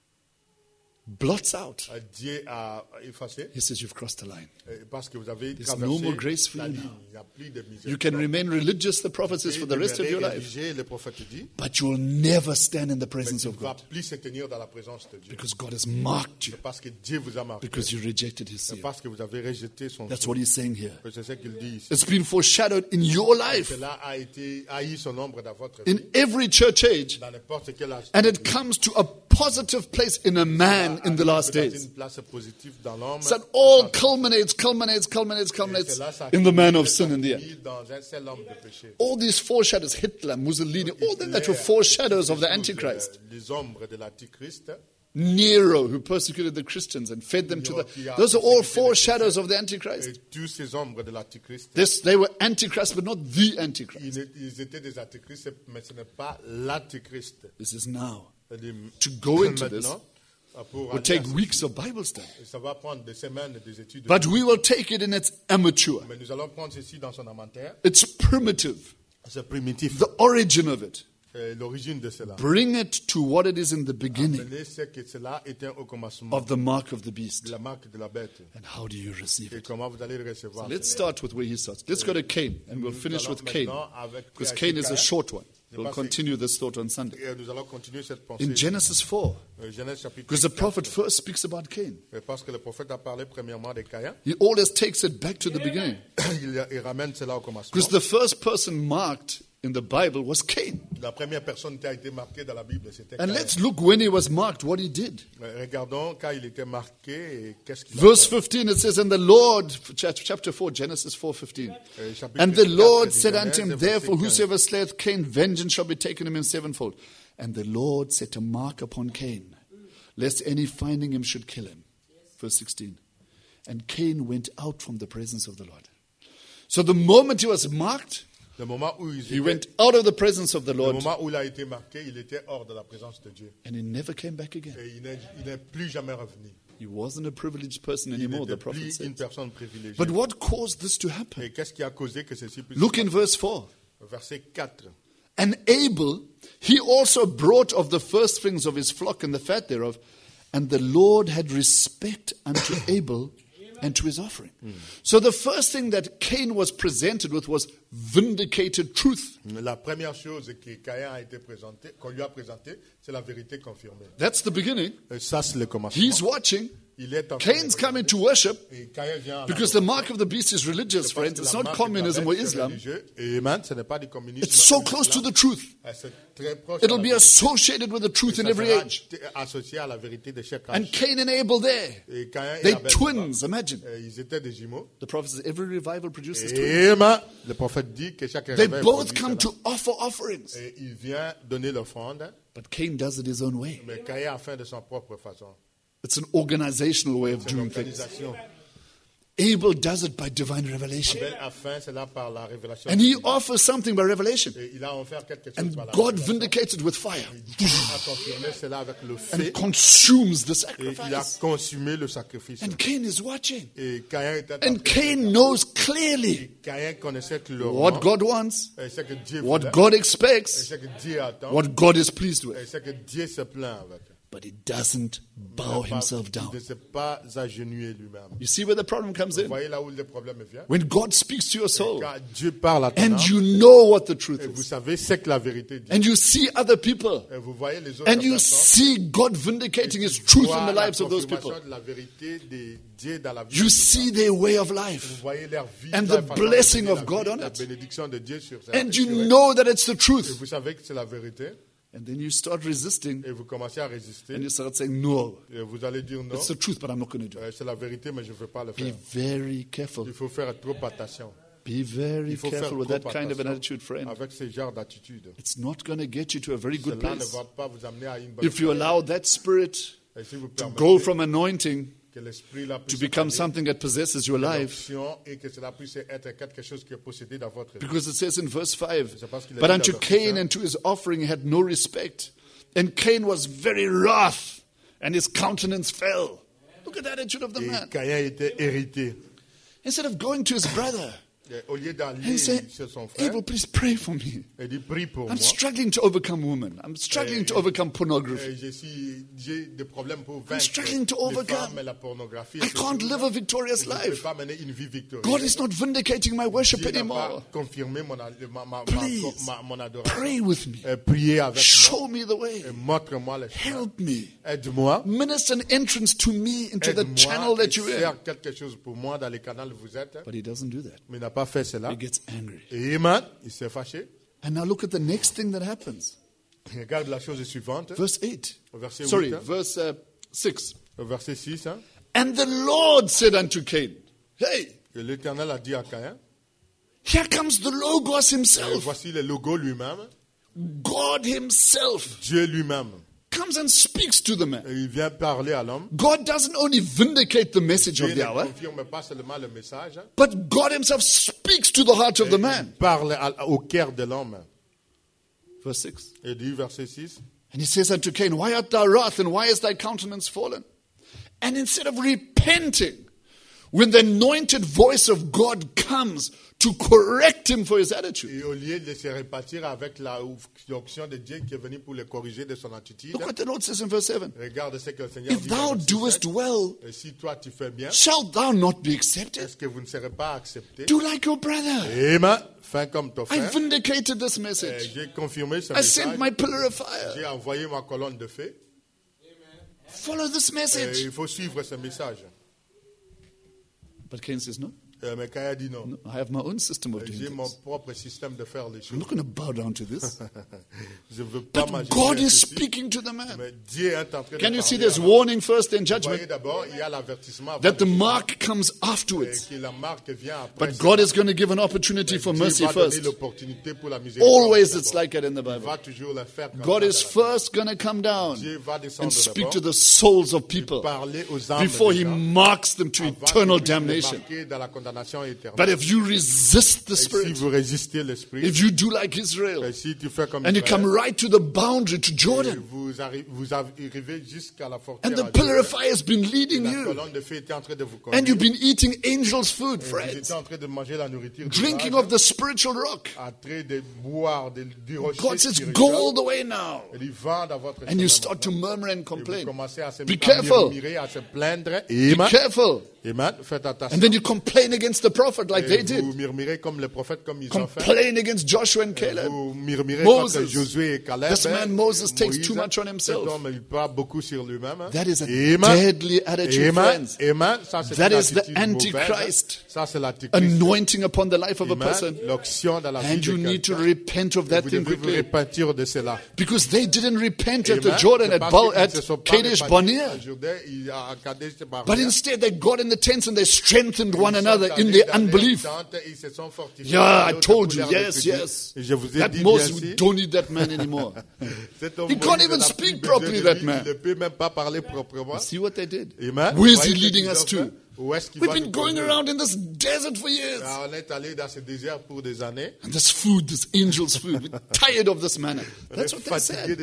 blots out. Euh, Dieu a effacé, He says, you've crossed the line. euh, parce que vous avez There's traversé no more grace for la you ligne. now. Il n'y a plus de miséricorde. You can remain religious, the prophet says, for the rest of your life, Rédigé, le prophète dit, but you will never stand in the mais presence tu ne of vas God plus se tenir dans la présence de Dieu. because God has marked you C'est parce que Dieu vous a marqué. because you rejected his C'est seal. parce que vous avez rejeté son That's sceau. what he's saying here. C'est ce qu'il dit ici. It's been foreshadowed in your life, Cela a été a eu son ombre dans votre in vie, every church age, dans n'importe quel âge. and it comes to a positive place in a man in the last Dans days. une place positive dans l'homme. So that all culminates, culminates, culminates, Et culminates cela, ça in the man of finit sin in the end. dans un seul homme de péché. All these foreshadows, Hitler, Mussolini, all them that were foreshadows of the Antichrist. Les ombres de l'Antichrist. Nero, who persecuted the Christians and fed them to the... Those are all foreshadows of the Antichrist. Et tous ces ombres de l'Antichrist. This, they were Antichrist, but not the Antichrist. Ils, ils étaient des antichrists, mais ce n'est pas l'Antichrist. This is now. C'est-à-dire, To go into this maintenant, pour will aller take à ce- weeks of Bible study. ça va prendre des semaines des études. de- But we will take it in its amateur, Mais nous allons prendre ceci dans son inventaire. its primitive, C'est primitif. the origin of it. C'est l'origine de cela. Bring it to what it is in the beginning Appelez ce que cela était au commencement of the mark of the de beast. la marque de la bête. And how do you receive Et it? comment vous allez le recevoir. Let's start with where he starts. Let's go to Cain, and we'll Nous finish allons with Cain. maintenant avec- Because avec Cain is a Caïn. short one. We'll continue this thought on Sunday. Et nous allons continuer cette pensée. In Genesis four, Euh, Genèse chapitre because the quatre. prophet first speaks about Cain. Et parce que le prophète a parlé premièrement de Caïn, He always takes it back to the beginning. il, il ramène cela au commencement. Because the first person marked in the Bible was Cain. La première personne qui a été marquée dans la Bible, c'était And Caïn. let's look when he was marked, what he did. Euh, Regardons quand il était marqué et qu'est-ce qu'il a Verse fait. fifteen, it says, And the Lord, chap- chapter four, Genesis four fifteen. Euh, chapitre And the Lord quatre du said unto Genèse, him, verset Therefore, quinze. whosoever slayeth Cain, vengeance shall be taken him in sevenfold. And the Lord set a mark upon Cain, lest any finding him should kill him. Verse sixteen. And Cain went out from the presence of the Lord. So the moment he was marked, Le moment où il he était- went out of the presence of the le Lord, moment où il a été marqué, il était hors de la présence de Dieu. and he never came back again. Et il n'est il n'est plus jamais revenu. He wasn't a privileged person Il anymore, the n'était prophet plus une said. personne privilégiée. But what caused this to happen? Et qu'est-ce qui a causé que ceci puisse Look se in passer? verse four. Verset quatre. And Abel, he also brought of the firstlings of his flock and the fat thereof, and the Lord had respect unto Abel and to his offering. So the first thing that Cain was presented with was vindicated truth. La première chose que Caïn a été présenté, qu'on lui a présenté, c'est la vérité confirmée. That's the beginning. Et ça, c'est le commencement. He's watching. Il est en train de Cain's coming regarder. to worship Et Caïn vient à because la- the mark of the beast is religious, Parce friends. que It's la not marque de la communism bête, or c'est Islam. religieux. Et amen, ce n'est pas du communisme. It's so ou close to l'islam. the truth. C'est très proche It'll à la be vérité. associated with the truth Et in ça every sera age. t- associé à la vérité de chaque And âge. Cain and Abel there. Et Caïn et They Abel, twins, imagine. euh, ils étaient des jumeaux. The prophet says every revival produces twins. Et amen, le prophète dit que chaque They réveil both produit come cela. to offer offerings. Et il vient donner l'offrande, But Cain does it his own way. mais Caïn a fait de son propre façon. It's an organizational way of C'est doing things. l'organisation. Abel does it by divine revelation. Abel a fait cela par la révélation. And he offers something by revelation. Et il a offert quelque chose And par la God révélation. vindicates it with fire. Il a confirmé cela avec le feu. And consumes the Et il a sacrifice. consumé le sacrifice. And Cain is watching. Et Caïn était And Cain knows clearly Caïn connaissait clairement what God wants, ce que Dieu what voulait, God et expects, ce que Dieu attend, what God is pleased with. et ce que Dieu se plaint avec. But he doesn't bow himself Il down. ne s'est pas agenouillé lui-même. You see where the problem comes Vous in? voyez là où le problème vient? When God speaks to your soul Quand Dieu parle à ton and âme, you know what the truth et vous is, savez ce que la vérité dit, and you see other people, et vous voyez les autres and you personnes, see God vindicating his truth in voyez the la lives of those people, confirmation de la vérité de Dieu dans la vie you de ces ces their way of Vous life, voyez leur vie, and leur the façon de blessing vivre of la God vie, on la it. bénédiction de Dieu sur ça. and you know that it's the Et truth. vous savez que c'est la vérité, And then you start resisting, et vous commencez à résister, and you start saying, no, et vous allez dire non, it's the truth, but I'm not going to do it. euh, c'est la vérité, mais je ne veux pas le Be faire. very careful. Il faut faire trop attention. Be very Il faut faire careful with trop that kind of an attention attitude, friend. avec ce genre d'attitude. It's not going to get you to a very good Cela ne place. va pas vous amener à une bonne If you place. allow that spirit Et si vous to permettez go from anointing que l'esprit là to puisse become aller something that possesses your dans life, l'option et que cela puisse être quelque chose qui est possédé dans votre vie. because it says in verse five, C'est parce qu'il a but dit unto dans le verset Cain cinq, and to his offering he had no respect. And Cain was very wroth, and his countenance fell. Look at the attitude of the Et man. Caïn était hérité. Instead of going to his brother Et au lieu d'aller and say, chez son frère, Abel, please pray for me. il dit prie pour I'm moi. struggling to overcome women. I'm struggling to overcome pornography. Et je suis- J'ai des problèmes pour vaincre struggling to les overcome. femmes et la pornographie. I can't live a victorious Je ne life. peux pas mener une vie victorieuse. God is not vindicating my worship Dieu n'a anymore. pas confirmé mon, a- ma, ma, Please, ma, ma- mon adoration. pray with me. Euh, priez avec moi. Show me the way. Et montre-moi le chemin. Help me. Aide-moi. Minister an entrance to me into the channel Aide-moi. that you're Et in. faire quelque chose pour moi dans les canaux où vous êtes. But he doesn't do that. Mais il n'a pas fait cela. He gets angry. Et Amen, il s'est fâché. And now look at the next thing that happens. Regarde la chose suivante. Verse eight. Au verset Sorry, huit, hein. verse uh, six. Au verset six. Hein. And the Lord said unto Cain, hey, Et l'Éternel a dit à Caïn, here comes the Logos et himself. voici le logo lui-même, God himself Dieu lui-même. comes and speaks to the man. Et il vient parler à l'homme. God doesn't only vindicate the message Dieu of ne the hour, confirme pas seulement le message, hein. but God himself speaks to the heart of the Il man. parle à- au cœur de l'homme. Verse six. Et dit verset six, And he says unto Cain, why art thou wroth, and why is thy countenance fallen? And instead of repenting, when the anointed voice of God comes to correct him for his attitude, et au lieu de se repartir avec la l'onction de Dieu qui est venue pour le corriger de son attitude, look what the Lord says in verse seven. regarde ce que le Seigneur If dit. thou dans le verset doest sept. well, Et si toi tu fais bien, shalt thou not be accepted? est-ce que vous ne serez pas accepté? Do like your brother. Amen. Fais comme ton I frère. vindicated this Et message. J'ai confirmé ce I sent message. my pillar of fire. J'ai envoyé ma colonne de feu. Follow this Et message. il faut suivre ce message. But Cain says, no, Euh, Mais Caïn a dit non. no, I have my own system of doing J'ai mon things. propre système de faire les I'm choses. not going to bow down to this. Je ne veux pas But m'agiter God à is ceci. speaking to the man. Mais Dieu est en train Can de you see parler there's à l'homme. warning first and Vous judgment? voyez d'abord, il y a l'avertissement avant That the le jugement, mark comes et afterwards. que la marque vient après. But ça. God is going to give an opportunity for Dieu mercy va donner first. l'opportunité pour la miséricorde Always d'abord. it's like that in the Il Bible. va toujours le faire comme God ça is dans la first going to come down Dieu va descendre and speak d'abord, to the souls of people parler aux âmes before des he gens, marks them to avant eternal qu'il puisse les damnation. marquer dans la condamnation éternelle. But if you resist the Et si Spirit, vous résistez l'esprit, if you do like Israel, et si tu fais comme and you Israël, come right to the boundary, to et Jordan, vous, arri- vous arrivez jusqu'à la frontière, and the à pillar of Jordan, fire has been leading la you, colonne de feu était en train de vous and you've conduire, been eating angels' food, et vous friends, étiez en train de manger la nourriture du drinking nuage, of the spiritual rock. en train de boire de- du rocher God says, spirituel, go all the way now. et il vend à votre And you chemin start to maintenant. murmur and Et vous complain. commencez à se Be à careful. murmurer, à se plaindre. Be Amen. careful. Amen. Faites attention. And then you complain against the prophet like they Et did. vous murmurez comme les prophètes, comme ils ont fait. Complain against Joshua and Caleb. Vous murmurez Moses. contre Josué et Caleb. This man Moses takes Moïse. too much on himself. Cet homme, il parle beaucoup sur lui-même. That is a Amen. deadly attitude, Amen. friends. Amen. Ça, c'est That une is the attitude mauvaise. Antichrist. Ça, c'est l'antichrist. Anointing upon the life of a Amen. person. L'onction dans la vie And de you need to quelqu'un. repent of that Vous thing devez vous quickly. repentir de cela. Because they didn't repent at the Amen. Jordan, C'est at, parce Baal, qu'ils at ne se sont pas Kadesh repentis Barnea. à Jourdain, il y a à Kadesh Barnea. But instead they got in the tents and they strengthened one another in their unbelief. Yeah, I told you, yes, yes. That Moses, we don't need that man anymore. He can't even speak properly, that man. See what they did? Where is he leading us to? We've been going around in this desert for years. And this food, this angel's food, we're tired of this manna. That's what they said.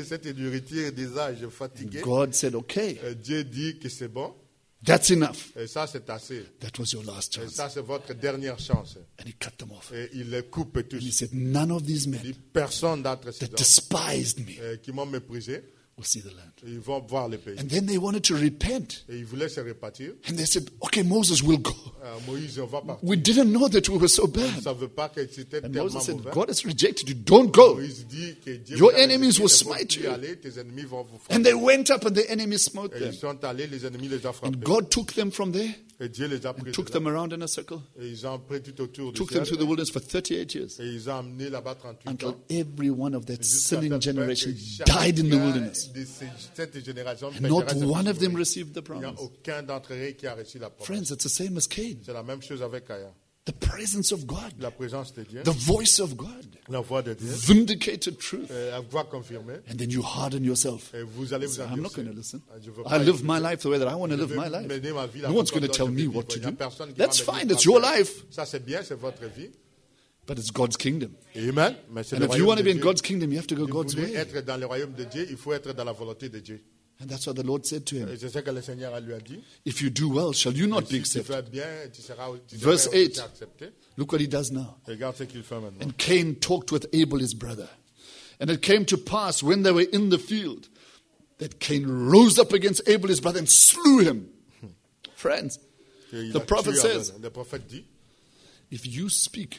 And God said, okay, that's enough. That was your last chance. And he cut them off. And he said, none of these men that despised me will see the land. And then they wanted to repent. And they said, okay, Moses, we'll go. We didn't know that we were so bad. And Moses said, God has rejected you. Don't go. Your enemies will smite you. And they went up and the enemies smote them. And God took them from there and took them around in a circle. Took them through the wilderness for thirty-eight years. Until every one of that sinning generation died in the wilderness. And not one of them received the promise. Friends, it's the same as Cain. The presence of God. The voice of God. Vindicated truth. And then you harden yourself. So I'm not going to listen. I live my life the way that I want to live my life. No one's going to tell me what to do. That's fine. It's your life. But it's God's kingdom. Amen. And if you want to be in God's kingdom, you have to go God's way. And that's what the Lord said to him. If you do well, shall you not be accepted? Verse eight. Look what he does now. And Cain talked with Abel his brother. And it came to pass when they were in the field that Cain rose up against Abel his brother and slew him. Friends, the prophet says, if you speak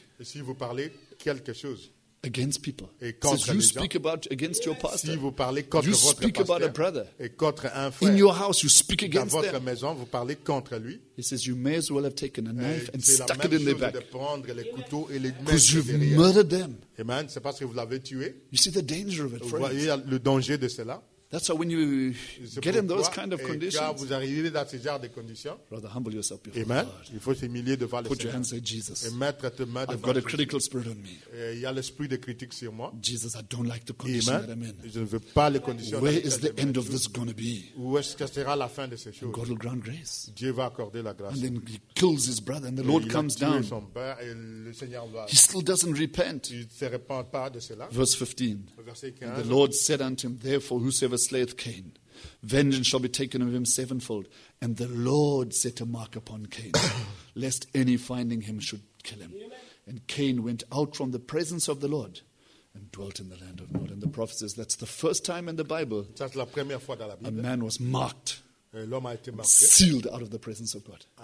against people, says you speak about against your pastor, you speak about a brother, in your house you speak against them. He says you may as well have taken a knife and stuck it in their back because you've murdered them. You see the danger of it, friends. That's why when you get in those kind of conditions, rather humble yourself before Amen. God. Put your hands and say, Jesus, I've got a critical spirit on me. Jesus, I don't like the condition that I'm in. Where is the end of this going to be? And God will grant grace. And then he kills his brother and the Lord comes down. He still doesn't repent. Verse fifteen. And the Lord said unto him, therefore whosoever slayeth Cain, vengeance shall be taken of him sevenfold. And the Lord set a mark upon Cain, lest any finding him should kill him. And Cain went out from the presence of the Lord and dwelt in the land of Nod. And the prophet says that's the first time in the Bible a man was marked, sealed out of the presence of God.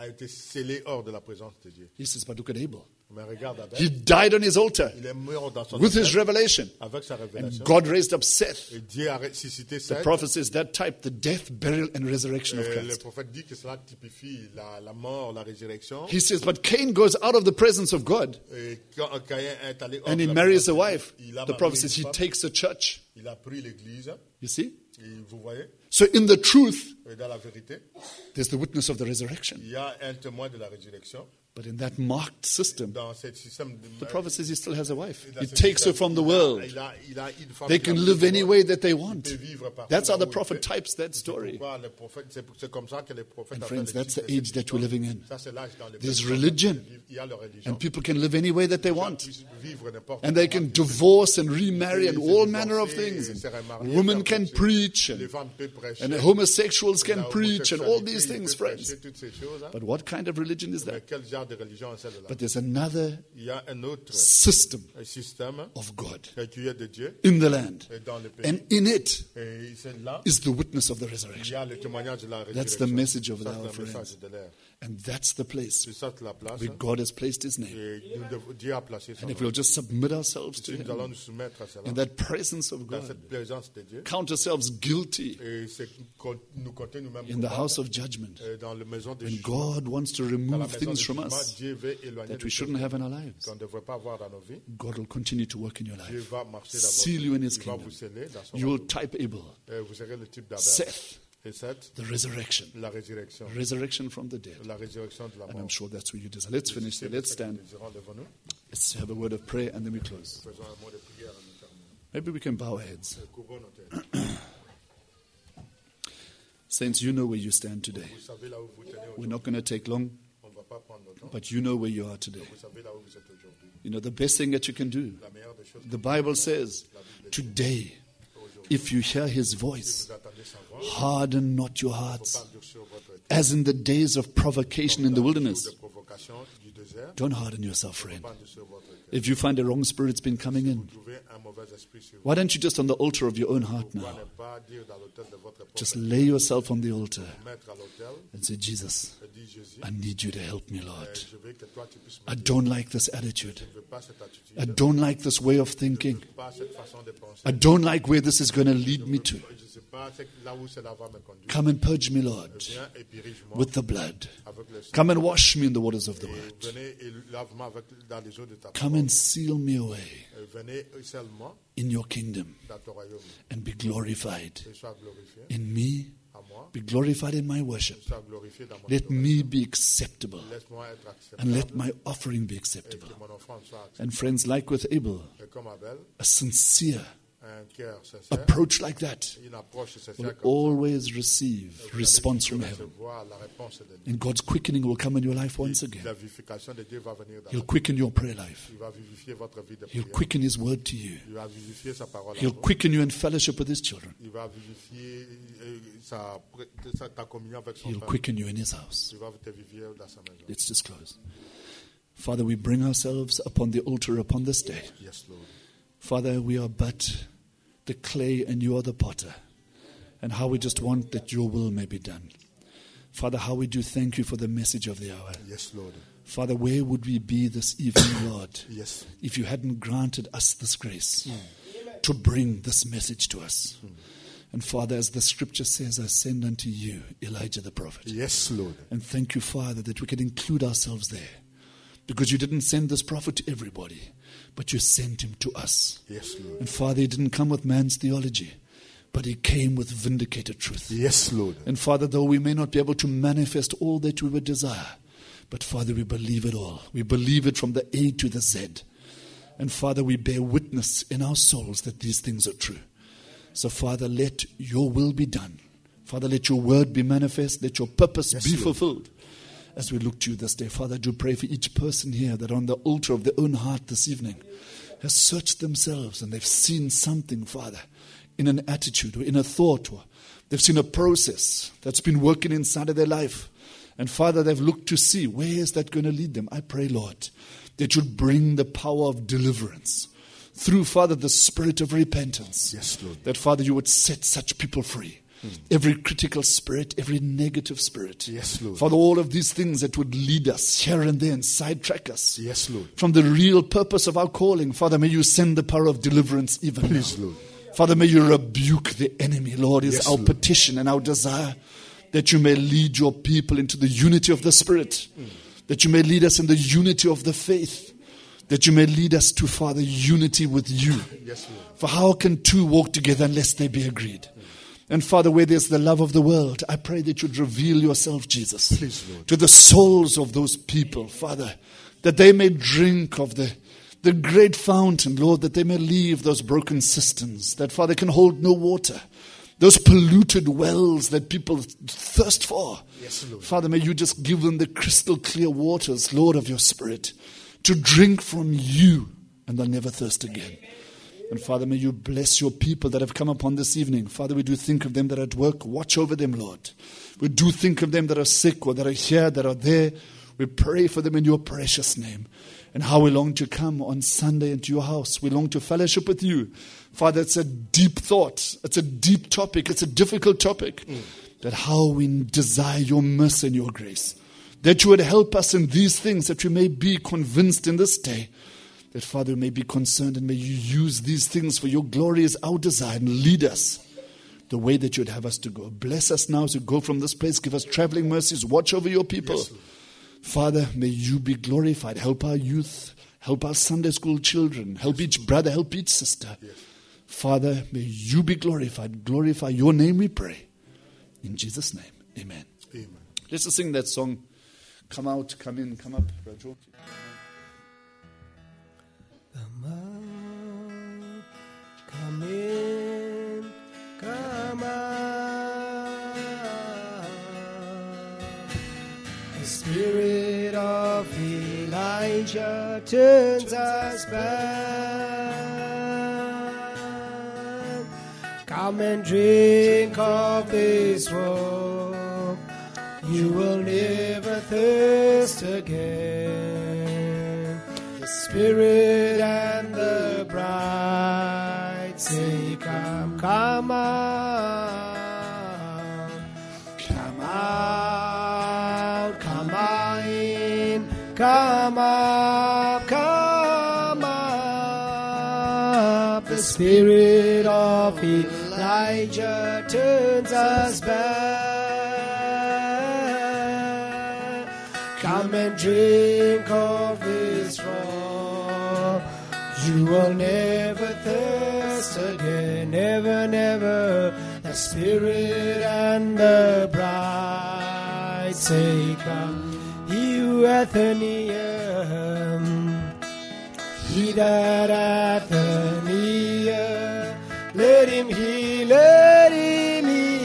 He says, but look at Abel. He died on his altar with his revelation. And God raised up Seth. The prophet says that type, the death, burial, and resurrection of Christ. He says, but Cain goes out of the presence of God and he marries a wife. The prophet says he takes a church. You see? So in the truth, there's the witness of the resurrection. But in that marked system, the prophet says he still has a wife. He takes her from the world. They can live any way that they want. That's how the prophet types that story. And friends, that's the age that we're living in. There's religion. And people can live any way that they want. And they can divorce and remarry and all manner of things. And women can preach. And, and homosexuals can preach and all these things, friends. But what kind of religion is that? But there's another system of God in the land. And in it is the witness of the resurrection. That's the message of our friends. And that's the place where God has placed His name. And if we'll just submit ourselves to Him, in that presence of God, count ourselves guilty in the house of judgment, when God wants to remove things from us that we shouldn't have in our lives, God will continue to work in your life, seal you in His kingdom. You will type Abel, Seth, Et sept, the resurrection. La résurrection. Resurrection from the dead. La résurrection de la mort. And I'm sure that's what you desire. Let's finish there. Let's stand. Let's have a word of prayer and then we close. Maybe we can bow our heads. Saints, you know where you stand today. We're not going to take long, but you know where you are today. You know, the best thing that you can do, the Bible says, today, if you hear his voice, harden not your hearts. As in the days of provocation in the wilderness. Don't harden yourself, friend. If you find a wrong spirit's been coming in, why don't you just on the altar of your own heart now, just lay yourself on the altar and say, Jesus, I need you to help me, Lord. I don't like this attitude. I don't like this way of thinking. I don't like where this is going to lead me to. Come and purge me, Lord, with the blood. Come and wash me in the waters of the word. Come and seal me away in your kingdom and be glorified in me. Be glorified in my worship. Let me be acceptable. And let my offering be acceptable. And friends, like with Abel, a sincere approach like that will always receive response from heaven. And God's quickening will come in your life once again. He'll quicken your prayer life. He'll quicken his word to you. He'll quicken you in fellowship with his children. He'll quicken you in his house. Let's just close. Father, we bring ourselves upon the altar upon this day. Father, we are but the clay and you are the potter. And how we just want that your will may be done. Father, how we do thank you for the message of the hour. Yes, Lord. Father, where would we be this evening, Lord, yes, if you hadn't granted us this grace mm. to bring this message to us? Mm. And Father, as the scripture says, I send unto you Elijah the prophet. Yes, Lord. And thank you, Father, that we can include ourselves there. Because you didn't send this prophet to everybody, but you sent him to us. Yes, Lord. And Father, he didn't come with man's theology, but he came with vindicated truth. Yes, Lord. And Father, though we may not be able to manifest all that we would desire, but Father, we believe it all. We believe it from the A to the Z. And Father, we bear witness in our souls that these things are true. So Father, let your will be done. Father, let your word be manifest. Let your purpose yes, be Lord. fulfilled. As we look to you this day, Father, I do pray for each person here that on the altar of their own heart this evening has searched themselves and they've seen something, Father, in an attitude or in a thought, or they've seen a process that's been working inside of their life. And Father, they've looked to see where is that going to lead them. I pray, Lord, that you'd bring the power of deliverance through, Father, the spirit of repentance. Yes, Lord. That, Father, you would set such people free. Mm. Every critical spirit, every negative spirit. Yes, Lord. Father, all of these things that would lead us here and there and sidetrack us. Yes, Lord. From the real purpose of our calling. Father, may you send the power of deliverance even Please, now. Lord. Father, may you rebuke the enemy, Lord, is yes, our Lord. petition and our desire that you may lead your people into the unity of the Spirit. Mm. That you may lead us in the unity of the faith. That you may lead us to, Father, unity with you. Yes, Lord. For how can two walk together unless they be agreed? Mm. And Father, where there's the love of the world, I pray that you'd reveal yourself, Jesus, Please, Lord. to the souls of those people, Father, that they may drink of the, the great fountain, Lord, that they may leave those broken cisterns, that, Father, can hold no water, those polluted wells that people thirst for. Yes, Lord. Father, may you just give them the crystal clear waters, Lord, of your Spirit, to drink from you, and they'll never thirst again. And Father, may you bless your people that have come upon this evening. Father, we do think of them that are at work. Watch over them, Lord. We do think of them that are sick or that are here, that are there. We pray for them in your precious name. And how we long to come on Sunday into your house. We long to fellowship with you. Father, it's a deep thought. It's a deep topic. It's a difficult topic. Mm. That how we desire your mercy and your grace. That you would help us in these things, that we may be convinced in this day. That, Father, may be concerned and may you use these things for your glory is our desire, and lead us the way that you'd have us to go. Bless us now as we go from this place. Give us traveling mercies. Watch over your people. Yes, Father, may you be glorified. Help our youth. Help our Sunday school children. Help each brother. Help each sister. Yes. Father, may you be glorified. Glorify your name, we pray. In Jesus' name, amen. Amen. Let's just sing that song. Come out, come in, come up, Raju. Come out, come in, come out. The spirit of Elijah turns us back. Come and drink of this rock. You will never thirst again. The Spirit and the bride say, come, come out. Come out, come in, come up, come up. The Spirit of Elijah turns us back. Come and drink of this rock. You will never thirst again. Never, never. The Spirit and the bride say, come. He who hath an ear, he that hath an ear, let him hear, let him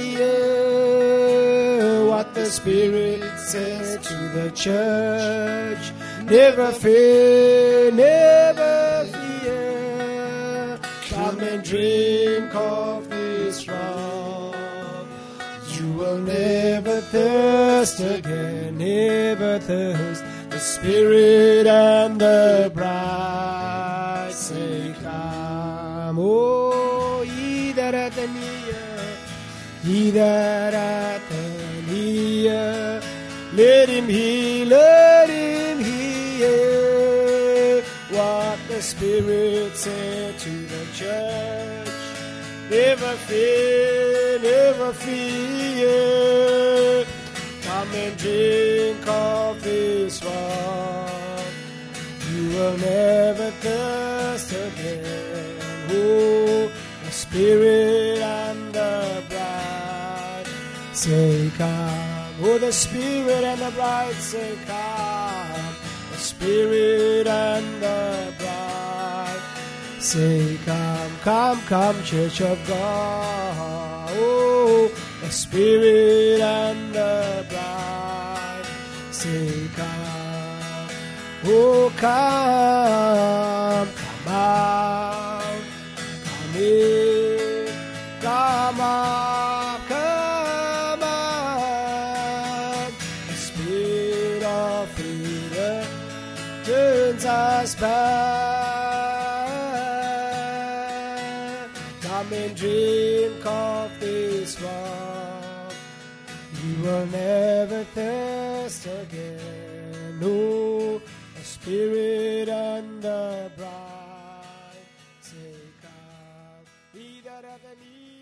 hear what the Spirit says to the church. Never fear, never fear. Come and drink of this rock. You will never thirst again, never thirst. The Spirit and the bride say, come. Oh, ye that hath an ear, ye that hath an ear, let him hear, let him hear what the Spirit said to the church. Never fear, never fear. Come and drink of this rock. You will never thirst again. Oh, the Spirit and the bride say, come. Oh, the Spirit and the bride say, come. The Spirit and the bride say, come, come, come, Church of God. Oh, the Spirit and the bride say, come. Oh, come, come out, come in, come up, come out. The Spirit of freedom turns us back. Come and drink of this rock. You will never thirst again. No, the Spirit and the bride say, come. He that hath an ear,